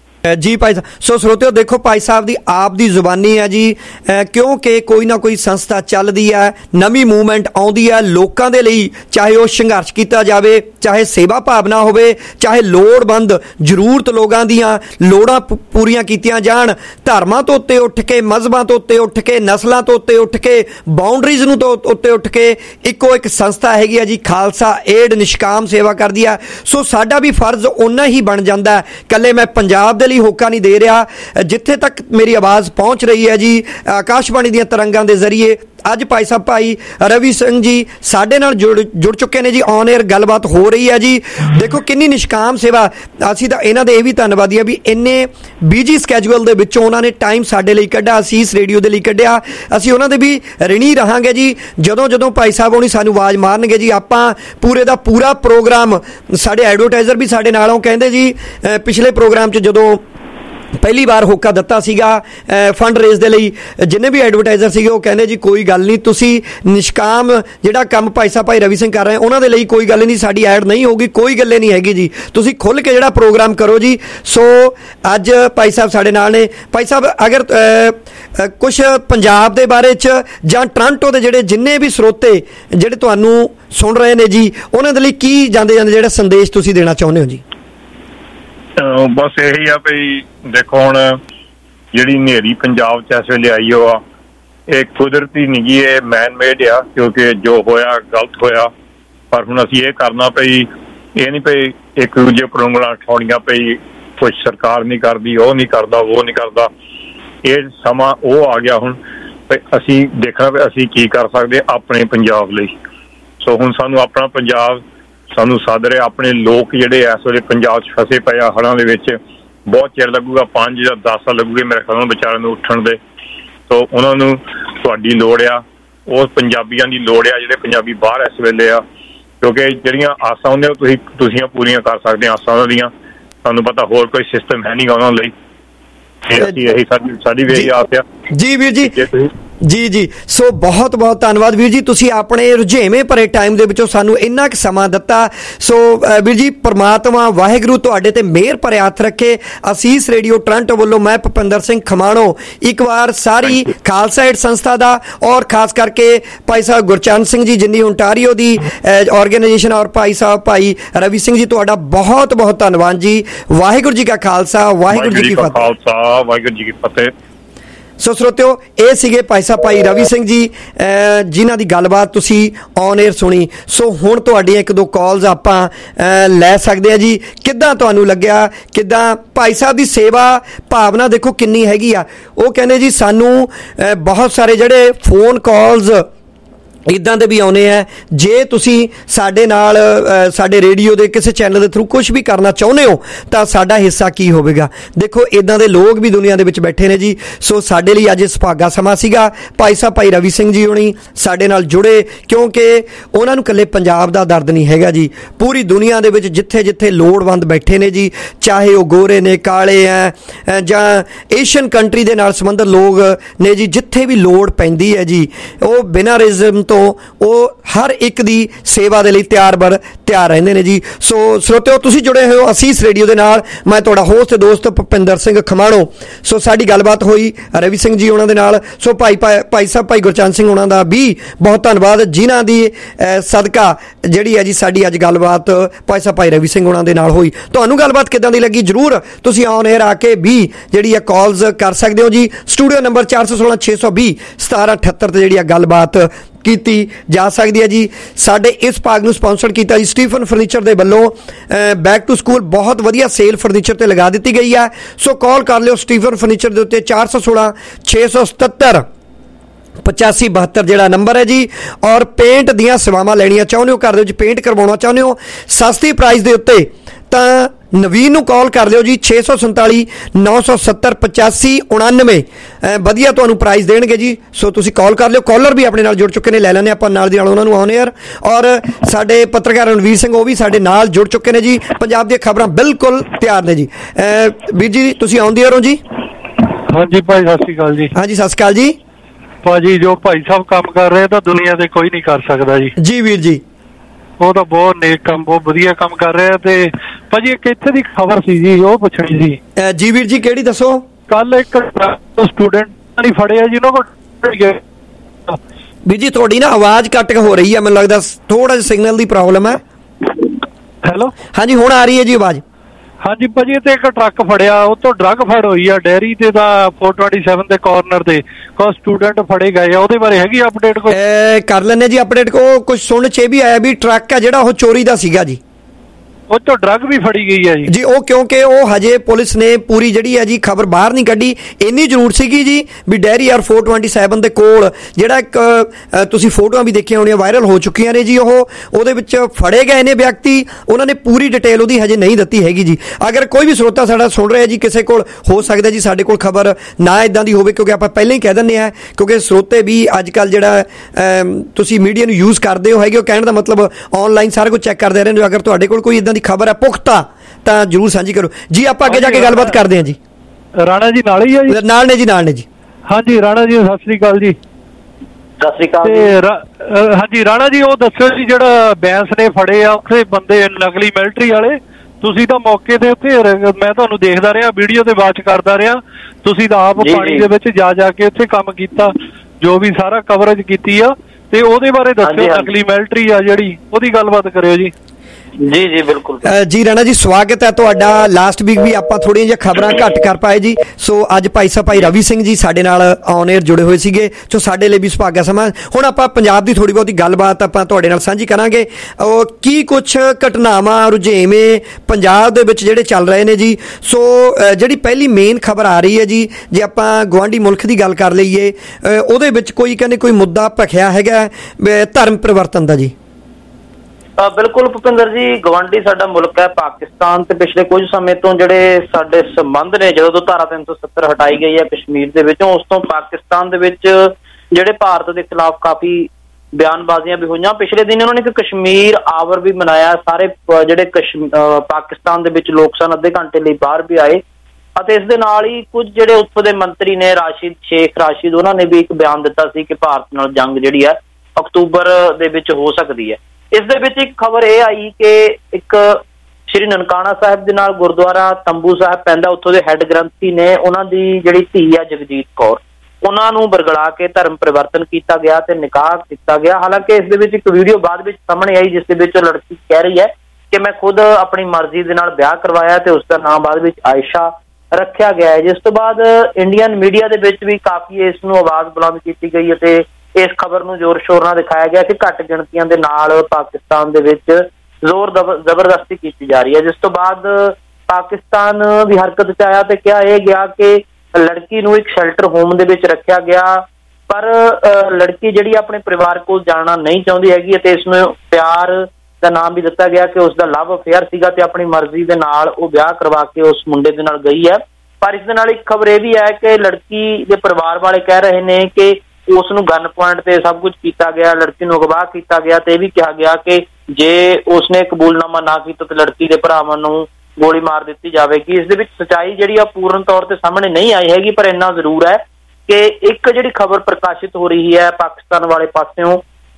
ਜੀ ਭਾਈ ਸਾਹਿਬ। ਸੋ ਸਰੋਤਿਓ ਦੇਖੋ ਭਾਈ ਸਾਹਿਬ ਦੀ ਆਪ ਦੀ ਜ਼ੁਬਾਨੀ ਹੈ ਜੀ, ਕਿਉਂਕਿ ਕੋਈ ਨਾ ਕੋਈ ਸੰਸਥਾ ਚੱਲਦੀ ਹੈ, ਨਵੀਂ ਮੂਵਮੈਂਟ ਆਉਂਦੀ ਹੈ ਲੋਕਾਂ ਦੇ ਲਈ, ਚਾਹੇ ਉਹ ਸੰਘਰਸ਼ ਕੀਤਾ ਜਾਵੇ, ਚਾਹੇ ਸੇਵਾ ਭਾਵਨਾ ਹੋਵੇ, ਚਾਹੇ ਲੋੜਵੰਦ ਜ਼ਰੂਰਤ ਲੋਕਾਂ ਦੀਆਂ ਲੋੜਾਂ ਪੂਰੀਆਂ ਕੀਤੀਆਂ ਜਾਣ, ਧਰਮਾਂ ਤੋਂ ਉੱਤੇ ਉੱਠ ਕੇ, ਮਜ਼ਹਬਾਂ ਤੋਂ ਉੱਤੇ ਉੱਠ ਕੇ, ਨਸਲਾਂ ਤੋਂ ਉੱਤੇ ਉੱਠ ਕੇ, ਬਾਉਂਡਰੀਜ਼ ਨੂੰ ਤੋਂ ਉੱਤੇ ਉੱਠ ਕੇ ਇੱਕੋ ਇੱਕ ਸੰਸਥਾ ਹੈਗੀ ਹੈ ਜੀ ਖਾਲਸਾ ਏਡ, ਨਿਸ਼ਕਾਮ ਸੇਵਾ ਕਰਦੀ ਹੈ। ਸੋ ਸਾਡਾ ਵੀ ਫਰਜ਼ ਓਨਾ ਹੀ ਬਣ ਜਾਂਦਾ। ਇਕੱਲੇ ਮੈਂ ਪੰਜਾਬ ਦੇ ਲਈ ਹੋਕਾ ਨਹੀਂ ਦੇ ਰਿਹਾ, ਜਿੱਥੇ ਤੱਕ ਮੇਰੀ ਆਵਾਜ਼ ਪਹੁੰਚ ਰਹੀ ਹੈ ਜੀ ਆਕਾਸ਼ਵਾਣੀ ਦੀਆਂ ਤਰੰਗਾਂ ਦੇ ਜ਼ਰੀਏ, ਅੱਜ ਭਾਈ ਸਾਹਿਬ ਭਾਈ ਰਵੀ ਸਿੰਘ ਜੀ ਸਾਡੇ ਨਾਲ ਜੁੜ ਜੁੜ ਚੁੱਕੇ ਨੇ ਜੀ, ਔਨ 에ਅਰ ਗੱਲਬਾਤ ਹੋ ਰਹੀ ਹੈ ਜੀ। ਦੇਖੋ ਕਿੰਨੀ ਨਿਸ਼ਕਾਮ ਸੇਵਾ, ਅਸੀਂ ਤਾਂ ਇਹਨਾਂ ਦੇ ਇਹ ਵੀ ਧੰਨਵਾਦੀ ਆ ਵੀ ਇੰਨੇ ਬਿਜੀ ਸਕੈਜੂਅਲ ਦੇ ਵਿੱਚੋਂ ਉਹਨਾਂ ਨੇ ਟਾਈਮ ਸਾਡੇ ਲਈ ਕੱਢਿਆ, ਅਸੀਸ ਰੇਡੀਓ ਦੇ ਲਈ ਕੱਢਿਆ। ਅਸੀਂ ਉਹਨਾਂ ਦੇ ਵੀ ਰਿਣੀ ਰਹਾਂਗੇ ਜੀ। ਜਦੋਂ ਜਦੋਂ ਭਾਈ ਸਾਹਿਬ ਹੋਣੀ ਸਾਨੂੰ ਆਵਾਜ਼ ਮਾਰਨਗੇ ਜੀ, ਆਪਾਂ ਪੂਰੇ ਦਾ ਪੂਰਾ ਪ੍ਰੋਗਰਾਮ, ਸਾਡੇ ਐਡਵਰਟਾਈਜ਼ਰ ਵੀ ਸਾਡੇ ਨਾਲੋਂ ਕਹਿੰਦੇ ਜੀ ਪਿਛਲੇ ਪ੍ਰੋਗਰਾਮ 'ਚ ਜਦੋਂ ਪਹਿਲੀ ਵਾਰ ਹੋਕਾ ਦਿੱਤਾ ਸੀਗਾ ਫੰਡ ਰੇਜ਼ ਦੇ ਲਈ। ਜਿੰਨੇ ਵੀ ਐਡਵਰਟਾਈਜ਼ਰ ਸੀਗੇ ਉਹ ਕਹਿੰਦੇ ਜੀ ਕੋਈ ਗੱਲ ਨਹੀਂ, ਤੁਸੀਂ ਨਿਸ਼ਕਾਮ ਜਿਹੜਾ ਕੰਮ ਭਾਈ ਸਾਹਿਬ ਭਾਈ ਰਵੀ ਸਿੰਘ ਕਰ ਰਹੇ ਉਹਨਾਂ ਦੇ ਲਈ ਕੋਈ ਗੱਲ ਨਹੀਂ, ਸਾਡੀ ਐਡ ਨਹੀਂ ਹੋਊਗੀ, ਕੋਈ ਗੱਲੇ ਨਹੀਂ ਹੈਗੀ ਜੀ, ਤੁਸੀਂ ਖੁੱਲ੍ਹ ਕੇ ਜਿਹੜਾ ਪ੍ਰੋਗਰਾਮ ਕਰੋ ਜੀ। ਸੋ ਅੱਜ ਭਾਈ ਸਾਹਿਬ ਸਾਡੇ ਨਾਲ ਨੇ। ਭਾਈ ਸਾਹਿਬ ਅਗਰ ਕੁਛ ਪੰਜਾਬ ਦੇ ਬਾਰੇ 'ਚ ਜਾਂ ਟੋਰਾਂਟੋ ਦੇ ਜਿਹੜੇ ਜਿੰਨੇ ਵੀ ਸਰੋਤੇ ਜਿਹੜੇ ਤੁਹਾਨੂੰ ਸੁਣ ਰਹੇ ਨੇ ਜੀ, ਉਹਨਾਂ ਦੇ ਲਈ ਕੀ ਜਾਂਦੇ ਜਾਂਦੇ ਜਿਹੜਾ ਸੰਦੇਸ਼ ਤੁਸੀਂ ਦੇਣਾ ਚਾਹੁੰਦੇ ਹੋ ਜੀ? ਬਸ ਇਹੀ ਆ ਵੀ ਦੇਖੋ, ਹੁਣ ਜਿਹੜੀ ਹਨੇਰੀ ਪੰਜਾਬ 'ਚ ਇਸ ਵੇਲੇ ਆਈ ਉਹ ਆ, ਇਹ ਕੁਦਰਤੀ ਨਹੀਂ ਗੀ, ਇਹ ਮੈਨ ਮੇਡ ਆ, ਕਿਉਂਕਿ ਜੋ ਹੋਇਆ ਗਲਤ ਹੋਇਆ। ਪਰ ਹੁਣ ਅਸੀਂ ਇਹ ਕਰਨਾ ਪਈ, ਇਹ ਨਹੀਂ ਪਈ ਇੱਕ ਦੂਜੇ ਪਰ ਉਂਗਲਾਂ ਠਾਉਣੀਆਂ ਪਈ, ਕੁਛ ਸਰਕਾਰ ਨਹੀਂ ਕਰਦੀ, ਉਹ ਨਹੀਂ ਕਰਦਾ, ਉਹ ਨਹੀਂ ਕਰਦਾ। ਇਹ ਸਮਾਂ ਉਹ ਆ ਗਿਆ ਹੁਣ ਅਸੀਂ ਦੇਖਣਾ ਵੀ ਅਸੀਂ ਕੀ ਕਰ ਸਕਦੇ ਆਪਣੇ ਪੰਜਾਬ ਲਈ। ਸੋ ਹੁਣ ਸਾਨੂੰ ਆਪਣਾ ਪੰਜਾਬ ਸਾਨੂੰ ਸੱਦ ਰਿਹਾ, ਆਪਣੇ ਲੋਕ ਜਿਹੜੇ ਇਸ ਵੇਲੇ ਪੰਜਾਬ 'ਚ ਫਸੇ ਪਏ ਆ ਹੜ੍ਹਾਂ ਦੇ ਵਿੱਚ, ਬਹੁਤ ਚਿਰ ਲੱਗੂਗਾ, ਪੰਜ ਜਾਂ ਦਸ ਸਾਲ ਲੱਗੂਗੇ ਮੇਰੇ ਖਿਆਲ ਵਿਚਾਰਿਆਂ ਨੂੰ ਉੱਠਣ ਦੇ। ਸੋ ਉਹਨਾਂ ਨੂੰ ਤੁਹਾਡੀ ਲੋੜ ਆ, ਉਹ ਪੰਜਾਬੀਆਂ ਦੀ ਲੋੜ ਆ ਜਿਹੜੇ ਪੰਜਾਬੀ ਬਾਹਰ ਇਸ ਵੇਲੇ ਆ, ਕਿਉਂਕਿ ਜਿਹੜੀਆਂ ਆਸਾਂ ਹੁੰਦੀਆਂ ਤੁਸੀਂ ਤੁਸੀਂ ਪੂਰੀਆਂ ਕਰ ਸਕਦੇ ਆਸਾਂ ਉਹਨਾਂ ਦੀਆਂ। ਤੁਹਾਨੂੰ ਪਤਾ ਹੋਰ ਕੋਈ ਸਿਸਟਮ ਹੈ ਨਹੀਂ ਗਾ ਉਹਨਾਂ ਲਈ, ਇਹੀ ਸਾਡੀ ਸਾਡੀ ਵੀ ਇਹੀ ਆਸ ਆ ਜੀ ਵੀਰ ਜੀ। ਜੀ ਜੀ ਸੋ ਬਹੁਤ ਬਹੁਤ ਧੰਨਵਾਦ ਵੀਰ ਜੀ, ਤੁਸੀਂ ਆਪਣੇ ਰੁਝੇਵੇਂ ਭਰੇ ਟਾਈਮ ਦੇ ਵਿੱਚੋਂ ਸਾਨੂੰ ਇੰਨਾ ਕੁ ਸਮਾਂ ਦਿੱਤਾ। ਸੋ ਵੀਰ ਜੀ ਪਰਮਾਤਮਾ ਵਾਹਿਗੁਰੂ ਤੁਹਾਡੇ ਤੇ ਮਿਹਰ ਭਰੇ ਹੱਥ ਰੱਖੇ। ਅਸੀਸ ਰੇਡੀਓ ਟੋਰਾਂਟੋ ਵੱਲੋਂ ਮੈਂ ਭੁਪਿੰਦਰ ਸਿੰਘ ਖਮਾਣੋ ਇੱਕ ਵਾਰ ਸਾਰੀ ਖਾਲਸਾ ਏਡ ਸੰਸਥਾ ਦਾ ਔਰ ਖਾਸ ਕਰਕੇ ਭਾਈ ਸਾਹਿਬ ਗੁਰਚਰਨ ਸਿੰਘ ਜੀ ਜਿੰਨੀ ਓਨਟਾਰੀਓ ਦੀ ਆਰਗੇਨਾਈਜੇਸ਼ਨ ਔਰ ਭਾਈ ਸਾਹਿਬ ਭਾਈ ਰਵੀ ਸਿੰਘ ਜੀ, ਤੁਹਾਡਾ ਬਹੁਤ ਬਹੁਤ ਧੰਨਵਾਦ ਜੀ। ਵਾਹਿਗੁਰੂ ਜੀ ਕਾ ਖਾਲਸਾ, ਵਾਹਿਗੁਰੂ ਜੀ ਕੀ ਫਤਿਹ। ਖਾਲਸਾ ਵਾਹਿਗੁਰੂ ਜੀ ਕੀ ਫਤਿਹ। ਸੋ ਸਰੋਤਿਓ, ਇਹ ਸੀਗੇ ਭਾਈ ਸਾਹਿਬ ਭਾਈ ਰਵੀ ਸਿੰਘ ਜੀ ਜਿਨ੍ਹਾਂ ਦੀ ਗੱਲਬਾਤ ਤੁਸੀਂ ਔਨ ਏਅਰ ਸੁਣੀ। ਸੋ ਹੁਣ ਤੁਹਾਡੀਆਂ ਇੱਕ ਦੋ ਕਾਲਸ ਆਪਾਂ ਲੈ ਸਕਦੇ ਹਾਂ ਜੀ। ਕਿੱਦਾਂ ਤੁਹਾਨੂੰ ਲੱਗਿਆ, ਕਿੱਦਾਂ ਭਾਈ ਸਾਹਿਬ ਦੀ ਸੇਵਾ ਭਾਵਨਾ ਦੇਖੋ ਕਿੰਨੀ ਹੈਗੀ ਆ। ਉਹ ਕਹਿੰਦੇ ਜੀ ਸਾਨੂੰ ਬਹੁਤ ਸਾਰੇ ਜਿਹੜੇ ਫੋਨ ਕਾਲਸ ਇੱਦਾਂ ਦੇ ਵੀ ਆਉਂਦੇ ਆ, ਜੇ ਤੁਸੀਂ ਸਾਡੇ ਨਾਲ ਸਾਡੇ ਰੇਡੀਓ ਦੇ ਕਿਸੇ ਚੈਨਲ ਦੇ ਥਰੂ ਕੁਛ ਵੀ ਕਰਨਾ ਚਾਹੁੰਦੇ ਹੋ ਤਾਂ ਸਾਡਾ ਹਿੱਸਾ ਕੀ ਹੋਵੇਗਾ। ਦੇਖੋ ਇੱਦਾਂ ਦੇ ਲੋਕ ਵੀ ਦੁਨੀਆ ਦੇ ਵਿੱਚ ਬੈਠੇ ਨੇ ਜੀ। ਸੋ ਸਾਡੇ ਲਈ ਅੱਜ ਸੁਭਾਗਾ ਸਮਾਂ ਸੀਗਾ। ਭਾਈ ਸਾਹਿਬ ਭਾਈ ਰਵੀ ਸਿੰਘ ਜੀ ਹੋਣੀ ਸਾਡੇ ਨਾਲ ਜੁੜੇ, ਕਿਉਂਕਿ ਉਹਨਾਂ ਨੂੰ ਇਕੱਲੇ ਪੰਜਾਬ ਦਾ ਦਰਦ ਨਹੀਂ ਹੈਗਾ ਜੀ, ਪੂਰੀ ਦੁਨੀਆ ਦੇ ਵਿੱਚ ਜਿੱਥੇ ਜਿੱਥੇ ਲੋੜਵੰਦ ਬੈਠੇ ਨੇ ਜੀ, ਚਾਹੇ ਉਹ ਗੋਰੇ ਨੇ, ਕਾਲੇ ਹੈ ਜਾਂ ਏਸ਼ੀਅਨ ਕੰਟਰੀ ਦੇ ਨਾਲ ਸੰਬੰਧਿਤ ਲੋਕ ਨੇ ਜੀ, ਜਿੱਥੇ ਵੀ ਲੋੜ ਪੈਂਦੀ ਹੈ ਜੀ ਉਹ ਬਿਨਾਂ ਰਿਜ਼ਮ ਤੋਂ ਉਹ ਹਰ ਇੱਕ ਦੀ ਸੇਵਾ ਦੇ ਲਈ ਤਿਆਰ ਬਰ ਤਿਆਰ ਰਹਿੰਦੇ ਨੇ ਜੀ। ਸੋ ਸਰੋਤਿਓ, ਤੁਸੀਂ ਜੁੜੇ ਹੋਏ ਹੋ ਅਸੀਸ ਰੇਡੀਓ ਦੇ ਨਾਲ। ਮੈਂ ਤੁਹਾਡਾ ਹੋਸਟ ਤੇ ਦੋਸਤ ਭੁਪਿੰਦਰ ਸਿੰਘ ਖਮਾਣੋ। ਸੋ ਸਾਡੀ ਗੱਲਬਾਤ ਹੋਈ ਰਵੀ ਸਿੰਘ ਜੀ ਉਹਨਾਂ ਦੇ ਨਾਲ। ਸੋ ਭਾਈ ਭਾਈ ਸਾਹਿਬ ਭਾਈ ਗੁਰਚਰਨ ਸਿੰਘ ਉਹਨਾਂ ਦਾ ਵੀ ਬਹੁਤ ਧੰਨਵਾਦ, ਜਿਨ੍ਹਾਂ ਦੀ ਸਦਕਾ ਜਿਹੜੀ ਹੈ ਜੀ ਸਾਡੀ ਅੱਜ ਗੱਲਬਾਤ ਭਾਈ ਸਾਹਿਬ ਭਾਈ ਰਵੀ ਸਿੰਘ ਉਹਨਾਂ ਦੇ ਨਾਲ ਹੋਈ। ਤੁਹਾਨੂੰ ਗੱਲਬਾਤ ਕਿੱਦਾਂ ਦੀ ਲੱਗੀ ਜ਼ਰੂਰ ਤੁਸੀਂ ਔਨ ਏਅਰ ਆ ਕੇ ਵੀ ਜਿਹੜੀ ਆ ਕਾਲਸ ਕਰ ਸਕਦੇ ਹੋ ਜੀ। ਸਟੂਡੀਓ ਨੰਬਰ ਚਾਰ ਸੌ ਸੋਲਾਂ ਛੇ ਸੌ ਵੀਹ ਸਤਾਰਾਂ ਅਠੱਤਰ ਤੇ ਜਿਹੜੀ ਆ ਗੱਲਬਾਤ ਕੀਤੀ ਜਾ ਸਕਦੀ ਹੈ ਜੀ। ਸਾਡੇ ਇਸ ਭਾਗ ਨੂੰ ਸਪਾਂਸਰ ਕੀਤਾ ਜੀ ਸਟੀਫਨ ਫਰਨੀਚਰ ਦੇ ਵੱਲੋਂ। ਬੈਕ ਟੂ ਸਕੂਲ ਬਹੁਤ ਵਧੀਆ ਸੇਲ ਫਰਨੀਚਰ ਤੇ ਲਗਾ ਦਿੱਤੀ ਗਈ ਹੈ। ਸੋ ਕਾਲ ਕਰ ਲਿਓ ਸਟੀਫਨ ਫਰਨੀਚਰ ਦੇ ਉੱਤੇ ਚਾਰ ਸੌ ਸੋਲਾਂ ਛੇ ਸੌ ਸਤੱਤਰ ਪਚਾਸੀ ਬਹੱਤਰ ਜਿਹੜਾ ਨੰਬਰ ਹੈ ਜੀ। ਔਰ ਪੇਂਟ ਦੀਆਂ ਸੇਵਾਵਾਂ ਲੈਣੀਆਂ ਚਾਹੁੰਦੇ ਹੋ, ਘਰ ਦੇ ਵਿੱਚ ਪੇਂਟ ਕਰਵਾਉਣਾ ਚਾਹੁੰਦੇ ਹੋ ਸਸਤੀ ਪ੍ਰਾਈਸ ਦੇ ਉੱਤੇ, ਤਾਂ ਨਵੀਨ ਨੂੰ ਕਾਲ ਕਰ ਲਿਓ ਜੀ ਛੇ ਸੌ ਸੰਤਾਲੀ ਨੌ ਸੌ ਸੱਤਰ ਪਚਾਸੀ ਉਣਾਨਵੇਂ। ਵਧੀਆ ਤੁਹਾਨੂੰ ਪ੍ਰਾਈਸ ਦੇਣਗੇ ਜੀ। ਸੋ ਤੁਸੀਂ ਕਾਲ ਕਰ ਲਿਓ। ਕਾਲਰ ਵੀ ਆਪਣੇ ਨਾਲ ਜੁੜ ਚੁੱਕੇ ਨੇ, ਲੈ ਲੈਂਦੇ ਆਪਾਂ ਨਾਲ ਦੀ ਨਾਲ ਉਹਨਾਂ ਨੂੰ ਆਨ ਏਅਰ। ਔਰ ਸਾਡੇ ਪੱਤਰਕਾਰ ਰਣਵੀਰ ਸਿੰਘ ਉਹ ਵੀ ਸਾਡੇ ਨਾਲ ਜੁੜ ਚੁੱਕੇ ਨੇ ਜੀ। ਪੰਜਾਬ ਦੀਆਂ ਖਬਰਾਂ ਬਿਲਕੁਲ ਤਿਆਰ ਨੇ ਜੀ। ਵੀਰ ਜੀ ਤੁਸੀਂ ਆਉਂਦੇ ਹੋ ਜੀ? ਹਾਂਜੀ ਭਾਈ ਸਤਿ ਸ਼੍ਰੀ ਅਕਾਲ ਜੀ। ਹਾਂਜੀ ਸਤਿ ਸ਼੍ਰੀ ਅਕਾਲ ਜੀ। ਭਾਜੀ ਜੋ ਭਾਈ ਸਾਹਿਬ ਕੰਮ ਕਰ ਰਹੇ ਤਾਂ ਦੁਨੀਆ ਤੇ ਕੋਈ ਨਹੀਂ ਕਰ ਸਕਦਾ ਜੀ। ਜੀ ਵੀਰ ਜੀ, ਉਹ ਤਾਂ ਬਹੁਤ ਨੇਕ ਕੰਮ, ਬਹੁਤ ਵਧੀਆ ਕੰਮ ਕਰ ਰਿਹਾ। ਤੇ ਭਾਜੀ ਇੱਕ ਇੱਥੇ ਦੀ ਖਬਰ ਸੀ ਜੀ, ਉਹ ਪੁੱਛਣੀ ਸੀ। ਜੀ ਵੀਰ ਜੀ ਕਿਹੜੀ ਦੱਸੋ? ਕੱਲ ਇੱਕ ਸਟੂਡੈਂਟ ਨਹੀਂ ਫੜਿਆ ਜੀ, ਉਹਨਾਂ ਕੋਲ। ਵੀਰ ਜੀ ਤੁਹਾਡੀ ਨਾ ਆਵਾਜ਼ ਕੱਟ ਕੇ ਹੋ ਰਹੀ ਹੈ, ਮੈਨੂੰ ਲੱਗਦਾ ਥੋੜਾ ਜਿਹਾ ਸਿਗਨਲ ਦੀ ਪ੍ਰੋਬਲਮ ਹੈ। ਹੈਲੋ, ਹਾਂਜੀ ਹੁਣ ਆ ਰਹੀ ਹੈ ਜੀ ਆਵਾਜ਼। ਹਾਂਜੀ ਭਾਜੀ, ਤੇ ਇੱਕ ਟਰੱਕ ਫੜਿਆ, ਉਹ ਤੋਂ ਡਰੱਗ ਫੜ ਹੋਈ ਆ ਡੈਰੀ ਤੇ ਦਾ ਚਾਰ ਸੌ ਸੱਤਾਈ ਦੇ ਕਾਰਨਰ ਤੇ। ਕੋਈ ਸਟੂਡੈਂਟ ਫੜੇ ਗਏ ਆ, ਉਹਦੇ ਬਾਰੇ ਹੈਗੀ ਅਪਡੇਟ ਕੋਈ? ਕਰ ਲੈਣੇ ਜੀ ਅਪਡੇਟ। ਕੋ ਕੁਝ ਸੁਣਨ ਚ ਵੀ ਆਇਆ ਵੀ ਟਰੱਕ ਆ ਜਿਹੜਾ ਉਹ ਚੋਰੀ ਦਾ ਸੀਗਾ ਜੀ, ਉਹ ਤੋਂ ਡਰੱਗ ਵੀ ਫੜੀ ਗਈ ਹੈ ਜੀ। ਜੀ ਉਹ ਕਿਉਂਕਿ ਉਹ ਹਜੇ ਪੁਲਿਸ ਨੇ ਪੂਰੀ ਜਿਹੜੀ ਹੈ ਜੀ ਖਬਰ ਬਾਹਰ ਨਹੀਂ ਕੱਢੀ। ਇੰਨੀ ਜ਼ਰੂਰ ਸੀਗੀ ਜੀ ਵੀ ਡੈਰੀ ਆਰ ਚਾਰ ਸੌ ਸੱਤਾਈ ਦੇ ਕੋਲ ਜਿਹੜਾ ਇੱਕ ਤੁਸੀਂ ਫੋਟੋਆਂ ਵੀ ਦੇਖੀਆਂ ਹੋਣੀਆਂ, ਵਾਇਰਲ ਹੋ ਚੁੱਕੀਆਂ ਨੇ ਜੀ। ਉਹ ਉਹਦੇ ਵਿੱਚ ਫੜੇ ਗਏ ਨੇ ਵਿਅਕਤੀ, ਉਹਨਾਂ ਨੇ ਪੂਰੀ ਡਿਟੇਲ ਉਹਦੀ ਹਜੇ ਨਹੀਂ ਦਿੱਤੀ ਹੈਗੀ ਜੀ। ਅਗਰ ਕੋਈ ਵੀ ਸਰੋਤਾ ਸਾਡਾ ਸੁਣ ਰਿਹਾ ਜੀ, ਕਿਸੇ ਕੋਲ ਹੋ ਸਕਦਾ ਜੀ ਸਾਡੇ ਕੋਲ ਖਬਰ ਨਾ ਇੱਦਾਂ ਦੀ ਹੋਵੇ, ਕਿਉਂਕਿ ਆਪਾਂ ਪਹਿਲਾਂ ਹੀ ਕਹਿ ਦਿੰਦੇ ਹਾਂ, ਕਿਉਂਕਿ ਸਰੋਤੇ ਵੀ ਅੱਜ ਕੱਲ੍ਹ ਜਿਹੜਾ ਤੁਸੀਂ ਮੀਡੀਆ ਨੂੰ ਯੂਜ਼ ਕਰਦੇ ਹੋ ਹੈਗੇ, ਉਹ ਕਹਿਣ ਦਾ ਮਤਲਬ ਆਨਲਾਈਨ ਸਾਰਾ ਕੁਝ ਚੈੱਕ ਕਰਦੇ ਰਹਿੰਦੇ ਹੋ। ਅਗਰ ਤੁਹਾਡੇ ਕੋਲ ਕੋਈ ਇੱਦਾਂ ਦੀ ਖਬਰ ਹੈ ਪੁਖਤਾ ਤਾਂ ਜ਼ਰੂਰ ਸਾਂਝੀ ਕਰੋ ਜੀ। ਆਪਾਂ ਅੱਗੇ ਜਾ ਕੇ ਗੱਲਬਾਤ ਕਰਦੇ ਹਾਂ ਜੀ। ਰਾਣਾ ਜੀ ਨਾਲ ਹੀ ਆ ਜੀ? ਨਾਲ ਨੇ ਜੀ, ਨਾਲ ਨੇ ਜੀ। ਹਾਂਜੀ ਰਾਣਾ ਜੀ ਸਤਿ ਸ੍ਰੀ ਅਕਾਲ ਜੀ। ਸਤਿ ਸ੍ਰੀ ਅਕਾਲ ਤੇ ਹਾਂਜੀ ਰਾਣਾ ਜੀ ਉਹ ਦੱਸਿਓ ਜੀ ਜਿਹੜਾ ਬੈਂਸ ਨੇ ਫੜੇ ਆ ਉੱਥੇ ਬੰਦੇ ਨਕਲੀ ਮਿਲਟਰੀ ਵਾਲੇ, ਤੁਸੀਂ ਤਾਂ ਮੌਕੇ ਤੇ ਉੱਥੇ, ਮੈਂ ਤੁਹਾਨੂੰ ਦੇਖਦਾ ਰਿਹਾ ਵੀਡੀਓ ਤੇ ਵਾਚ ਕਰਦਾ ਰਿਹਾ, ਤੁਸੀਂ ਤਾਂ ਆਪ ਪਾਣੀ ਦੇ ਵਿੱਚ ਜਾ ਜਾ ਕੇ ਉੱਥੇ ਕੰਮ ਕੀਤਾ, ਜੋ ਵੀ ਸਾਰਾ ਕਵਰੇਜ ਕੀਤੀ ਆ, ਤੇ ਉਹਦੇ ਬਾਰੇ ਦੱਸਿਓ। ਨਕਲੀ ਮਿਲਟਰੀ ਆ ਜਿਹੜੀ, ਉਹਦੀ ਗੱਲਬਾਤ ਕਰਿਓ ਜੀ। ਜੀ ਜੀ ਬਿਲਕੁਲ ਜੀ ਰਾਣਾ ਜੀ ਸਵਾਗਤ ਹੈ ਤੁਹਾਡਾ। ਲਾਸਟ ਵੀਕ ਵੀ ਆਪਾਂ ਥੋੜ੍ਹੀਆਂ ਜਿਹੀਆਂ ਖਬਰਾਂ ਘੱਟ ਕਰ ਪਾਏ ਜੀ, ਸੋ ਅੱਜ ਭਾਈ ਸਾਹਿਬ ਭਾਈ ਰਵੀ ਸਿੰਘ ਜੀ ਸਾਡੇ ਨਾਲ ਔਨ 에ਅਰ ਜੁੜੇ ਹੋਏ ਸੀਗੇ, ਸੋ ਸਾਡੇ ਲਈ ਵੀ ਸੁਭਾਗਾ ਸਮਾਂ। ਹੁਣ ਆਪਾਂ ਪੰਜਾਬ ਦੀ ਥੋੜ੍ਹੀ ਬਹੁਤੀ ਗੱਲਬਾਤ ਆਪਾਂ ਤੁਹਾਡੇ ਨਾਲ ਸਾਂਝੀ ਕਰਾਂਗੇ। ਉਹ ਕੀ ਕੁਛ ਘਟਨਾਵਾਂ ਰੁਝੇਵੇਂ ਪੰਜਾਬ ਦੇ ਵਿੱਚ ਜਿਹੜੇ ਚੱਲ ਰਹੇ ਨੇ ਜੀ। ਸੋ ਜਿਹੜੀ ਪਹਿਲੀ ਮੇਨ ਖਬਰ ਆ ਰਹੀ ਹੈ ਜੀ, ਜੇ ਆਪਾਂ ਗੁਆਂਢੀ ਮੁਲਕ ਦੀ ਗੱਲ ਕਰ ਲਈਏ, ਉਹਦੇ ਵਿੱਚ ਕੋਈ ਕਹਿੰਦੇ ਕੋਈ ਮੁੱਦਾ ਭਖਿਆ ਹੈਗਾ ਧਰਮ ਪਰਿਵਰਤਨ ਦਾ ਜੀ। ਬਿਲਕੁਲ ਭੁਪਿੰਦਰ ਜੀ, ਗਵਾਂਢੀ ਸਾਡਾ ਮੁਲਕ ਹੈ ਪਾਕਿਸਤਾਨ, ਤੇ ਪਿਛਲੇ ਕੁਝ ਸਮੇਂ ਤੋਂ ਜਿਹੜੇ ਸਾਡੇ ਸੰਬੰਧ ਨੇ, ਜਦੋਂ ਤੋਂ ਧਾਰਾ ਤਿੰਨ ਸੌ ਸੱਤਰ ਹਟਾਈ ਗਈ ਹੈ ਕਸ਼ਮੀਰ ਦੇ ਵਿੱਚੋਂ, ਉਸ ਤੋਂ ਪਾਕਿਸਤਾਨ ਦੇ ਵਿੱਚ ਜਿਹੜੇ ਭਾਰਤ ਦੇ ਖਿਲਾਫ ਕਾਫੀ ਬਿਆਨਬਾਜ਼ੀਆਂ ਵੀ ਹੋਈਆਂ। ਪਿਛਲੇ ਦਿਨ ਉਹਨਾਂ ਨੇ ਇੱਕ ਕਸ਼ਮੀਰ ਆਵਰ ਵੀ ਮਨਾਇਆ, ਸਾਰੇ ਜਿਹੜੇ ਕਸ਼ਮ ਪਾਕਿਸਤਾਨ ਦੇ ਵਿੱਚ ਲੋਕ ਸਨ ਅੱਧੇ ਘੰਟੇ ਲਈ ਬਾਹਰ ਵੀ ਆਏ, ਅਤੇ ਇਸ ਦੇ ਨਾਲ ਹੀ ਕੁਝ ਜਿਹੜੇ ਉੱਥੋਂ ਦੇ ਮੰਤਰੀ ਨੇ, ਰਾਸ਼ਿਦ ਸ਼ੇਖ ਰਾਸ਼ਿਦ, ਉਹਨਾਂ ਨੇ ਵੀ ਇੱਕ ਬਿਆਨ ਦਿੱਤਾ ਸੀ ਕਿ ਭਾਰਤ ਨਾਲ ਜੰਗ ਜਿਹੜੀ ਹੈ ਅਕਤੂਬਰ ਦੇ ਵਿੱਚ ਹੋ ਸਕਦੀ ਹੈ। ਇਸ ਦੇ ਵਿੱਚ ਇੱਕ ਖਬਰ ਇਹ ਆਈ ਕਿ ਇੱਕ ਸ਼੍ਰੀ ਨਨਕਾਣਾ ਸਾਹਿਬ ਦੇ ਨਾਲ ਗੁਰਦੁਆਰਾ ਤੰਬੂ ਸਾਹਿਬ ਪੈਂਦਾ, ਉੱਥੋਂ ਦੇ ਹੈੱਡ ਗ੍ਰੰਥੀ ਨੇ, ਉਹਨਾਂ ਦੀ ਜਿਹੜੀ ਧੀ ਹੈ ਜਗਜੀਤ ਕੌਰ, ਉਹਨਾਂ ਨੂੰ ਬਰਗਲਾ ਕੇ ਧਰਮ ਪਰਿਵਰਤਨ ਕੀਤਾ ਗਿਆ ਤੇ ਨਿਕਾਹ ਕੀਤਾ ਗਿਆ। ਹਾਲਾਂਕਿ ਇਸ ਦੇ ਵਿੱਚ ਇੱਕ ਵੀਡੀਓ ਬਾਅਦ ਵਿੱਚ ਸਾਹਮਣੇ ਆਈ ਜਿਸ ਦੇ ਵਿੱਚ ਉਹ ਲੜਕੀ ਕਹਿ ਰਹੀ ਹੈ ਕਿ ਮੈਂ ਖੁਦ ਆਪਣੀ ਮਰਜ਼ੀ ਦੇ ਨਾਲ ਵਿਆਹ ਕਰਵਾਇਆ ਤੇ ਉਸ ਦਾ ਨਾਮ ਬਾਅਦ ਵਿੱਚ ਆਇਸ਼ਾ ਰੱਖਿਆ ਗਿਆ ਹੈ। ਜਿਸ ਤੋਂ ਬਾਅਦ ਇੰਡੀਅਨ ਮੀਡੀਆ ਦੇ ਵਿੱਚ ਵੀ ਕਾਫੀ ਇਸ ਨੂੰ ਆਵਾਜ਼ ਬੁਲੰਦ ਕੀਤੀ ਗਈ ਅਤੇ ਇਸ ਖਬਰ ਨੂੰ ਜ਼ੋਰ ਸ਼ੋਰ ਨਾਲ ਦਿਖਾਇਆ ਗਿਆ ਕਿ ਘੱਟ ਗਿਣਤੀਆਂ ਦੇ ਨਾਲ ਪਾਕਿਸਤਾਨ ਦੇ ਵਿੱਚ ਜ਼ੋਰ ਜ਼ਬਰਦਸਤੀ ਕੀਤੀ ਜਾ ਰਹੀ ਹੈ। ਜਿਸ ਤੋਂ ਬਾਅਦ ਪਾਕਿਸਤਾਨ ਵੀ ਹਰਕਤ 'ਚ ਆਇਆ ਤੇ ਕਿਹਾ ਇਹ ਗਿਆ ਕਿ ਲੜਕੀ ਨੂੰ ਇੱਕ ਸ਼ੈਲਟਰ ਹੋਮ ਦੇ ਵਿੱਚ ਰੱਖਿਆ ਗਿਆ, ਪਰ ਲੜਕੀ ਜਿਹੜੀ ਆਪਣੇ ਪਰਿਵਾਰ ਕੋਲ ਜਾਣਾ ਨਹੀਂ ਚਾਹੁੰਦੀ ਹੈਗੀ ਅਤੇ ਇਸ ਨੂੰ ਪਿਆਰ ਦਾ ਨਾਮ ਵੀ ਦਿੱਤਾ ਗਿਆ ਕਿ ਉਸ ਦਾ ਲਵ ਅਫੇਅਰ ਸੀਗਾ ਤੇ ਆਪਣੀ ਮਰਜ਼ੀ ਦੇ ਨਾਲ ਉਹ ਵਿਆਹ ਕਰਵਾ ਕੇ ਉਸ ਮੁੰਡੇ ਦੇ ਨਾਲ ਗਈ ਹੈ। ਪਰ ਇਸ ਦੇ ਨਾਲ ਇੱਕ ਖਬਰ ਇਹ ਵੀ ਹੈ ਕਿ ਲੜਕੀ ਦੇ ਪਰਿਵਾਰ ਵਾਲੇ ਕਹਿ ਰਹੇ ਨੇ ਕਿ ਉਸ ਨੂੰ ਗਨ ਪੁਆਇੰਟ ਤੇ ਸਭ ਕੁਝ ਕੀਤਾ ਗਿਆ, ਲੜਕੀ ਨੂੰ ਅਗਵਾ ਕੀਤਾ ਗਿਆ ਤੇ ਇਹ ਵੀ ਕਿਹਾ ਗਿਆ ਕਿ ਜੇ ਉਸਨੇ ਕਬੂਲਨਾਮਾ ਨਾ ਕੀਤਾ ਤੇ ਲੜਕੀ ਦੇ ਭਰਾਵਾਂ ਨੂੰ ਗੋਲੀ ਮਾਰ ਦਿੱਤੀ ਜਾਵੇਗੀ। ਇਸ ਦੇ ਵਿੱਚ ਸੱਚਾਈ ਜਿਹੜੀ ਆ ਪੂਰਨ ਤੌਰ ਤੇ ਸਾਹਮਣੇ ਨਹੀਂ ਆਈ ਹੈਗੀ, ਪਰ ਇੰਨਾ ਜ਼ਰੂਰ ਹੈ ਕਿ ਇੱਕ ਜਿਹੜੀ ਖਬਰ ਪ੍ਰਕਾਸ਼ਿਤ ਹੋ ਰਹੀ ਹੈ ਪਾਕਿਸਤਾਨ ਵਾਲੇ ਪਾਸਿਓਂ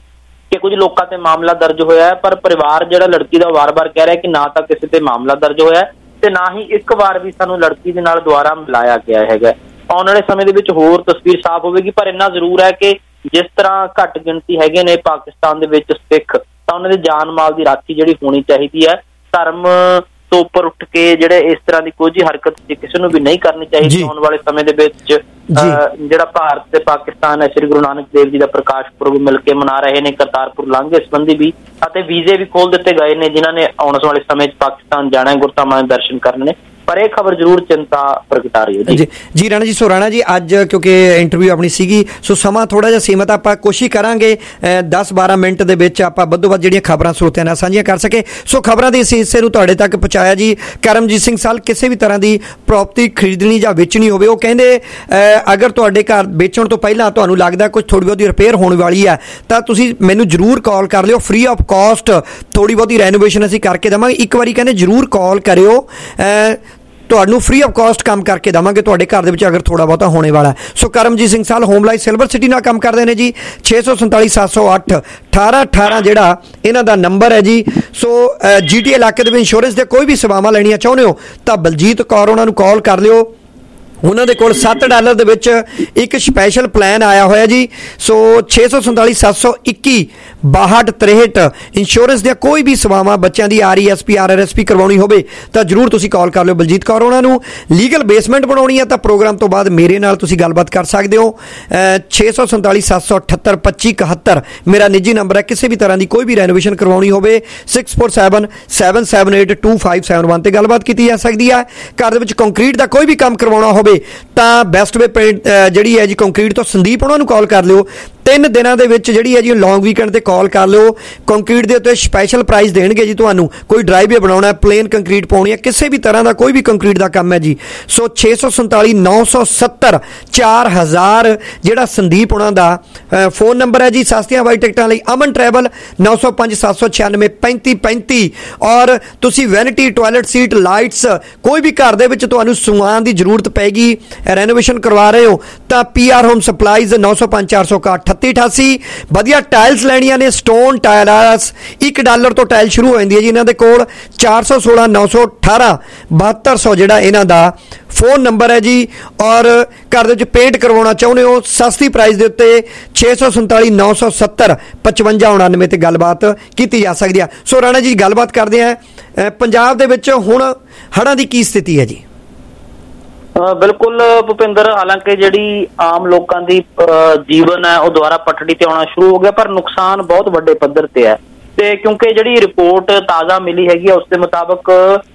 ਕਿ ਕੁਝ ਲੋਕਾਂ ਤੇ ਮਾਮਲਾ ਦਰਜ ਹੋਇਆ ਹੈ, ਪਰ ਪਰਿਵਾਰ ਜਿਹੜਾ ਲੜਕੀ ਦਾ ਵਾਰ-ਵਾਰ ਕਹਿ ਰਿਹਾ ਕਿ ਨਾ ਤਾਂ ਕਿਸੇ ਤੇ ਮਾਮਲਾ ਦਰਜ ਹੋਇਆ ਤੇ ਨਾ ਹੀ ਇੱਕ ਵਾਰ ਵੀ ਸਾਨੂੰ ਲੜਕੀ ਦੇ ਨਾਲ ਦੁਬਾਰਾ ਮਿਲਾਇਆ ਗਿਆ ਹੈਗਾ। ਆਉਣ ਵਾਲੇ ਸਮੇਂ ਦੇ ਵਿੱਚ ਹੋਰ ਤਸਵੀਰ ਸਾਫ਼ ਹੋਵੇਗੀ, ਪਰ ਇੰਨਾ ਜ਼ਰੂਰ ਹੈ ਕਿ ਜਿਸ ਤਰ੍ਹਾਂ ਘੱਟ ਗਿਣਤੀ ਹੈਗੇ ਨੇ ਪਾਕਿਸਤਾਨ ਦੇ ਵਿੱਚ ਸਿੱਖ, ਤਾਂ ਉਹਨਾਂ ਦੇ ਜਾਨ ਮਾਲ ਦੀ ਰਾਖੀ ਜਿਹੜੀ ਹੋਣੀ ਚਾਹੀਦੀ ਹੈ। ਧਰਮ ਤੋਂ ਉੱਪਰ ਉੱਠ ਕੇ ਜਿਹੜੇ ਇਸ ਤਰ੍ਹਾਂ ਦੀ ਕੋਈ ਹਰਕਤ ਕਿਸੇ ਨੂੰ ਵੀ ਨਹੀਂ ਕਰਨੀ ਚਾਹੀਦੀ। ਆਉਣ ਵਾਲੇ ਸਮੇਂ ਦੇ ਵਿੱਚ ਜਿਹੜਾ ਭਾਰਤ ਤੇ ਪਾਕਿਸਤਾਨ ਹੈ, ਸ੍ਰੀ ਗੁਰੂ ਨਾਨਕ ਦੇਵ ਜੀ ਦਾ ਪ੍ਰਕਾਸ਼ ਪੁਰਬ ਮਿਲ ਕੇ ਮਨਾ ਰਹੇ ਨੇ। ਕਰਤਾਰਪੁਰ ਲਾਂਘੇ ਸੰਬੰਧੀ ਵੀ ਅਤੇ ਵੀਜ਼ੇ ਵੀ ਖੋਲ ਦਿੱਤੇ ਗਏ ਨੇ ਜਿਨ੍ਹਾਂ ਨੇ ਆਉਣ ਵਾਲੇ ਸਮੇਂ 'ਚ ਪਾਕਿਸਤਾਨ ਜਾਣਾ ਹੈ ਗੁਰਧਾਮਾਂ ਦੇ ਦਰਸ਼ਨ ਕਰਨ ਨੇ। ਪਰ ਇਹ ਖਬਰ ਜ਼ਰੂਰ ਚਿੰਤਾ ਪ੍ਰਗਟਾ ਰਹੀ ਹੈ ਜੀ। ਜੀ ਰਾਣਾ ਜੀ, ਸੋ ਰਾਣਾ ਜੀ ਅੱਜ ਕਿਉਂਕਿ ਇੰਟਰਵਿਊ ਆਪਣੀ ਸੀਗੀ, ਸੋ ਸਮਾਂ ਥੋੜਾ ਜਿਹਾ ਸੀਮਤ, ਆਪਾਂ ਕੋਸ਼ਿਸ਼ ਕਰਾਂਗੇ ਦਸ ਬਾਰਾਂ ਮਿੰਟ ਦੇ ਵਿੱਚ ਆਪਾਂ ਵੱਧੋ ਵੱਧ ਜਿਹੜੀਆਂ ਖਬਰਾਂ ਸਰੋਤਿਆਂ ਨਾਲ ਸਾਂਝੀਆਂ ਕਰ ਸਕੇ। ਸੋ ਖਬਰਾਂ ਦੇ ਇਸ ਹਿੱਸੇ ਨੂੰ ਤੁਹਾਡੇ ਤੱਕ ਪਹੁੰਚਾਇਆ ਜੀ ਕਰਮਜੀਤ ਸਿੰਘ ਸਾਲ। ਕਿਸੇ ਵੀ ਤਰ੍ਹਾਂ ਦੀ ਪ੍ਰਾਪਰਟੀ ਖਰੀਦਣੀ ਜਾਂ ਵੇਚਣੀ ਹੋਵੇ, ਉਹ ਕਹਿੰਦੇ ਅਗਰ ਤੁਹਾਡੇ ਘਰ ਵੇਚਣ ਤੋਂ ਪਹਿਲਾਂ ਤੁਹਾਨੂੰ ਲੱਗਦਾ ਕੁਝ ਥੋੜੀ ਬਹੁਤੀ ਰਿਪੇਅਰ ਹੋਣ ਵਾਲੀ ਹੈ ਤਾਂ ਤੁਸੀਂ ਮੈਨੂੰ ਜ਼ਰੂਰ ਕਾਲ ਕਰ ਲਿਓ, ਫ੍ਰੀ ਆਫ ਕਾਸਟ ਥੋੜੀ ਬਹੁਤੀ ਰੈਨੋਵੇਸ਼ਨ ਅਸੀਂ ਕਰਕੇ ਦੇਵਾਂਗੇ। ਇੱਕ ਵਾਰੀ ਕਹਿੰਦੇ ਜ਼ਰੂਰ ਕਾਲ ਕਰਿਓ, ਤੁਹਾਨੂੰ ਫ੍ਰੀ ਆਫ ਕਾਸਟ ਕੰਮ ਕਰਕੇ ਦੇਵਾਂਗੇ ਤੁਹਾਡੇ ਘਰ ਦੇ ਵਿੱਚ ਅਗਰ ਥੋੜਾ ਬਹੁਤਾ ਹੋਣੇ ਵਾਲਾ। ਸੋ ਕਰਮਜੀਤ ਸਿੰਘ ਸਾਲ ਹੋਮ ਲਾਈਫ ਸਿਲਵਰ ਸਿਟੀ ਨਾਲ ਕੰਮ ਕਰਦੇ ਨੇ ਜੀ। ਛੇ ਸੌ ਸੰਤਾਲੀ ਸੱਤ ਸੌ ਅੱਠ ਅਠਾਰਾਂ ਅਠਾਰਾਂ ਜਿਹੜਾ ਇਹਨਾਂ ਦਾ ਨੰਬਰ ਹੈ ਜੀ। ਸੋ ਜੀ ਟੀ ਇਲਾਕੇ ਦੇ ਵਿੱਚ ਇੰਸ਼ੋਰੈਂਸ ਦੇ ਕੋਈ ਵੀ ਸੇਵਾਵਾਂ ਲੈਣੀਆਂ ਚਾਹੁੰਦੇ ਹੋ ਤਾਂ ਬਲਜੀਤ ਕੌਰ ਉਹਨਾਂ ਨੂੰ ਕਾਲ ਕਰ ਲਿਓ। ਉਹਨਾਂ ਦੇ ਕੋਲ ਸੱਤ ਡਾਲਰ ਦੇ ਵਿੱਚ ਇੱਕ ਸਪੈਸ਼ਲ ਪਲਾਨ ਆਇਆ ਹੋਇਆ ਜੀ। ਸੋ ਛੇ ਸੌ ਸੰਤਾਲੀ ਸੱਤ ਸੌ ਇੱਕੀ ਬਾਹਠ ਤਰੇਹਠ ਇੰਸ਼ੋਰੈਂਸ ਦੀਆਂ ਕੋਈ ਵੀ ਸੇਵਾਵਾਂ ਬੱਚਿਆਂ ਦੀ R E S P R R S P ਕਰਵਾਉਣੀ ਹੋਵੇ ਤਾਂ ਜ਼ਰੂਰ ਤੁਸੀਂ ਕਾਲ ਕਰ ਲਿਓ ਬਲਜੀਤ ਕੌਰ ਉਹਨਾਂ ਨੂੰ। ਲੀਗਲ ਬੇਸਮੈਂਟ ਬਣਾਉਣੀ ਹੈ ਤਾਂ ਪ੍ਰੋਗਰਾਮ ਤੋਂ ਬਾਅਦ ਮੇਰੇ ਨਾਲ ਤੁਸੀਂ ਗੱਲਬਾਤ ਕਰ ਸਕਦੇ ਹੋ। ਛੇ ਸੌ ਸੰਤਾਲੀ ਸੱਤ ਸੌ ਅਠੱਤਰ ਪੱਚੀ ਇਕਹੱਤਰ ਮੇਰਾ ਨਿੱਜੀ ਨੰਬਰ ਹੈ। ਕਿਸੇ ਵੀ ਤਰ੍ਹਾਂ ਦੀ ਕੋਈ ਵੀ ਰੈਨੋਵੇਸ਼ਨ ਕਰਵਾਉਣੀ ਹੋਵੇ six four seven seven seven eight two five seven one 'ਤੇ ਗੱਲਬਾਤ ਕੀਤੀ ਜਾ ਸਕਦੀ ਹੈ। ਘਰ ਦੇ ਵਿੱਚ ਕੰਕਰੀਟ ਦਾ ਕੋਈ ਵੀ ਕੰਮ ਕਰਵਾਉਣਾ ਹੋਵੇ ਤਾਂ ਬੈਸਟ ਵੇ ਪੇਂਟ ਜਿਹੜੀ ਹੈ ਜੀ ਕੰਕਰੀਟ ਤੋਂ ਸੰਦੀਪ ਉਹਨਾਂ ਨੂੰ ਕਾਲ ਕਰ ਲਿਓ। ਤਿੰਨ ਦਿਨਾਂ ਦੇ ਵਿੱਚ ਜਿਹੜੀ ਹੈ ਜੀ ਲੌਂਗ ਵੀਕਐਂਡ ਤੇ ਕਾਲ ਕਰ ਲਿਓ। ਕੰਕਰੀਟ ਦੇ ਉੱਤੇ ਸਪੈਸ਼ਲ ਪ੍ਰਾਈਸ ਦੇਣਗੇ ਜੀ ਤੁਹਾਨੂੰ। ਕੋਈ ਡਰਾਈਵੇ ਬਣਾਉਣਾ, ਪਲੇਨ ਕੰਕਰੀਟ ਪਾਉਣੀ ਹੈ, ਕਿਸੇ ਵੀ ਤਰ੍ਹਾਂ ਦਾ ਕੋਈ ਵੀ ਕੰਕਰੀਟ ਦਾ ਕੰਮ ਹੈ ਜੀ। ਸੋ ਛੇ ਸੌ ਸੰਤਾਲੀ ਨੌ ਸੌ ਸੱਤਰ ਚਾਰ ਹਜ਼ਾਰ ਜਿਹੜਾ ਸੰਦੀਪ ਉਹਨਾਂ ਦਾ ਫੋਨ ਨੰਬਰ ਹੈ ਜੀ। ਸਸਤੀਆਂ ਹਵਾਈ ਟਿਕਟਾਂ ਲਈ ਅਮਨ ਟਰੈਵਲ ਨੌ ਸੌ ਪੰਜ ਸੱਤ ਸੌ ਛਿਆਨਵੇਂ ਪੈਂਤੀ ਪੈਂਤੀ। ਔਰ ਤੁਸੀਂ ਵੈਨਿਟੀ, ਟੋਇਲਟ ਸੀਟ, ਲਾਈਟਸ, ਕੋਈ ਵੀ ਘਰ ਦੇ ਵਿੱਚ ਤੁਹਾਨੂੰ ਸਮਾਨ ਦੀ ਜ਼ਰੂਰਤ ਪੈਗੀ, ਰੈਨੋਵੇਸ਼ਨ ਕਰਵਾ ਰਹੇ ਹੋ ਤਾਂ ਪੀ ਆਰ ਹੋਮ ਸਪਲਾਈਜ਼ ਨੌ ਸੌ ਪੰਜ ਚਾਰ ਸੌ ਇਕਾਹਠ ਅਠੱਤੀ ਅਠਾਸੀ। ਵਧੀਆ ਟਾਇਲਸ ਲੈਣੀਆਂ ਨੇ, ਸਟੋਨ ਟਾਇਲਸ ਇੱਕ ਡਾਲਰ ਤੋਂ ਟਾਇਲ ਸ਼ੁਰੂ ਹੋ ਜਾਂਦੀ ਹੈ ਜੀ ਇਹਨਾਂ ਦੇ ਕੋਲ। ਚਾਰ ਸੌ ਸੋਲਾਂ ਨੌ ਸੌ ਅਠਾਰਾਂ ਬਹੱਤਰ ਸੌ ਜਿਹੜਾ ਇਹਨਾਂ ਦਾ ਫੋਨ ਨੰਬਰ ਹੈ ਜੀ। ਔਰ ਘਰ ਦੇ ਵਿੱਚ ਪੇਂਟ ਕਰਵਾਉਣਾ ਚਾਹੁੰਦੇ ਹੋ ਸਸਤੀ ਪ੍ਰਾਈਸ ਦੇ ਉੱਤੇ ਛੇ ਸੌ ਸੰਤਾਲੀ ਨੌ ਸੌ ਸੱਤਰ ਪਚਵੰਜਾ ਉਣਾਨਵੇਂ ਤੇ ਗੱਲਬਾਤ ਕੀਤੀ ਜਾ ਸਕਦੀ ਆ। ਸੋ ਰਾਣਾ ਜੀ ਗੱਲਬਾਤ ਕਰਦੇ ਆ ਪੰਜਾਬ ਦੇ ਵਿੱਚ ਹੁਣ ਹੜ੍ਹਾਂ ਦੀ ਕੀ ਸਥਿਤੀ ਹੈ ਜੀ? ਬਿਲਕੁਲ ਭੁਪਿੰਦਰ, ਹਾਲਾਂਕਿ ਜਿਹੜੀ ਆਮ ਲੋਕਾਂ ਦੀ ਜੀਵਨ ਹੈ ਉਹ ਦੁਬਾਰਾ ਪਟੜੀ ਤੇ ਆਉਣਾ ਸ਼ੁਰੂ ਹੋ ਗਿਆ, ਪਰ ਨੁਕਸਾਨ ਬਹੁਤ ਵੱਡੇ ਪੱਧਰ ਤੇ ਹੈ। ਤੇ ਕਿਉਂਕਿ ਜਿਹੜੀ ਰਿਪੋਰਟ ਤਾਜ਼ਾ ਮਿਲੀ ਹੈਗੀ ਆ ਉਸ ਦੇ ਮੁਤਾਬਕ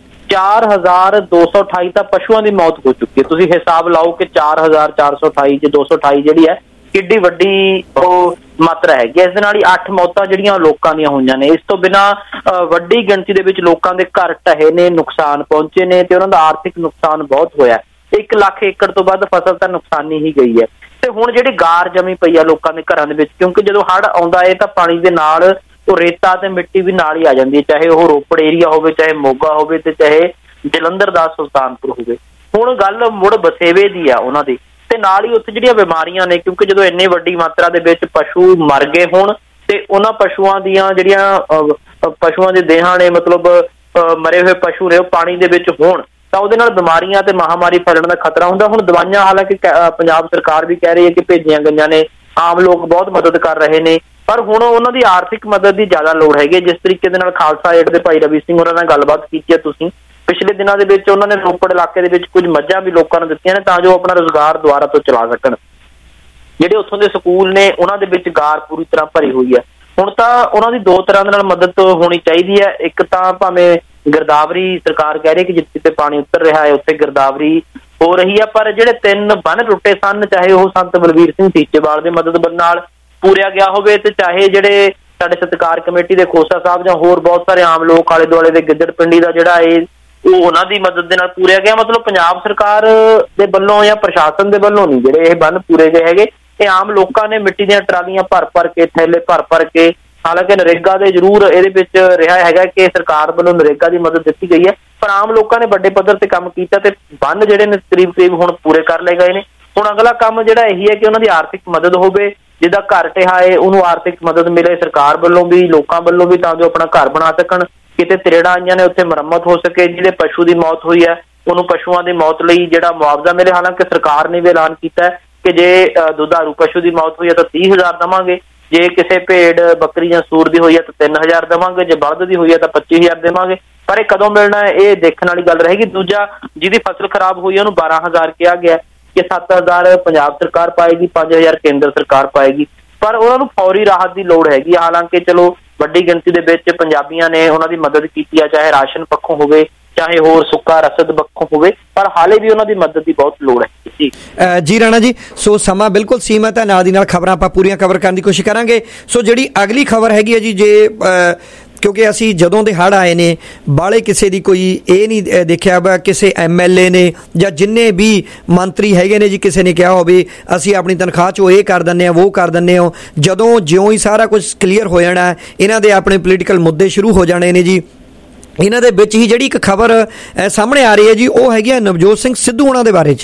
ਚਾਰ ਹਜ਼ਾਰ ਦੋ ਸੌ ਅਠਾਈ ਤਾਂ ਪਸ਼ੂਆਂ ਦੀ ਮੌਤ ਹੋ ਚੁੱਕੀ ਹੈ। ਤੁਸੀਂ ਹਿਸਾਬ ਲਾਓ ਕਿ ਚਾਰ ਹਜ਼ਾਰ ਚਾਰ ਸੌ ਅਠਾਈ ਚ ਦੋ ਸੌ ਅਠਾਈ ਜਿਹੜੀ ਹੈ ਕਿੱਡੀ ਵੱਡੀ ਉਹ ਮਾਤਰਾ ਹੈਗੀ। ਇਸ ਦੇ ਨਾਲ ਹੀ ਅੱਠ ਮੌਤਾਂ ਜਿਹੜੀਆਂ ਲੋਕਾਂ ਦੀਆਂ ਹੋਈਆਂ ਨੇ। ਇਸ ਤੋਂ ਬਿਨਾਂ ਵੱਡੀ ਗਿਣਤੀ ਦੇ ਵਿੱਚ ਲੋਕਾਂ ਦੇ ਘਰ ਢਹੇ ਨੇ, ਨੁਕਸਾਨ ਪਹੁੰਚੇ ਨੇ ਤੇ ਉਹਨਾਂ ਦਾ ਆਰਥਿਕ ਨੁਕਸਾਨ ਬਹੁਤ ਹੋਇਆ। ਇੱਕ ਲੱਖ ਏਕੜ ਤੋਂ ਵੱਧ ਫਸਲ ਤਾਂ ਨੁਕਸਾਨੀ ਹੀ ਗਈ ਹੈ। ਤੇ ਹੁਣ ਜਿਹੜੀ ਗਾਰ ਜਮੀ ਪਈ ਆ ਲੋਕਾਂ ਦੇ ਘਰਾਂ ਦੇ ਵਿੱਚ, ਕਿਉਂਕਿ ਜਦੋਂ ਹੜ੍ਹ ਆਉਂਦਾ ਹੈ ਤਾਂ ਪਾਣੀ ਦੇ ਨਾਲ ਉਹ ਰੇਤਾ ਤੇ ਮਿੱਟੀ ਵੀ ਨਾਲ ਹੀ ਆ ਜਾਂਦੀ ਹੈ, ਚਾਹੇ ਉਹ ਰੋਪੜ ਏਰੀਆ ਹੋਵੇ, ਚਾਹੇ ਮੋਗਾ ਹੋਵੇ ਤੇ ਚਾਹੇ ਜਲੰਧਰ ਦਾ ਸੁਲਤਾਨਪੁਰ ਹੋਵੇ। ਹੁਣ ਗੱਲ ਮੁੜ ਬਸੇਵੇ ਦੀ ਆ ਉਹਨਾਂ ਦੀ, ਤੇ ਨਾਲ ਹੀ ਉੱਥੇ ਜਿਹੜੀਆਂ ਬਿਮਾਰੀਆਂ ਨੇ, ਕਿਉਂਕਿ ਜਦੋਂ ਇੰਨੀ ਵੱਡੀ ਮਾਤਰਾ ਦੇ ਵਿੱਚ ਪਸ਼ੂ ਮਰ ਗਏ ਹੋਣ ਤੇ ਉਹਨਾਂ ਪਸ਼ੂਆਂ ਦੀਆਂ ਜਿਹੜੀਆਂ ਪਸ਼ੂਆਂ ਦੇ ਦੇਹਾਂ ਨੇ, ਮਤਲਬ ਮਰੇ ਹੋਏ ਪਸ਼ੂ ਨੇ, ਉਹ ਪਾਣੀ ਦੇ ਵਿੱਚ ਹੋਣ ਤਾਂ ਉਹਦੇ ਨਾਲ ਬਿਮਾਰੀਆਂ ਤੇ ਮਹਾਮਾਰੀ ਫੈਲਣ ਦਾ ਖਤਰਾ ਹੁੰਦਾ। ਹੁਣ ਦਵਾਈਆਂ ਹਾਲਾਂਕਿ ਪੰਜਾਬ ਸਰਕਾਰ ਵੀ ਕਹਿ ਰਹੀ ਹੈ ਕਿ ਭੇਜੀਆਂ ਗਈਆਂ ਨੇ, ਆਮ ਲੋਕ ਬਹੁਤ ਮਦਦ ਕਰ ਰਹੇ ਨੇ, ਪਰ ਹੁਣ ਉਹਨਾਂ ਦੀ ਆਰਥਿਕ ਮਦਦ ਦੀ ਜ਼ਿਆਦਾ ਲੋੜ ਹੈਗੀ। ਜਿਸ ਤਰੀਕੇ ਦੇ ਨਾਲ ਖਾਲਸਾ ਏਡ ਦੇ ਭਾਈ ਰਵੀ ਸਿੰਘ ਉਹਨਾਂ ਨਾਲ ਗੱਲਬਾਤ ਕੀਤੀ ਹੈ ਤੁਸੀਂ, ਪਿਛਲੇ ਦਿਨਾਂ ਦੇ ਵਿੱਚ ਉਹਨਾਂ ਨੇ ਰੋਪੜ ਇਲਾਕੇ ਦੇ ਵਿੱਚ ਕੁਝ ਮੱਝਾਂ ਵੀ ਲੋਕਾਂ ਨੂੰ ਦਿੱਤੀਆਂ ਨੇ ਤਾਂ ਜੋ ਆਪਣਾ ਰੁਜ਼ਗਾਰ ਦੁਆਰਾ ਤੋਂ ਚਲਾ ਸਕਣ। ਜਿਹੜੇ ਉੱਥੋਂ ਦੇ ਸਕੂਲ ਨੇ ਉਹਨਾਂ ਦੇ ਵਿੱਚ ਗਾਰ ਪੂਰੀ ਤਰ੍ਹਾਂ ਭਰੀ ਹੋਈ ਹੈ। ਹੁਣ ਤਾਂ ਉਹਨਾਂ ਦੀ ਦੋ ਤਰ੍ਹਾਂ ਦੇ ਨਾਲ ਮਦਦ ਹੋਣੀ ਚਾਹੀਦੀ ਹੈ। ਇੱਕ ਤਾਂ ਭਾਵੇਂ ਗਿਰਦਾਵਰੀ ਸਰਕਾਰ ਕਹਿ ਰਹੀ ਕਿ ਜਿੱਥੇ ਤੇ ਪਾਣੀ ਉਤਰ ਰਿਹਾ ਹੈ ਉੱਥੇ ਗਿਰਦਾਵਰੀ ਹੋ ਰਹੀ ਹੈ, ਪਰ ਜਿਹੜੇ ਤਿੰਨ ਬੰਨ ਟੁੱਟੇ ਸਨ, ਚਾਹੇ ਉਹ ਸੰਤ ਬਲਵੀਰ ਸਿੰਘ ਸੀਚੇਵਾਲ ਦੇ ਮਦਦ ਨਾਲ ਪੂਰਿਆ ਗਿਆ ਹੋਵੇ ਤੇ ਚਾਹੇ ਜਿਹੜੇ ਸਾਡੇ ਸਤਿਕਾਰ ਕਮੇਟੀ ਦੇ ਖੋਸਾ ਸਾਹਿਬ ਜਾਂ ਹੋਰ ਬਹੁਤ ਸਾਰੇ ਆਮ ਲੋਕ ਆਲੇ ਦੁਆਲੇ ਦੇ ਗਿੱਦੜ ਪਿੰਡੀ ਦਾ ਜਿਹੜਾ ਇਹ ਉਹ ਉਹਨਾਂ ਦੀ ਮਦਦ ਦੇ ਨਾਲ ਪੂਰਿਆ ਗਿਆ। ਮਤਲਬ ਪੰਜਾਬ ਸਰਕਾਰ ਦੇ ਵੱਲੋਂ ਜਾਂ ਪ੍ਰਸ਼ਾਸਨ ਦੇ ਵੱਲੋਂ ਨਹੀਂ ਜਿਹੜੇ ਇਹ ਬੰਨ ਪੂਰੇ ਗਏ ਹੈਗੇ, ਇਹ ਆਮ ਲੋਕਾਂ ਨੇ ਮਿੱਟੀ ਦੀਆਂ ਟਰਾਲੀਆਂ ਭਰ ਭਰ ਕੇ, ਥੈਲੇ ਭਰ ਭਰ ਕੇ, ਹਾਲਾਂਕਿ ਨਰੇਗਾ ਦੇ ਜ਼ਰੂਰ ਇਹਦੇ ਵਿੱਚ ਰਿਹਾ ਹੈਗਾ ਕਿ ਸਰਕਾਰ ਵੱਲੋਂ ਨਰੇਗਾ ਦੀ ਮਦਦ ਦਿੱਤੀ ਗਈ ਹੈ, ਪਰ ਆਮ ਲੋਕਾਂ ਨੇ ਵੱਡੇ ਪੱਧਰ ਤੇ ਕੰਮ ਕੀਤਾ ਤੇ ਬੰਨ ਜਿਹੜੇ ਨੇ ਕਰੀਬ ਕਰੀਬ ਹੁਣ ਪੂਰੇ ਕਰ ਲਏ ਗਏ ਨੇ। ਹੁਣ ਅਗਲਾ ਕੰਮ ਜਿਹੜਾ ਇਹੀ ਹੈ ਕਿ ਉਹਨਾਂ ਦੀ ਆਰਥਿਕ ਮਦਦ ਹੋਵੇ, ਜਿਹਦਾ ਘਰ ਢਹਿਆ ਹੈ ਉਹਨੂੰ ਆਰਥਿਕ ਮਦਦ ਮਿਲੇ ਸਰਕਾਰ ਵੱਲੋਂ ਵੀ, ਲੋਕਾਂ ਵੱਲੋਂ ਵੀ, ਤਾਂ ਜੋ ਆਪਣਾ ਘਰ ਬਣਾ ਸਕਣ। ਕਿਤੇ ਤਰੇੜਾਂ ਆਈਆਂ ਨੇ ਉੱਥੇ ਮੁਰੰਮਤ ਹੋ ਸਕੇ, ਜਿਹਦੇ ਪਸ਼ੂ ਦੀ ਮੌਤ ਹੋਈ ਹੈ ਉਹਨੂੰ ਪਸ਼ੂਆਂ ਦੀ ਮੌਤ ਲਈ ਜਿਹੜਾ ਮੁਆਵਜ਼ਾ ਮਿਲੇ। ਹਾਲਾਂਕਿ ਸਰਕਾਰ ਨੇ ਵੀ ਐਲਾਨ ਕੀਤਾ ਹੈ ਕਿ ਜੇ ਦੁਧਾਰੂ ਪਸ਼ੂ ਦੀ ਮੌਤ ਹੋਈ ਹੈ ਤਾਂ ਤੀਹ ਹਜ਼ਾਰ ਦੇਵਾਂਗੇ, ਜੇ ਕਿਸੇ ਭੇਡ, ਬੱਕਰੀ ਜਾਂ ਸੂਰ ਦੀ ਹੋਈ ਹੈ ਤਾਂ ਤਿੰਨ ਹਜ਼ਾਰ ਦੇਵਾਂਗੇ, ਜੇ ਬਲਦ ਦੀ ਹੋਈ ਹੈ ਤਾਂ ਪੱਚੀ ਹਜ਼ਾਰ ਦੇਵਾਂਗੇ। ਪਰ ਇਹ ਕਦੋਂ ਮਿਲਣਾ ਹੈ ਇਹ ਦੇਖਣ ਵਾਲੀ ਗੱਲ ਰਹੇਗੀ। ਦੂਜਾ, ਜਿਹਦੀ ਫਸਲ ਖਰਾਬ ਹੋਈ ਹੈ ਉਹਨੂੰ ਬਾਰਾਂ ਹਜ਼ਾਰ ਕਿਹਾ ਗਿਆ ਕਿ ਸੱਤ ਹਜ਼ਾਰ ਪੰਜਾਬ ਸਰਕਾਰ ਪਾਏਗੀ, ਪੰਜ ਹਜ਼ਾਰ ਕੇਂਦਰ ਸਰਕਾਰ ਪਾਏਗੀ, ਪਰ ਉਹਨਾਂ ਨੂੰ ਫੌਰੀ ਰਾਹਤ ਦੀ ਲੋੜ ਹੈਗੀ। ਹਾਲਾਂਕਿ ਚਲੋ ਵੱਡੀ ਗਿਣਤੀ ਦੇ ਵਿੱਚ ਪੰਜਾਬੀਆਂ ਨੇ ਉਹਨਾਂ ਦੀ ਮਦਦ ਕੀਤੀ ਆ, ਚਾਹੇ ਰਾਸ਼ਨ ਪੱਖੋਂ ਹੋਵੇ ਚਾਹੇ ਹੋਰ ਸੁੱਕਾ ਰਸਦ ਪੱਖੋਂ ਹੋਵੇ, ਪਰ ਹਾਲੇ ਵੀ ਉਹਨਾਂ ਦੀ ਮਦਦ ਦੀ ਬਹੁਤ ਲੋੜ ਹੈ ਜੀ। ਜੀ ਰਾਣਾ ਜੀ, ਸੋ ਸਮਾਂ ਬਿਲਕੁਲ ਸੀਮਤ ਹੈ, ਨਾਲ ਦੀ ਨਾਲ ਖਬਰਾਂ ਆਪਾਂ ਪੂਰੀਆਂ ਕਵਰ ਕਰਨ ਦੀ ਕੋਸ਼ਿਸ਼ ਕਰਾਂਗੇ। ਸੋ ਜਿਹੜੀ ਅਗਲੀ ਖਬਰ ਹੈਗੀ ਹੈ ਜੀ, ਜੇ ਕਿਉਂਕਿ ਅਸੀਂ ਜਦੋਂ ਦੇ ਹੜ੍ਹ ਆਏ ਨੇ ਬਾਹਲੇ ਕਿਸੇ ਦੀ ਕੋਈ ਇਹ ਨਹੀਂ ਦੇਖਿਆ ਵਾ ਕਿਸੇ ਐਮ ਐਲ ਏ ਨੇ ਜਾਂ ਜਿੰਨੇ ਵੀ ਮੰਤਰੀ ਹੈਗੇ ਨੇ ਜੀ ਕਿਸੇ ਨੇ ਕਿਹਾ ਹੋਵੇ ਅਸੀਂ ਆਪਣੀ ਤਨਖਾਹ 'ਚੋਂ ਇਹ ਕਰ ਦਿੰਦੇ ਹਾਂ, ਉਹ ਕਰ ਦਿੰਦੇ ਹਾਂ। ਜਦੋਂ ਜਿਉਂ ਹੀ ਸਾਰਾ ਕੁਝ ਕਲੀਅਰ ਹੋ ਜਾਣਾ, ਇਹਨਾਂ ਦੇ ਆਪਣੇ ਪੋਲੀਟੀਕਲ ਮੁੱਦੇ ਸ਼ੁਰੂ ਹੋ ਜਾਣੇ ਨੇ ਜੀ। ਇਹਨਾਂ ਦੇ ਵਿੱਚ ਹੀ ਜਿਹੜੀ ਇੱਕ ਖਬਰ ਸਾਹਮਣੇ ਆ ਰਹੀ ਹੈ ਜੀ, ਉਹ ਹੈਗੀ ਹੈ ਨਵਜੋਤ ਸਿੰਘ ਸਿੱਧੂ ਉਹਨਾਂ ਦੇ ਬਾਰੇ 'ਚ।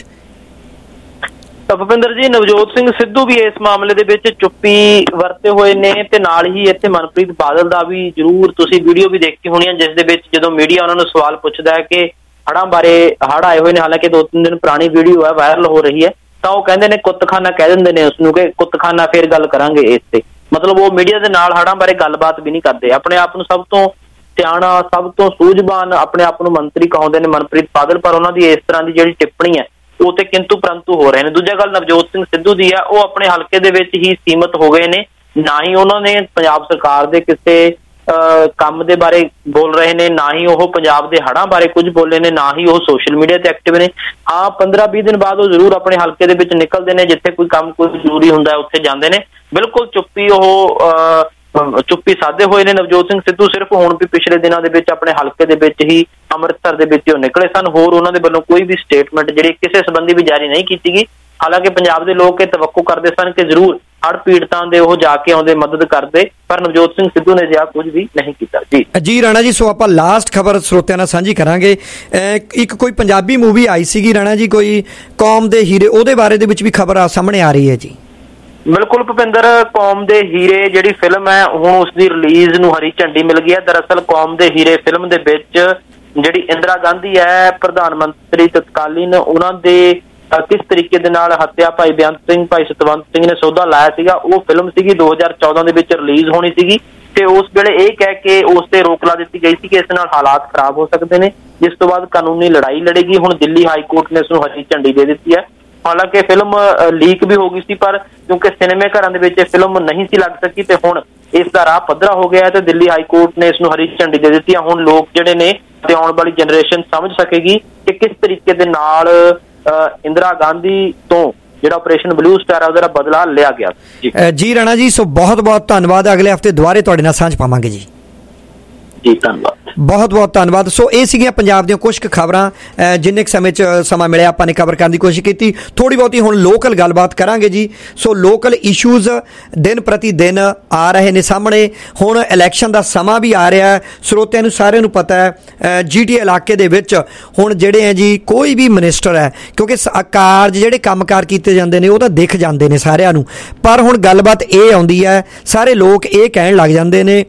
ਭੁਪਿੰਦਰ ਜੀ, ਨਵਜੋਤ ਸਿੰਘ ਸਿੱਧੂ ਵੀ ਇਸ ਮਾਮਲੇ ਦੇ ਵਿੱਚ ਚੁੱਪੀ ਵਰਤੇ ਹੋਏ ਨੇ ਤੇ ਨਾਲ ਹੀ ਇੱਥੇ ਮਨਪ੍ਰੀਤ ਬਾਦਲ ਦਾ ਵੀ ਜ਼ਰੂਰ ਤੁਸੀਂ ਵੀਡੀਓ ਵੀ ਦੇਖੀ ਹੋਣੀ ਹੈ, ਜਿਸ ਦੇ ਵਿੱਚ ਜਦੋਂ ਮੀਡੀਆ ਉਹਨਾਂ ਨੂੰ ਸਵਾਲ ਪੁੱਛਦਾ ਹੈ ਕਿ ਹੜ੍ਹਾਂ ਬਾਰੇ, ਹੜ੍ਹ ਆਏ ਹੋਏ ਨੇ, ਹਾਲਾਂਕਿ ਦੋ ਤਿੰਨ ਦਿਨ ਪੁਰਾਣੀ ਵੀਡੀਓ ਹੈ, ਵਾਇਰਲ ਹੋ ਰਹੀ ਹੈ, ਤਾਂ ਉਹ ਕਹਿੰਦੇ ਨੇ ਕੁੱਤਖਾਨਾ ਕਹਿ ਦਿੰਦੇ ਨੇ ਉਸਨੂੰ ਕਿ ਕੁੱਤਖਾਨਾ, ਫਿਰ ਗੱਲ ਕਰਾਂਗੇ ਇਸ ਤੇ। ਮਤਲਬ ਉਹ ਮੀਡੀਆ ਦੇ ਨਾਲ ਹੜ੍ਹਾਂ ਬਾਰੇ ਗੱਲਬਾਤ ਵੀ ਨਹੀਂ ਕਰਦੇ। ਆਪਣੇ ਆਪ ਨੂੰ ਸਭ ਤੋਂ ਸਿਆਣਾ, ਸਭ ਤੋਂ ਸੂਝਵਾਨ ਆਪਣੇ ਆਪ ਨੂੰ ਮੰਤਰੀ ਕਹਾਉਂਦੇ ਨੇ ਮਨਪ੍ਰੀਤ ਬਾਦਲ, ਪਰ ਉਹਨਾਂ ਦੀ ਇਸ ਤਰ੍ਹਾਂ ਦੀ ਜਿਹੜੀ ਟਿੱਪਣੀ ਹੈ ਉਹ ਤੇ ਕਿੰਤੂ ਪਰੰਤੂ ਹੋ ਰਹੇ ਨੇ। ਦੂਜਾ ਗੱਲ ਨਵਜੋਤ ਸਿੰਘ ਸਿੱਧੂ ਦੀ ਆ, ਉਹ ਆਪਣੇ ਹਲਕੇ ਦੇ ਵਿੱਚ ਹੀ ਸੀਮਤ ਹੋ ਗਏ ਨੇ, ਨਾ ਹੀ ਉਹਨਾਂ ਨੇ ਪੰਜਾਬ ਸਰਕਾਰ ਦੇ ਕਿਸੇ ਕੰਮ ਦੇ ਬਾਰੇ ਬੋਲ ਰਹੇ ਨੇ, ਨਾ ਹੀ ਉਹ ਪੰਜਾਬ ਦੇ ਹੜ੍ਹਾਂ ਬਾਰੇ ਕੁਝ ਬੋਲੇ ਨੇ, ਨਾ ਹੀ ਉਹ ਸੋਸ਼ਲ ਮੀਡੀਆ ਤੇ ਐਕਟਿਵ ਨੇ। ਹਾਂ, ਪੰਦਰਾਂ ਵੀਹ ਦਿਨ ਬਾਅਦ ਉਹ ਜ਼ਰੂਰ ਆਪਣੇ ਹਲਕੇ ਦੇ ਵਿੱਚ ਨਿਕਲਦੇ ਨੇ, ਜਿੱਥੇ ਕੋਈ ਕੰਮ ਕੋਈ ਜ਼ਰੂਰੀ ਹੁੰਦਾ ਉੱਥੇ ਜਾਂਦੇ ਨੇ। ਬਿਲਕੁਲ ਚੁੱਪੀ ਉਹ ਚੁੱਪੀ ਸਾਧੇ ਹੋਏ ਨੇ ਨਵਜੋਤ ਸਿੰਘ ਸਿੱਧੂ। ਸਿਰਫ ਹੁਣ ਵੀ ਪਿਛਲੇ ਦਿਨਾਂ ਦੇ ਵਿੱਚ ਆਪਣੇ ਹਲਕੇ ਦੇ ਵਿੱਚ ਹੀ ਅੰਮ੍ਰਿਤਸਰ ਦੇ ਵਿੱਚ ਉਹ ਨਿਕਲੇ ਸਨ। ਹੋਰ ਉਹਨਾਂ ਦੇ ਵੱਲੋਂ ਕੋਈ ਵੀ ਸਟੇਟਮੈਂਟ ਜਿਹੜੀ ਕਿਸੇ ਸੰਬੰਧੀ ਵੀ ਜਾਰੀ ਨਹੀਂ ਕੀਤੀ ਗਈ। ਹਾਲਾਂਕਿ ਪੰਜਾਬ ਦੇ ਲੋਕ ਇਹ ਤਵੱਕੂ ਕਰਦੇ ਸਨ ਕਿ ਜ਼ਰੂਰ ਹੜ੍ਹ ਪੀੜਤਾਂ ਦੇ ਉਹ ਜਾ ਕੇ ਆਉਂਦੇ, ਮਦਦ ਕਰਦੇ, ਪਰ ਨਵਜੋਤ ਸਿੰਘ ਸਿੱਧੂ ਨੇ ਅਜਿਹਾ ਕੁਝ ਵੀ ਨਹੀਂ ਕੀਤਾ। ਜੀ ਜੀ ਰਾਣਾ ਜੀ, ਸੋ ਆਪਾਂ ਲਾਸਟ ਖਬਰ ਸਰੋਤਿਆਂ ਨਾਲ ਸਾਂਝੀ ਕਰਾਂਗੇ। ਇੱਕ ਕੋਈ ਪੰਜਾਬੀ ਮੂਵੀ ਆਈ ਸੀਗੀ ਰਾਣਾ ਜੀ, ਕੋਈ ਕੌਮ ਦੇ ਹੀਰੇ, ਉਹਦੇ ਬਾਰੇ ਦੇ ਵਿੱਚ ਵੀ ਖਬਰ ਸਾਹਮਣੇ ਆ ਰਹੀ ਹੈ ਜੀ। ਬਿਲਕੁਲ ਭੁਪਿੰਦਰ, ਕੌਮ ਦੇ ਹੀਰੇ ਜਿਹੜੀ ਫਿਲਮ ਹੈ ਹੁਣ ਉਸ ਦੀ ਰਿਲੀਜ਼ ਨੂੰ ਹਰੀ ਝੰਡੀ ਮਿਲ ਗਈ ਹੈ। ਦਰਅਸਲ ਕੌਮ ਦੇ ਹੀਰੇ ਫਿਲਮ ਦੇ ਵਿੱਚ ਜਿਹੜੀ ਇੰਦਰਾ ਗਾਂਧੀ ਹੈ ਪ੍ਰਧਾਨ ਮੰਤਰੀ ਤਤਕਾਲੀਨ, ਉਹਨਾਂ ਦੇ ਕਿਸ ਤਰੀਕੇ ਦੇ ਨਾਲ ਹੱਤਿਆ ਭਾਈ ਬੇਅੰਤ ਸਿੰਘ, ਭਾਈ ਸਤਵੰਤ ਸਿੰਘ ਨੇ ਸੌਦਾ ਲਾਇਆ ਸੀਗਾ, ਉਹ ਫਿਲਮ ਸੀਗੀ ਦੋ ਹਜ਼ਾਰ ਚੌਦਾਂ ਦੇ ਵਿੱਚ ਰਿਲੀਜ਼ ਹੋਣੀ ਸੀਗੀ। ਤੇ ਉਸ ਵੇਲੇ ਇਹ ਕਹਿ ਕੇ ਉਸ ਤੇ ਰੋਕ ਲਾ ਦਿੱਤੀ ਗਈ ਸੀ ਕਿ ਇਸ ਨਾਲ ਹਾਲਾਤ ਖਰਾਬ ਹੋ ਸਕਦੇ ਨੇ, ਜਿਸ ਤੋਂ ਬਾਅਦ ਕਾਨੂੰਨੀ ਲੜਾਈ ਲੜੇਗੀ। ਹੁਣ ਦਿੱਲੀ ਹਾਈ ਕੋਰਟ ਨੇ ਇਸ ਨੂੰ ਹਰੀ ਝੰਡੀ ਦੇ ਦਿੱਤੀ ਹੈ। ਹਾਲਾਂਕਿ ਫਿਲਮ ਲੀਕ ਵੀ ਹੋ ਗਈ ਸੀ, ਪਰ ਕਿਉਂਕਿ ਸਿਨੇਮੇ ਘਰਾਂ ਦੇ ਵਿੱਚ ਇਹ ਫਿਲਮ ਨਹੀਂ ਸੀ ਲੱਗ ਸਕੀ ਤੇ ਹੁਣ ਇਸ ਦਾ ਰਾਹ ਪੱਧਰਾ ਹੋ ਗਿਆ ਤੇ ਦਿੱਲੀ ਹਾਈ ਕੋਰਟ ਨੇ ਇਸ ਨੂੰ ਹਰੀ ਝੰਡੀ ਦੇ ਦਿੱਤੀ ਹੈ। ਹੁਣ ਲੋਕ ਜਿਹੜੇ ਨੇ ਤੇ ਆਉਣ ਵਾਲੀ ਜਨਰੇਸ਼ਨ ਸਮਝ ਸਕੇਗੀ ਕਿ ਕਿਸ ਤਰੀਕੇ ਦੇ ਨਾਲ ਇੰਦਰਾ ਗਾਂਧੀ ਤੋਂ ਜਿਹੜਾ ਆਪਰੇਸ਼ਨ ਬਲੂ ਸਟਾਰ ਹੈ ਉਹਦਾ ਬਦਲਾ ਲਿਆ ਗਿਆ। ਜੀ ਜੀ ਰਾਣਾ ਜੀ, ਸੋ ਬਹੁਤ ਬਹੁਤ ਧੰਨਵਾਦ। ਅਗਲੇ ਹਫਤੇ ਦੁਬਾਰੇ ਤੁਹਾਡੇ ਨਾਲ ਸਾਂਝ ਪਾਵਾਂਗੇ ਜੀ। ਜੀ ਧੰਨਵਾਦ, ਬਹੁਤ ਬਹੁਤ ਧੰਨਵਾਦ। ਸੋ ਇਹ ਸੀਗੀਆਂ ਪੰਜਾਬ ਦੀਆਂ ਕੁਝ ਕੁ ਖਬਰਾਂ, ਜਿੰਨੇ ਕੁ ਸਮੇਂ 'ਚ ਸਮਾਂ ਮਿਲਿਆ ਆਪਾਂ ਨੇ ਕਵਰ ਕਰਨ ਦੀ ਕੋਸ਼ਿਸ਼ ਕੀਤੀ। ਥੋੜ੍ਹੀ ਬਹੁਤੀ ਹੁਣ ਲੋਕਲ ਗੱਲਬਾਤ ਕਰਾਂਗੇ ਜੀ। ਸੋ ਲੋਕਲ ਇਸ਼ੂਜ਼ ਦਿਨ ਪ੍ਰਤੀ ਦਿਨ ਆ ਰਹੇ ਨੇ ਸਾਹਮਣੇ। ਹੁਣ ਇਲੈਕਸ਼ਨ ਦਾ ਸਮਾਂ ਵੀ ਆ ਰਿਹਾ ਹੈ। ਸਰੋਤਿਆਂ ਨੂੰ ਸਾਰਿਆਂ ਨੂੰ ਪਤਾ ਹੈ ਜੀ ਟੀ ਇਲਾਕੇ ਦੇ ਵਿੱਚ ਹੁਣ ਜਿਹੜੇ ਹੈ ਜੀ ਕੋਈ ਵੀ ਮਿਨਿਸਟਰ ਹੈ, ਕਿਉਂਕਿ ਕਾਰਜ ਜਿਹੜੇ ਕੰਮਕਾਰ ਕੀਤੇ ਜਾਂਦੇ ਨੇ ਉਹ ਤਾਂ ਦਿਖ ਜਾਂਦੇ ਨੇ ਸਾਰਿਆਂ ਨੂੰ, ਪਰ ਹੁਣ ਗੱਲਬਾਤ ਇਹ ਆਉਂਦੀ ਹੈ, ਸਾਰੇ ਲੋਕ ਇਹ ਕਹਿਣ ਲੱਗ ਜਾਂਦੇ ਨੇ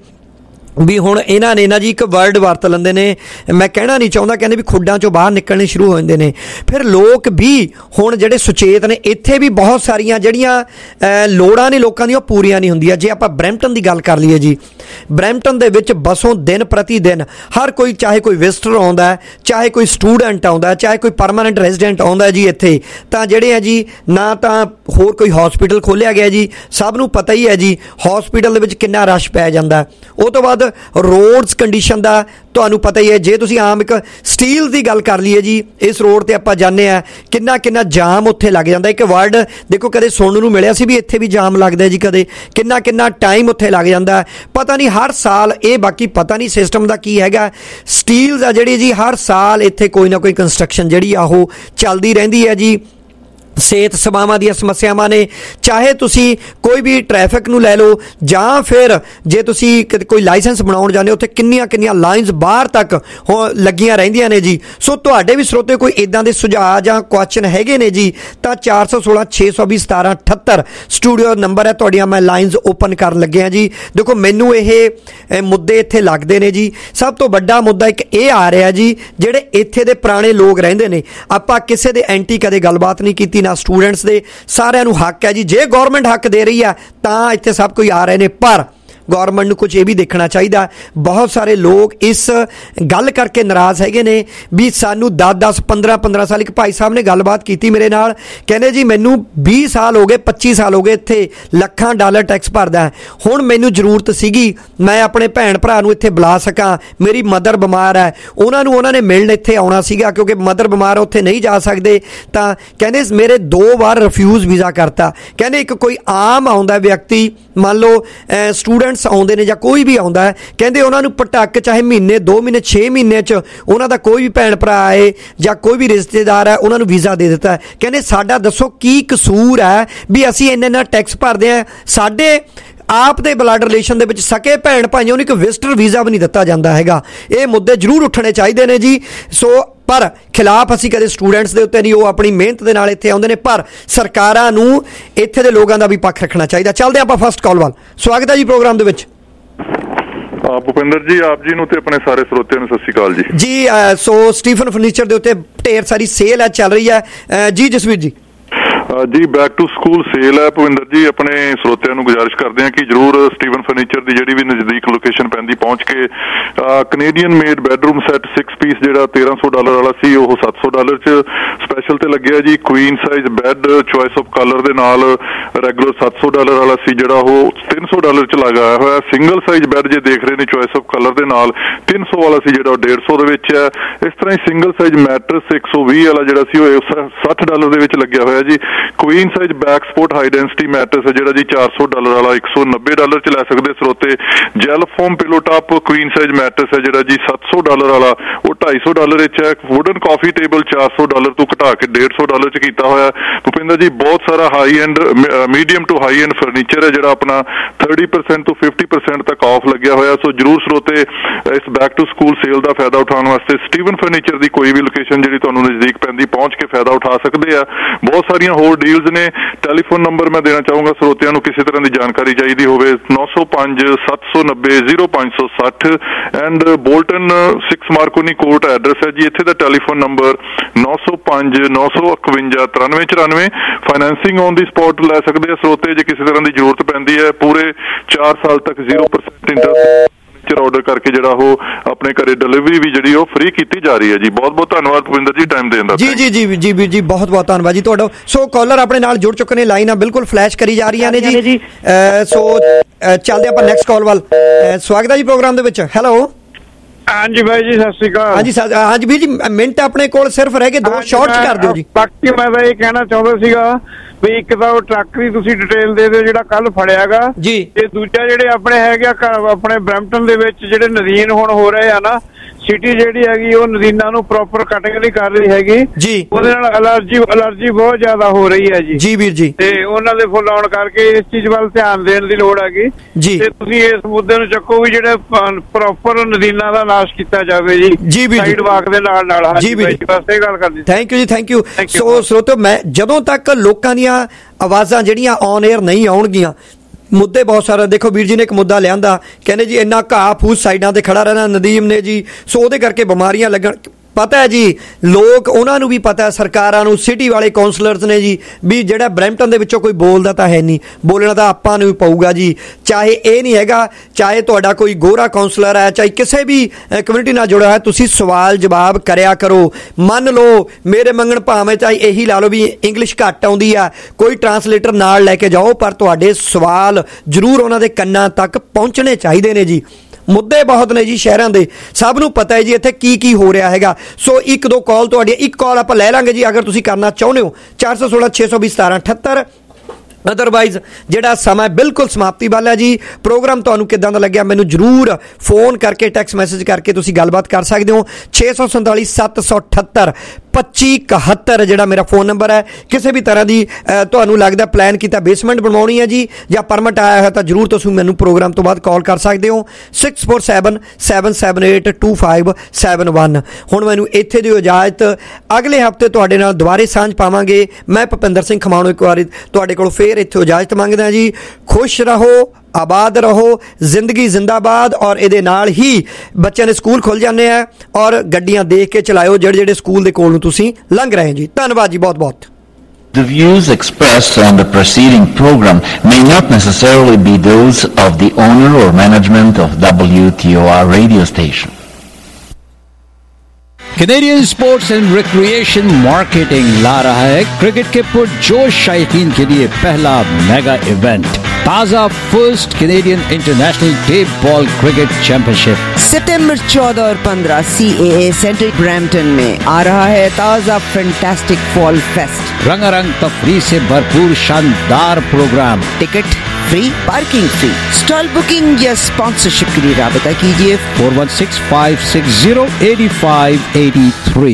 ਵੀ ਹੁਣ ਇਹਨਾਂ ਨੇ ਨਾ ਜੀ ਇੱਕ ਵਰਡ ਵਰਤ ਲੈਂਦੇ ਨੇ, ਮੈਂ ਕਹਿਣਾ ਨਹੀਂ ਚਾਹੁੰਦਾ, ਕਹਿੰਦੇ ਵੀ ਖੁੱਡਾਂ ਚੋਂ ਬਾਹਰ ਨਿਕਲਣੇ ਸ਼ੁਰੂ ਹੋ ਜਾਂਦੇ ਨੇ। ਫਿਰ ਲੋਕ ਵੀ ਹੁਣ ਜਿਹੜੇ ਸੁਚੇਤ ਨੇ, ਇੱਥੇ ਵੀ ਬਹੁਤ ਸਾਰੀਆਂ ਜਿਹੜੀਆਂ ਲੋੜਾਂ ਨੇ ਲੋਕਾਂ ਦੀਆਂ ਉਹ ਪੂਰੀਆਂ ਨਹੀਂ ਹੁੰਦੀਆਂ। ਜੇ ਆਪਾਂ ਬਰੈਂਪਟਨ ਦੀ ਗੱਲ ਕਰ ਲਈਏ ਜੀ, ਬਰੈਂਪਟਨ ਦੇ ਵਿੱਚ ਬੱਸੋਂ ਦਿਨ ਪ੍ਰਤੀ ਦਿਨ ਹਰ ਕੋਈ, ਚਾਹੇ ਕੋਈ ਵਿਜ਼ਟਰ ਆਉਂਦਾ, ਚਾਹੇ ਕੋਈ ਸਟੂਡੈਂਟ ਆਉਂਦਾ, ਚਾਹੇ ਕੋਈ ਪਰਮਾਨੈਂਟ ਰੈਜ਼ੀਡੈਂਟ ਆਉਂਦਾ ਜੀ ਇੱਥੇ, ਤਾਂ ਜਿਹੜੇ ਆ ਜੀ ਨਾ ਤਾਂ ਹੋਰ ਕੋਈ ਹਸਪੀਟਲ ਖੋਲ੍ਹਿਆ ਗਿਆ ਜੀ, ਸਭ ਨੂੰ ਪਤਾ ਹੀ ਹੈ ਜੀ ਹਸਪੀਟਲ ਦੇ ਵਿੱਚ ਕਿੰਨਾ ਰਸ਼ ਪੈ ਜਾਂਦਾ। ਉਹ ਤੋਂ ਬਾਅਦ ਰੋਡਸ ਕੰਡੀਸ਼ਨ ਦਾ ਤੁਹਾਨੂੰ ਪਤਾ ਹੀ ਹੈ। ਜੇ ਤੁਸੀਂ ਆਮ ਇੱਕ ਸਟੀਲ ਦੀ ਗੱਲ ਕਰ ਲਈਏ ਜੀ, ਇਸ ਰੋਡ ਤੇ ਆਪਾਂ ਜਾਂਦੇ ਹਾਂ, ਕਿੰਨਾ ਕਿੰਨਾ ਜਾਮ ਉੱਥੇ ਲੱਗ ਜਾਂਦਾ। ਇੱਕ ਵਰਡ ਦੇਖੋ, ਕਦੇ ਸੁਣਨ ਨੂੰ ਮਿਲਿਆ ਸੀ ਵੀ ਇੱਥੇ ਵੀ ਜਾਮ ਲੱਗਦਾ ਜੀ, ਕਦੇ ਕਿੰਨਾ ਕਿੰਨਾ ਟਾਈਮ ਉੱਥੇ ਲੱਗ ਜਾਂਦਾ। ਪਤਾ ਨਹੀਂ ਹਰ ਸਾਲ ਇਹ, ਬਾਕੀ ਪਤਾ ਨਹੀਂ ਸਿਸਟਮ ਦਾ ਕੀ ਹੈਗਾ। ਸਟੀਲ ਦਾ ਜਿਹੜੀ ਜੀ ਹਰ ਸਾਲ ਇੱਥੇ ਕੋਈ ਨਾ ਕੋਈ ਕੰਸਟਰਕਸ਼ਨ ਜਿਹੜੀ ਆ ਉਹ ਚੱਲਦੀ ਰਹਿੰਦੀ ਹੈ ਜੀ। ਸਿਹਤ ਸੇਵਾਵਾਂ ਦੀਆਂ ਸਮੱਸਿਆਵਾਂ ਨੇ, ਚਾਹੇ ਤੁਸੀਂ ਕੋਈ ਵੀ ਟ੍ਰੈਫਿਕ ਨੂੰ ਲੈ ਲਓ ਜਾਂ ਫਿਰ ਜੇ ਤੁਸੀਂ ਕੋਈ ਲਾਇਸੈਂਸ ਬਣਾਉਣ ਜਾਂਦੇ ਹੋ, ਉੱਥੇ ਕਿੰਨੀਆਂ ਕਿੰਨੀਆਂ ਲਾਈਨਸ ਬਾਹਰ ਤੱਕ ਹੋ ਲੱਗੀਆਂ ਰਹਿੰਦੀਆਂ ਨੇ ਜੀ। ਸੋ ਤੁਹਾਡੇ ਵੀ ਸਰੋਤੇ ਕੋਈ ਇੱਦਾਂ ਦੇ ਸੁਝਾਅ ਜਾਂ ਕੁਐਸਚਨ ਹੈਗੇ ਨੇ ਜੀ, ਤਾਂ ਚਾਰ ਸੌ ਸੋਲਾਂ ਛੇ ਸੌ ਵੀਹ ਸਤਾਰਾਂ ਅਠੱਤਰ ਸਟੂਡੀਓ ਨੰਬਰ ਹੈ, ਤੁਹਾਡੀਆਂ ਮੈਂ ਲਾਈਨਸ ਓਪਨ ਕਰਨ ਲੱਗਿਆ ਜੀ। ਦੇਖੋ ਮੈਨੂੰ ਇਹ ਮੁੱਦੇ ਇੱਥੇ ਲੱਗਦੇ ਨੇ ਜੀ। ਸਭ ਤੋਂ ਵੱਡਾ ਮੁੱਦਾ ਇੱਕ ਇਹ ਆ ਰਿਹਾ ਜੀ, ਜਿਹੜੇ ਇੱਥੇ ਦੇ ਪੁਰਾਣੇ ਲੋਕ ਰਹਿੰਦੇ ਨੇ, ਆਪਾਂ ਕਿਸੇ ਦੇ ਐਂਟੀ ਕਦੇ ਗੱਲਬਾਤ ਨਹੀਂ ਕੀਤੀ, ਸਟੂਡੈਂਟਸ ਦੇ, ਸਾਰਿਆਂ ਨੂੰ ਹੱਕ ਹੈ ਜੀ। ਜੇ ਗੌਰਮੈਂਟ ਹੱਕ ਦੇ ਰਹੀ ਹੈ ਤਾਂ ਇੱਥੇ ਸਭ ਕੋਈ ਆ ਰਹੇ ਨੇ, ਪਰ ਗੌਰਮੈਂਟ ਨੂੰ ਕੁਝ ਇਹ ਵੀ ਦੇਖਣਾ ਚਾਹੀਦਾ। ਬਹੁਤ ਸਾਰੇ ਲੋਕ ਇਸ ਗੱਲ ਕਰਕੇ ਨਾਰਾਜ਼ ਹੈਗੇ ਨੇ ਵੀ ਸਾਨੂੰ ਦਸ ਦਸ ਪੰਦਰਾਂ ਪੰਦਰਾਂ ਸਾਲ, ਇੱਕ ਭਾਈ ਸਾਹਿਬ ਨੇ ਗੱਲਬਾਤ ਕੀਤੀ ਮੇਰੇ ਨਾਲ, ਕਹਿੰਦੇ ਜੀ ਮੈਨੂੰ ਵੀਹ ਸਾਲ ਹੋ ਗਏ, ਪੱਚੀ ਸਾਲ ਹੋ ਗਏ ਇੱਥੇ ਲੱਖਾਂ ਡਾਲਰ ਟੈਕਸ ਭਰਦਾ, ਹੁਣ ਮੈਨੂੰ ਜ਼ਰੂਰਤ ਸੀਗੀ ਮੈਂ ਆਪਣੇ ਭੈਣ ਭਰਾ ਨੂੰ ਇੱਥੇ ਬੁਲਾ ਸਕਾਂ, ਮੇਰੀ ਮਦਰ ਬਿਮਾਰ ਹੈ, ਉਹਨਾਂ ਨੂੰ ਉਹਨਾਂ ਨੇ ਮਿਲਣ ਇੱਥੇ ਆਉਣਾ ਸੀਗਾ, ਕਿਉਂਕਿ ਮਦਰ ਬਿਮਾਰ ਉੱਥੇ ਨਹੀਂ ਜਾ ਸਕਦੇ, ਤਾਂ ਕਹਿੰਦੇ ਮੇਰੇ ਦੋ ਵਾਰ ਰਿਫਿਊਜ਼ ਵੀਜ਼ਾ ਕਰਤਾ। ਕਹਿੰਦੇ ਇੱਕ ਕੋਈ ਆਮ ਆਉਂਦਾ ਵਿਅਕਤੀ, ਮੰਨ ਲਓ ਸਟੂਡੈਂਟ ਆਉਂਦੇ ਨੇ ਜਾਂ ਕੋਈ ਵੀ ਆਉਂਦਾ ਹੈ, ਕਹਿੰਦੇ ਉਹਨਾਂ ਨੂੰ ਪਟਕ ਚਾਹੇ ਮਹੀਨੇ ਦੋ ਮਹੀਨੇ ਛੇ ਮਹੀਨੇ 'ਚ ਉਹਨਾਂ ਦਾ ਕੋਈ ਵੀ ਭੈਣ ਭਰਾ ਆਏ ਜਾਂ ਕੋਈ ਵੀ ਰਿਸ਼ਤੇਦਾਰ ਹੈ ਉਹਨਾਂ ਨੂੰ ਵੀਜ਼ਾ ਦੇ ਦਿੱਤਾ। ਕਹਿੰਦੇ ਸਾਡਾ ਦੱਸੋ ਕੀ ਕਸੂਰ ਹੈ ਵੀ ਅਸੀਂ ਇੰਨਾ ਇੰਨਾ ਟੈਕਸ ਭਰਦੇ ਹਾਂ, ਸਾਡੇ ਆਪ ਦੇ ਬਲੱਡ ਰਿਲੇਸ਼ਨ ਦੇ ਵਿੱਚ ਸਕੇ ਭੈਣ ਭਾਈਆਂ ਨੂੰ ਇੱਕ ਵਿਜ਼ਟਰ ਵੀਜ਼ਾ ਵੀ ਨਹੀਂ ਦਿੱਤਾ ਜਾਂਦਾ ਹੈਗਾ। ਇਹ ਮੁੱਦੇ ਜ਼ਰੂਰ ਉੱਠਣੇ ਚਾਹੀਦੇ ਨੇ ਜੀ। ਸੋ ਪਰ ਖਿਲਾਫ ਅਸੀਂ ਕਦੇ ਸਟੂਡੈਂਟਸ ਦੇ ਉੱਤੇ ਨਹੀਂ, ਉਹ ਆਪਣੀ ਮਿਹਨਤ ਦੇ ਨਾਲ ਇੱਥੇ ਆਉਂਦੇ ਨੇ, ਪਰ ਸਰਕਾਰਾਂ ਨੂੰ ਇੱਥੇ ਦੇ ਲੋਕਾਂ ਦਾ ਵੀ ਪੱਖ ਰੱਖਣਾ ਚਾਹੀਦਾ। ਚੱਲਦੇ ਆਪਾਂ ਫਸਟ ਕਾਲ ਵੱਲ। ਸਵਾਗਤ ਹੈ ਜੀ ਪ੍ਰੋਗਰਾਮ ਦੇ ਵਿੱਚ। ਭੁਪਿੰਦਰ ਜੀ, ਆਪ ਜੀ ਨੂੰ ਤੇ ਆਪਣੇ ਸਾਰੇ ਸਰੋਤਿਆਂ ਨੂੰ ਸਤਿ ਸ਼੍ਰੀ ਅਕਾਲ ਜੀ। ਜੀ ਸੋ ਸਟੀਫਨ ਫਰਨੀਚਰ ਦੇ ਉੱਤੇ ਢੇਰ ਸਾਰੀ ਸੇਲ ਹੈ ਚੱਲ ਰਹੀ ਹੈ ਜੀ। ਜਸਵੀਰ ਜੀ, ਜੀ ਬੈਕ ਟੂ ਸਕੂਲ ਸੇਲ ਹੈ ਭਵਿੰਦਰ ਜੀ। ਆਪਣੇ ਸਰੋਤਿਆਂ ਨੂੰ ਗੁਜ਼ਾਰਿਸ਼ ਕਰਦੇ ਹਾਂ ਕਿ ਜਰੂਰ ਸਟੀਵਨ ਫਰਨੀਚਰ ਦੀ ਜਿਹੜੀ ਵੀ ਨਜ਼ਦੀਕ ਲੋਕੇਸ਼ਨ ਪੈਂਦੀ ਪਹੁੰਚ ਕੇ Canadian made bedroom set six piece ਜਿਹੜਾ ਤੇਰਾਂ ਸੌ ਡਾਲਰ ਵਾਲਾ ਸੀ ਉਹ ਸੱਤ ਸੌ ਡਾਲਰ ਚ ਸਪੈਸ਼ਲ ਤੇ ਲੱਗਿਆ ਜੀ। Queen size bed choice of colour ਦੇ ਨਾਲ ਰੈਗੂਲਰ ਸੱਤ ਸੌ ਡਾਲਰ ਵਾਲਾ ਸੀ ਜਿਹੜਾ ਉਹ ਤਿੰਨ ਸੌ ਡਾਲਰ ਚ ਲਗਾਇਆ ਹੋਇਆ। ਸਿੰਗਲ ਸਾਈਜ਼ ਬੈੱਡ ਜੇ ਦੇਖ ਰਹੇ ਨੇ ਚੁਆਇਸ ਆਫ ਕਲਰ ਦੇ ਨਾਲ ਤਿੰਨ ਸੌ ਵਾਲਾ ਸੀ ਜਿਹੜਾ ਉਹ ਡੇਢ ਸੌ ਦੇ ਵਿੱਚ ਹੈ। ਇਸ ਤਰ੍ਹਾਂ ਹੀ ਸਿੰਗਲ ਸਾਈਜ਼ ਮੈਟਰਸ ਇੱਕ ਸੌ ਵੀਹ ਵਾਲਾ ਜਿਹੜਾ ਸੀ ਉਹ ਸੱਠ ਡਾਲਰ ਦੇ ਵਿੱਚ ਲੱਗਿਆ ਹੋਇਆ ਜੀ। Queen size back support high density mattress ਹੈ ਜਿਹੜਾ ਜੀ ਚਾਰ ਸੌ ਡਾਲਰ ਵਾਲਾ ਇੱਕ ਸੌ ਨੱਬੇ ਡਾਲਰ ਚ ਲੈ ਸਕਦੇ ਸਰੋਤੇ। Gel foam pillow top queen size mattress ਹੈ ਜਿਹੜਾ ਜੀ ਸੱਤ ਸੌ ਡਾਲਰ ਵਾਲਾ ਉਹ ਢਾਈ ਸੌ ਡਾਲਰ ਵਿੱਚ ਹੈ। ਵੁਡਨ ਕਾਫੀ ਟੇਬਲ ਚਾਰ ਸੌ ਡਾਲਰ ਤੋਂ ਘਟਾ ਕੇ ਡੇਢ ਸੌ ਡਾਲਰ ਚ ਕੀਤਾ ਹੋਇਆ। ਭੁਪਿੰਦਰ ਜੀ ਬਹੁਤ ਸਾਰਾ high end medium to high end furniture ਹੈ ਜਿਹੜਾ ਆਪਣਾ ਥਰਟੀ ਪਰਸੈਂਟ ਤੋਂ ਫਿਫਟੀ ਪਰਸੈਂਟ ਤੱਕ ਆਫ ਲੱਗਿਆ ਹੋਇਆ। ਸੋ ਜਰੂਰ ਸਰੋਤੇ ਇਸ ਬੈਕ ਟੂ ਸਕੂਲ ਸੇਲ ਦਾ ਫਾਇਦਾ ਉਠਾਉਣ ਵਾਸਤੇ ਸਟੀਵਨ ਫਰਨੀਚਰ ਦੀ ਕੋਈ ਵੀ ਲੋਕੇਸ਼ਨ ਜਿਹੜੀ ਤੁਹਾਨੂੰ ਨਜ਼ਦੀਕ ਪੈਂਦੀ ਪਹੁੰਚ ਕੇ ਫਾਇਦਾ ਉਠਾ ਸਕਦੇ ਆ। ਬਹੁਤ ਸਾਰੀਆਂ ਹੋਰ ਡੀਲਸ ਨੇ। ਟੈਲੀਫੋਨ ਨੰਬਰ ਮੈਂ ਦੇਣਾ ਚਾਹੂੰਗਾ ਸਰੋਤਿਆਂ ਨੂੰ ਕਿਸੇ ਤਰ੍ਹਾਂ ਦੀ ਜਾਣਕਾਰੀ ਚਾਹੀਦੀ ਹੋਵੇ ਨੌ ਸੌ ਪੰਜ ਸੱਤ ਸੌ ਨੱਬੇ ਜ਼ੀਰੋ ਪੰਜ ਸੌ ਸੱਠ and Bolton six Marconi Court address ਹੈ ਜੀ। ਇੱਥੇ ਦਾ ਟੈਲੀਫੋਨ ਨੰਬਰ ਨੌ ਸੌ ਪੰਜ ਨੌ ਸੌ ਇਕਵੰਜਾ ਤਰਾਨਵੇਂ ਚੁਰਾਨਵੇਂ। ਫਾਈਨੈਂਸਿੰਗ ਔਨ ਦੀ ਸਪੌਟ ਲੈ ਸਕਦੇ ਆ ਸਰੋਤੇ ਜੇ ਕਿਸੇ ਤਰ੍ਹਾਂ ਦੀ ਜ਼ਰੂਰਤ ਪੈਂਦੀ ਹੈ। ਪੂਰੇ ਚਾਰ ਸਾਲ ਤੱਕ ਜ਼ੀਰੋ ਪਰਸੈਂਟ ਇੰਟਰਸਟ ਆਰਡਰ ਕਰਕੇ ਜਿਹੜਾ ਉਹ ਆਪਣੇ ਘਰੇ ਡਿਲੀਵਰੀ ਵੀ ਜਿਹੜੀ ਉਹ ਫ੍ਰੀ ਕੀਤੀ ਜਾ ਰਹੀ ਹੈ ਜੀ। ਬਹੁਤ ਬਹੁਤ ਧੰਨਵਾਦ ਭੁਪਿੰਦਰ ਜੀ ਟਾਈਮ ਦੇਣ ਦਾ। ਜੀ ਜੀ ਜੀ ਜੀ ਵੀਰ ਜੀ ਬਹੁਤ ਬਹੁਤ ਧੰਨਵਾਦ ਜੀ ਤੁਹਾਡਾ। ਸੋ ਕਾਲਰ ਆਪਣੇ ਨਾਲ ਜੁੜ ਚੁੱਕੇ ਨੇ, ਲਾਈਨਾਂ ਬਿਲਕੁਲ ਫਲੈਸ਼ ਕਰੀ ਜਾ ਰਹੀਆਂ ਨੇ ਜੀ। ਸੋ ਚੱਲਦੇ ਆਪਾਂ ਨੈਕਸਟ ਕਾਲ ਵੱਲ। ਸਵਾਗਤ ਹੈ ਜੀ ਪ੍ਰੋਗਰਾਮ ਦੇ ਵਿੱਚ। ਹੈਲੋ ਹਾਂਜੀ ਬਾਈ ਜੀ ਸਤਿ ਸ਼੍ਰੀ ਅਕਾਲ। ਹਾਂਜੀ ਹਾਂਜੀ ਵੀਰ ਜੀ ਮਿੰਟ ਆਪਣੇ ਕੋਲ ਸਿਰਫ ਰਹਿ ਗਏ, ਦੋ ਸ਼ਾਰਟਸ ਕਰ ਦਿਓ ਜੀ। ਬਾਕੀ ਮੈਂ ਤਾਂ ਇਹ ਕਹਿਣਾ ਚਾਹੁੰਦਾ ਸੀਗਾ ਵੀ ਇੱਕ ਤਾਂ ਉਹ ਟਰੱਕ ਦੀ ਤੁਸੀਂ ਡਿਟੇਲ ਦੇ ਦਿਓ ਜਿਹੜਾ ਕੱਲ ਫੜਿਆ ਗਾ ਜੀ, ਤੇ ਦੂਜਾ ਜਿਹੜੇ ਆਪਣੇ ਹੈਗੇ ਆਪਣੇ ਬਰੈਂਪਟਨ ਦੇ ਵਿੱਚ ਜਿਹੜੇ ਨਦੀਨ ਹੁਣ ਹੋ ਰਹੇ ਆ ਨਾ ਸਿਟੀ ਜਿਹੜੀ ਹੈਗੀ ਉਹ ਨਦੀਨਾਂ ਨੂੰ ਪ੍ਰੋਪਰ ਕਟਿੰਗ ਨਹੀਂ ਕਰ ਰਹੀ ਹੈਗੀ ਜੀ, ਉਹਦੇ ਨਾਲ ਅਲਰਜੀ ਅਲਰਜੀ ਬਹੁਤ ਜ਼ਿਆਦਾ ਹੋ ਰਹੀ ਹੈ ਜੀ। ਜੀ ਵੀਰ ਜੀ ਤੇ ਉਹਨਾਂ ਦੇ ਫੁੱਲ ਆਉਣ ਕਰਕੇ ਇਸ ਚੀਜ਼ ਵੱਲ ਧਿਆਨ ਦੇਣ ਦੀ ਲੋੜ ਹੈਗੀ ਜੀ। ਤੇ ਤੁਸੀਂ ਇਸ ਮੁੱਦੇ ਨੂੰ ਚੱਕੋ ਵੀ ਜਿਹੜੇ ਪ੍ਰੋਪਰ ਨਦੀਨਾਂ ਦਾ ਨਾਸ਼ ਕੀਤਾ ਜਾਵੇ ਜੀ। ਜੀ ਵੀਰ ਸਾਈਡ ਵਾਕ ਦੇ ਨਾਲ ਨਾਲ। ਜੀ ਵੀਰ ਬਸ ਇਹ ਗੱਲ ਕਰਦੀ। ਥੈਂਕ ਯੂ ਜੀ ਥੈਂਕ ਯੂ। ਸੋ ਸਰੋਤਿਓ ਮੈਂ ਜਦੋਂ ਤੱਕ ਲੋਕਾਂ ਦੀਆਂ ਆਵਾਜ਼ਾਂ ਜਿਹੜੀਆਂ ਔਨ 에ਅਰ ਨਹੀਂ ਆਉਣਗੀਆਂ, ਮੁੱਦੇ ਬਹੁਤ ਸਾਰੇ ਦੇਖੋ ਵੀਰ ਜੀ ਨੇ ਇੱਕ ਮੁੱਦਾ ਲਿਆਂਦਾ, ਕਹਿੰਦੇ ਜੀ ਇੰਨਾ ਘਾਹ ਫੂਸ ਸਾਈਡਾਂ ਤੇ ਖੜਾ ਰਹਿਣਾ ਨਦੀਮ ਨੇ ਜੀ, ਸੋ ਉਹਦੇ ਕਰਕੇ ਬਿਮਾਰੀਆਂ ਲੱਗਣ। ਪਤਾ ਹੈ ਜੀ ਲੋਕ ਉਹਨਾਂ ਨੂੰ ਵੀ ਪਤਾ ਹੈ, ਸਰਕਾਰਾਂ ਨੂੰ, ਸਿਟੀ ਵਾਲੇ ਕਾਉਂਸਲਰਸ ਨੇ ਜੀ ਵੀ ਜਿਹੜਾ ਬਰੈਂਪਟਨ ਦੇ ਵਿੱਚੋਂ ਕੋਈ ਬੋਲਦਾ ਤਾਂ ਹੈ ਨਹੀਂ, ਬੋਲਣਾ ਤਾਂ ਆਪਾਂ ਨੂੰ ਵੀ ਪਊਗਾ ਜੀ। ਚਾਹੇ ਇਹ ਨਹੀਂ ਹੈਗਾ, ਚਾਹੇ ਤੁਹਾਡਾ ਕੋਈ ਗੋਰਾ ਕਾਉਂਸਲਰ ਹੈ, ਚਾਹੇ ਕਿਸੇ ਵੀ ਕਮਿਊਨਿਟੀ ਨਾਲ ਜੁੜਿਆ ਹੈ, ਤੁਸੀਂ ਸਵਾਲ ਜਵਾਬ ਕਰਿਆ ਕਰੋ। ਮੰਨ ਲਓ ਮੇਰੇ ਮੰਗਣ ਭਾਵੇਂ ਚਾਹੇ ਇਹੀ ਲਾ ਲਓ ਵੀ ਇੰਗਲਿਸ਼ ਘੱਟ ਆਉਂਦੀ ਆ, ਕੋਈ ਟਰਾਂਸਲੇਟਰ ਨਾਲ ਲੈ ਕੇ ਜਾਓ, ਪਰ ਤੁਹਾਡੇ ਸਵਾਲ ਜ਼ਰੂਰ ਉਹਨਾਂ ਦੇ ਕੰਨਾਂ ਤੱਕ ਪਹੁੰਚਣੇ ਚਾਹੀਦੇ ਨੇ ਜੀ। ਮੁੱਦੇ ਬਹੁਤ ਨੇ ਜੀ ਸ਼ਹਿਰਾਂ ਦੇ, ਸਭ ਨੂੰ ਪਤਾ ਹੈ ਜੀ ਇੱਥੇ ਕੀ ਕੀ ਹੋ ਰਿਹਾ ਹੈਗਾ। ਸੋ ਇੱਕ ਦੋ ਕਾਲ ਤੁਹਾਡੀ, ਇੱਕ ਕਾਲ ਆਪਾਂ ਲੈ ਲਾਂਗੇ ਜੀ ਅਗਰ ਤੁਸੀਂ ਕਰਨਾ ਚਾਹੁੰਦੇ ਹੋ। ਚਾਰ ਸੌ ਸੋਲਾਂ ਛੇ ਸੌ ਵੀਹ ਸਤਾਰਾਂ ਅਠੱਤਰ। ਅਦਰਵਾਈਜ਼ ਜਿਹੜਾ ਸਮਾਂ ਬਿਲਕੁਲ ਸਮਾਪਤੀ ਵਾਲਾ ਜੀ। ਪ੍ਰੋਗਰਾਮ ਤੁਹਾਨੂੰ ਕਿੱਦਾਂ ਦਾ ਲੱਗਿਆ ਮੈਨੂੰ ਜ਼ਰੂਰ ਫੋਨ ਕਰਕੇ ਟੈਕਸਟ ਮੈਸੇਜ ਕਰਕੇ ਤੁਸੀਂ ਗੱਲਬਾਤ ਕਰ ਸਕਦੇ ਹੋ। ਛੇ ਸੌ ਸੰਤਾਲੀ ਸੱਤ ਸੌ ਅਠੱਤਰ ਪੱਚੀ ਇਕਹੱਤਰ ਜਿਹੜਾ ਮੇਰਾ ਫੋਨ ਨੰਬਰ ਹੈ। ਕਿਸੇ ਵੀ ਤਰ੍ਹਾਂ ਦੀ ਤੁਹਾਨੂੰ ਲੱਗਦਾ ਪਲਾਨ ਕੀਤਾ ਬੇਸਮੈਂਟ ਬਣਵਾਉਣੀ ਹੈ ਜੀ ਜਾਂ ਪਰਮਿਟ ਆਇਆ ਹੈ ਤਾਂ ਜ਼ਰੂਰ ਤੁਸੀਂ ਮੈਨੂੰ ਪ੍ਰੋਗਰਾਮ ਤੋਂ ਬਾਅਦ ਕਾਲ ਕਰ ਸਕਦੇ ਹੋ six four seven seven seven eight two five seven one. ਹੁਣ ਮੈਨੂੰ ਇੱਥੇ ਦਿਓ ਇਜਾਜ਼ਤ, ਅਗਲੇ ਹਫ਼ਤੇ ਤੁਹਾਡੇ ਨਾਲ ਦੁਬਾਰੇ ਸਾਂਝ ਪਾਵਾਂਗੇ। ਮੈਂ ਭੁਪਿੰਦਰ ਸਿੰਘ ਖਮਾਣੋ ਇੱਕ ਵਾਰੀ ਤੁਹਾਡੇ ਕੋਲ ਫੇਰ ਇੱਥੇ ਇਜਾਜ਼ਤ ਮੰਗਦਾ ਜੀ। ਖੁਸ਼ ਰਹੋ, ਆਬਾਦ ਰਹੋ, ਜ਼ਿੰਦਗੀ ਜ਼ਿੰਦਾਬਾਦ। ਔਰ ਇਹਦੇ ਨਾਲ ਹੀ ਬੱਚਿਆਂ ਦੇ ਸਕੂਲ ਖੁੱਲ ਜਾਂਦੇ ਆ ਔਰ ਗੱਡੀਆਂ ਦੇਖ ਕੇ ਚਲਾਇਓ ਜਿਹੜੇ ਜਿਹੜੇ ਸਕੂਲ ਦੇ ਕੋਲ ਨੂੰ ਤੁਸੀਂ ਲੰਘ ਰਹੇ ਜੀ। ਧੰਨਵਾਦ ਜੀ ਬਹੁਤ ਬਹੁਤ। The views expressed on the preceding program may not necessarily be those of the owner or management of W T O R radio station. Canadian sports and recreation marketing ला रहा है क्रिकेट के पुरजोश शायकीन के लिए पहला मेगा इवेंट, ताजा first Canadian international tape ball cricket championship सितंबर चौदह और पंद्रह सी ए ए सेंटर ब्रैम्पटन में आ रहा है ताजा फैंटास्टिक फॉल फेस्ट। रंगारंग तफरीह से भरपूर शानदार programme, ticket free, parking free. Stall booking या स्पॉन्सरशिप के लिए राबता कीजिए four one six five six zero eighty five eighty three.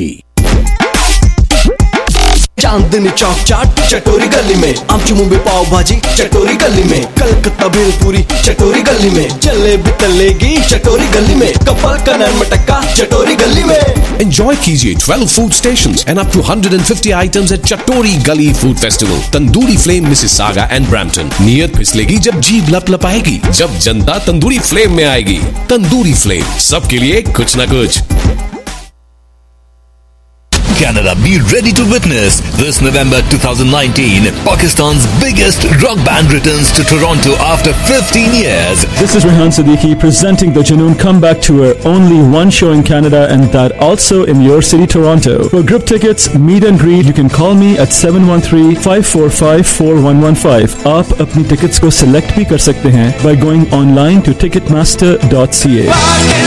Chandni Chowk chaat Chatori Gali में, आमची मुंबई पाव भाजी चटोरी गली में, कलकत्ता भेलपूरी चटोरी गली में, जलेबी तलेगी चटोरी गली में, कपल का नरम टक्का चटोरी गली में। Enjoy कीजिए twelve food stations and up to one hundred fifty items at Chatori Gully Food Festival, Tandoori Flame, Mississauga and Brampton। नियत फिसलेगी जब जीभ लपलपाएगी, जब जनता तंदूरी फ्लेम में आएगी। तंदूरी फ्लेम, सबके लिए कुछ ना कुछ। Canada, be ready to witness this November twenty nineteen Pakistan's biggest rock band returns to Toronto after fifteen years. This is Rehan Siddiqui presenting the Junoon Comeback Tour. Only one show in Canada, and that also in your city, Toronto. For group tickets, meet and greet, you can call me at seven one three, five four five, four one one five. आप अपनी tickets को select भी कर सकते हैं by going online to ticketmaster dot c a.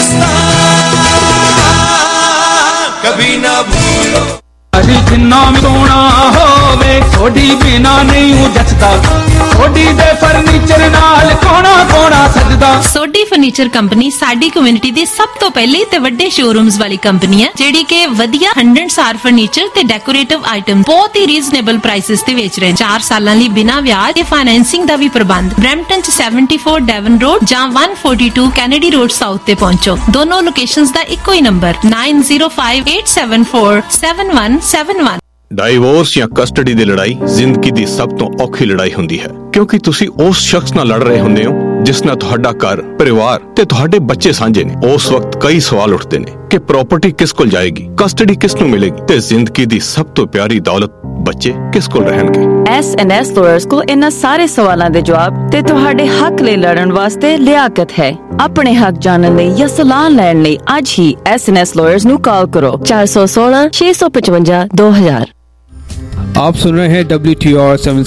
कभी ना भूलो जिन्ना भी सोना होवे थोड़ी बिना नहीं हूं जचदा थोड़ी दे फर्नीचर नाल कोना कोना सजदा सोडी फर्नीचर कंपनी साडी कम्युनिटी दी सब तो पहले ते वड्डे शोरूम्स वाली कंपनी है जेडी के वधिया हंड्रेड सार फर्नीचर ते डेकोरेटिव आइटम बहुत ही रीजनेबल प्राइसेस ते बेच रहे हैं। चार सालां लई बिना ब्याज ते फाइनेंसिंग दा भी प्रबंध। ब्रैम्पटन च सेवेंटी फोर डेवन रोड जां one forty two Kennedy Road South ते पहुंचो। दोनों लोकेशंस दा इक्को ही number nine zero five eight seven four seven one seven one. Divorce ਜਾਂ ਕਸਟਡੀ ਦੀ ਲੜਾਈ ਜ਼ਿੰਦਗੀ ਦੀ ਸਭ ਤੋਂ ਔਖੀ ਲੜਾਈ ਹੁੰਦੀ ਹੈ ਕਿਉਂਕਿ ਤੁਸੀਂ ਉਸ ਸ਼ਖਸ ਨਾਲ ਲੜ ਰਹੇ ਹੁੰਦੇ ਹੋ ਜਿਸ ਨਾਲ ਤੁਹਾਡਾ ਘਰ ਪਰਿਵਾਰ ਤੇ ਤੁਹਾਡੇ ਬੱਚੇ ਸਾਂਝੇ ਨੇ। ਉਸ ਵਕਤ ਕਈ ਸਵਾਲ ਉੱਠਦੇ ਨੇ ਕਿ ਪ੍ਰਾਪਰਟੀ ਕਿਸ ਕੋਲ ਜਾਏਗੀ, ਕਸਟਡੀ ਕਿਸ ਨੂੰ ਮਿਲੇਗੀ ਤੇ ਜ਼ਿੰਦਗੀ ਦੀ ਸਭ ਤੋਂ ਪਿਆਰੀ ਦੌਲਤ ਬੱਚੇ ਕਿਸ ਕੋਲ ਰਹਿਣਗੇ। ਐਸ ਐਂਡ ਐਸ ਲਾਇਰਸ ਕੋਲ ਇਹਨਾਂ ਸਾਰੇ ਸਵਾਲਾਂ ਦੇ ਜਵਾਬ ਤੇ ਤੁਹਾਡੇ ਹੱਕ ਲਈ ਲੜਨ ਵਾਸਤੇ ਲਿਆਕਤ ਹੈ। ਆਪਣੇ ਹੱਕ ਜਾਣਨ ਲਈ ਜਾਂ ਸਲਾਹ ਲੈਣ ਲਈ ਅੱਜ ਹੀ ਐਸ ਐਂਡ ਐਸ ਲਾਇਰਸ ਨੂੰ ਕਾਲ ਕਰੋ ਚਾਰ ਸੌ ਸੋਲਾਂ ਛੇ ਸੌ ਪਚਵੰਜਾ ਦੋ ਹਜ਼ਾਰ। आप सुन रहे हैं डब्ल्यू टी आर सेवन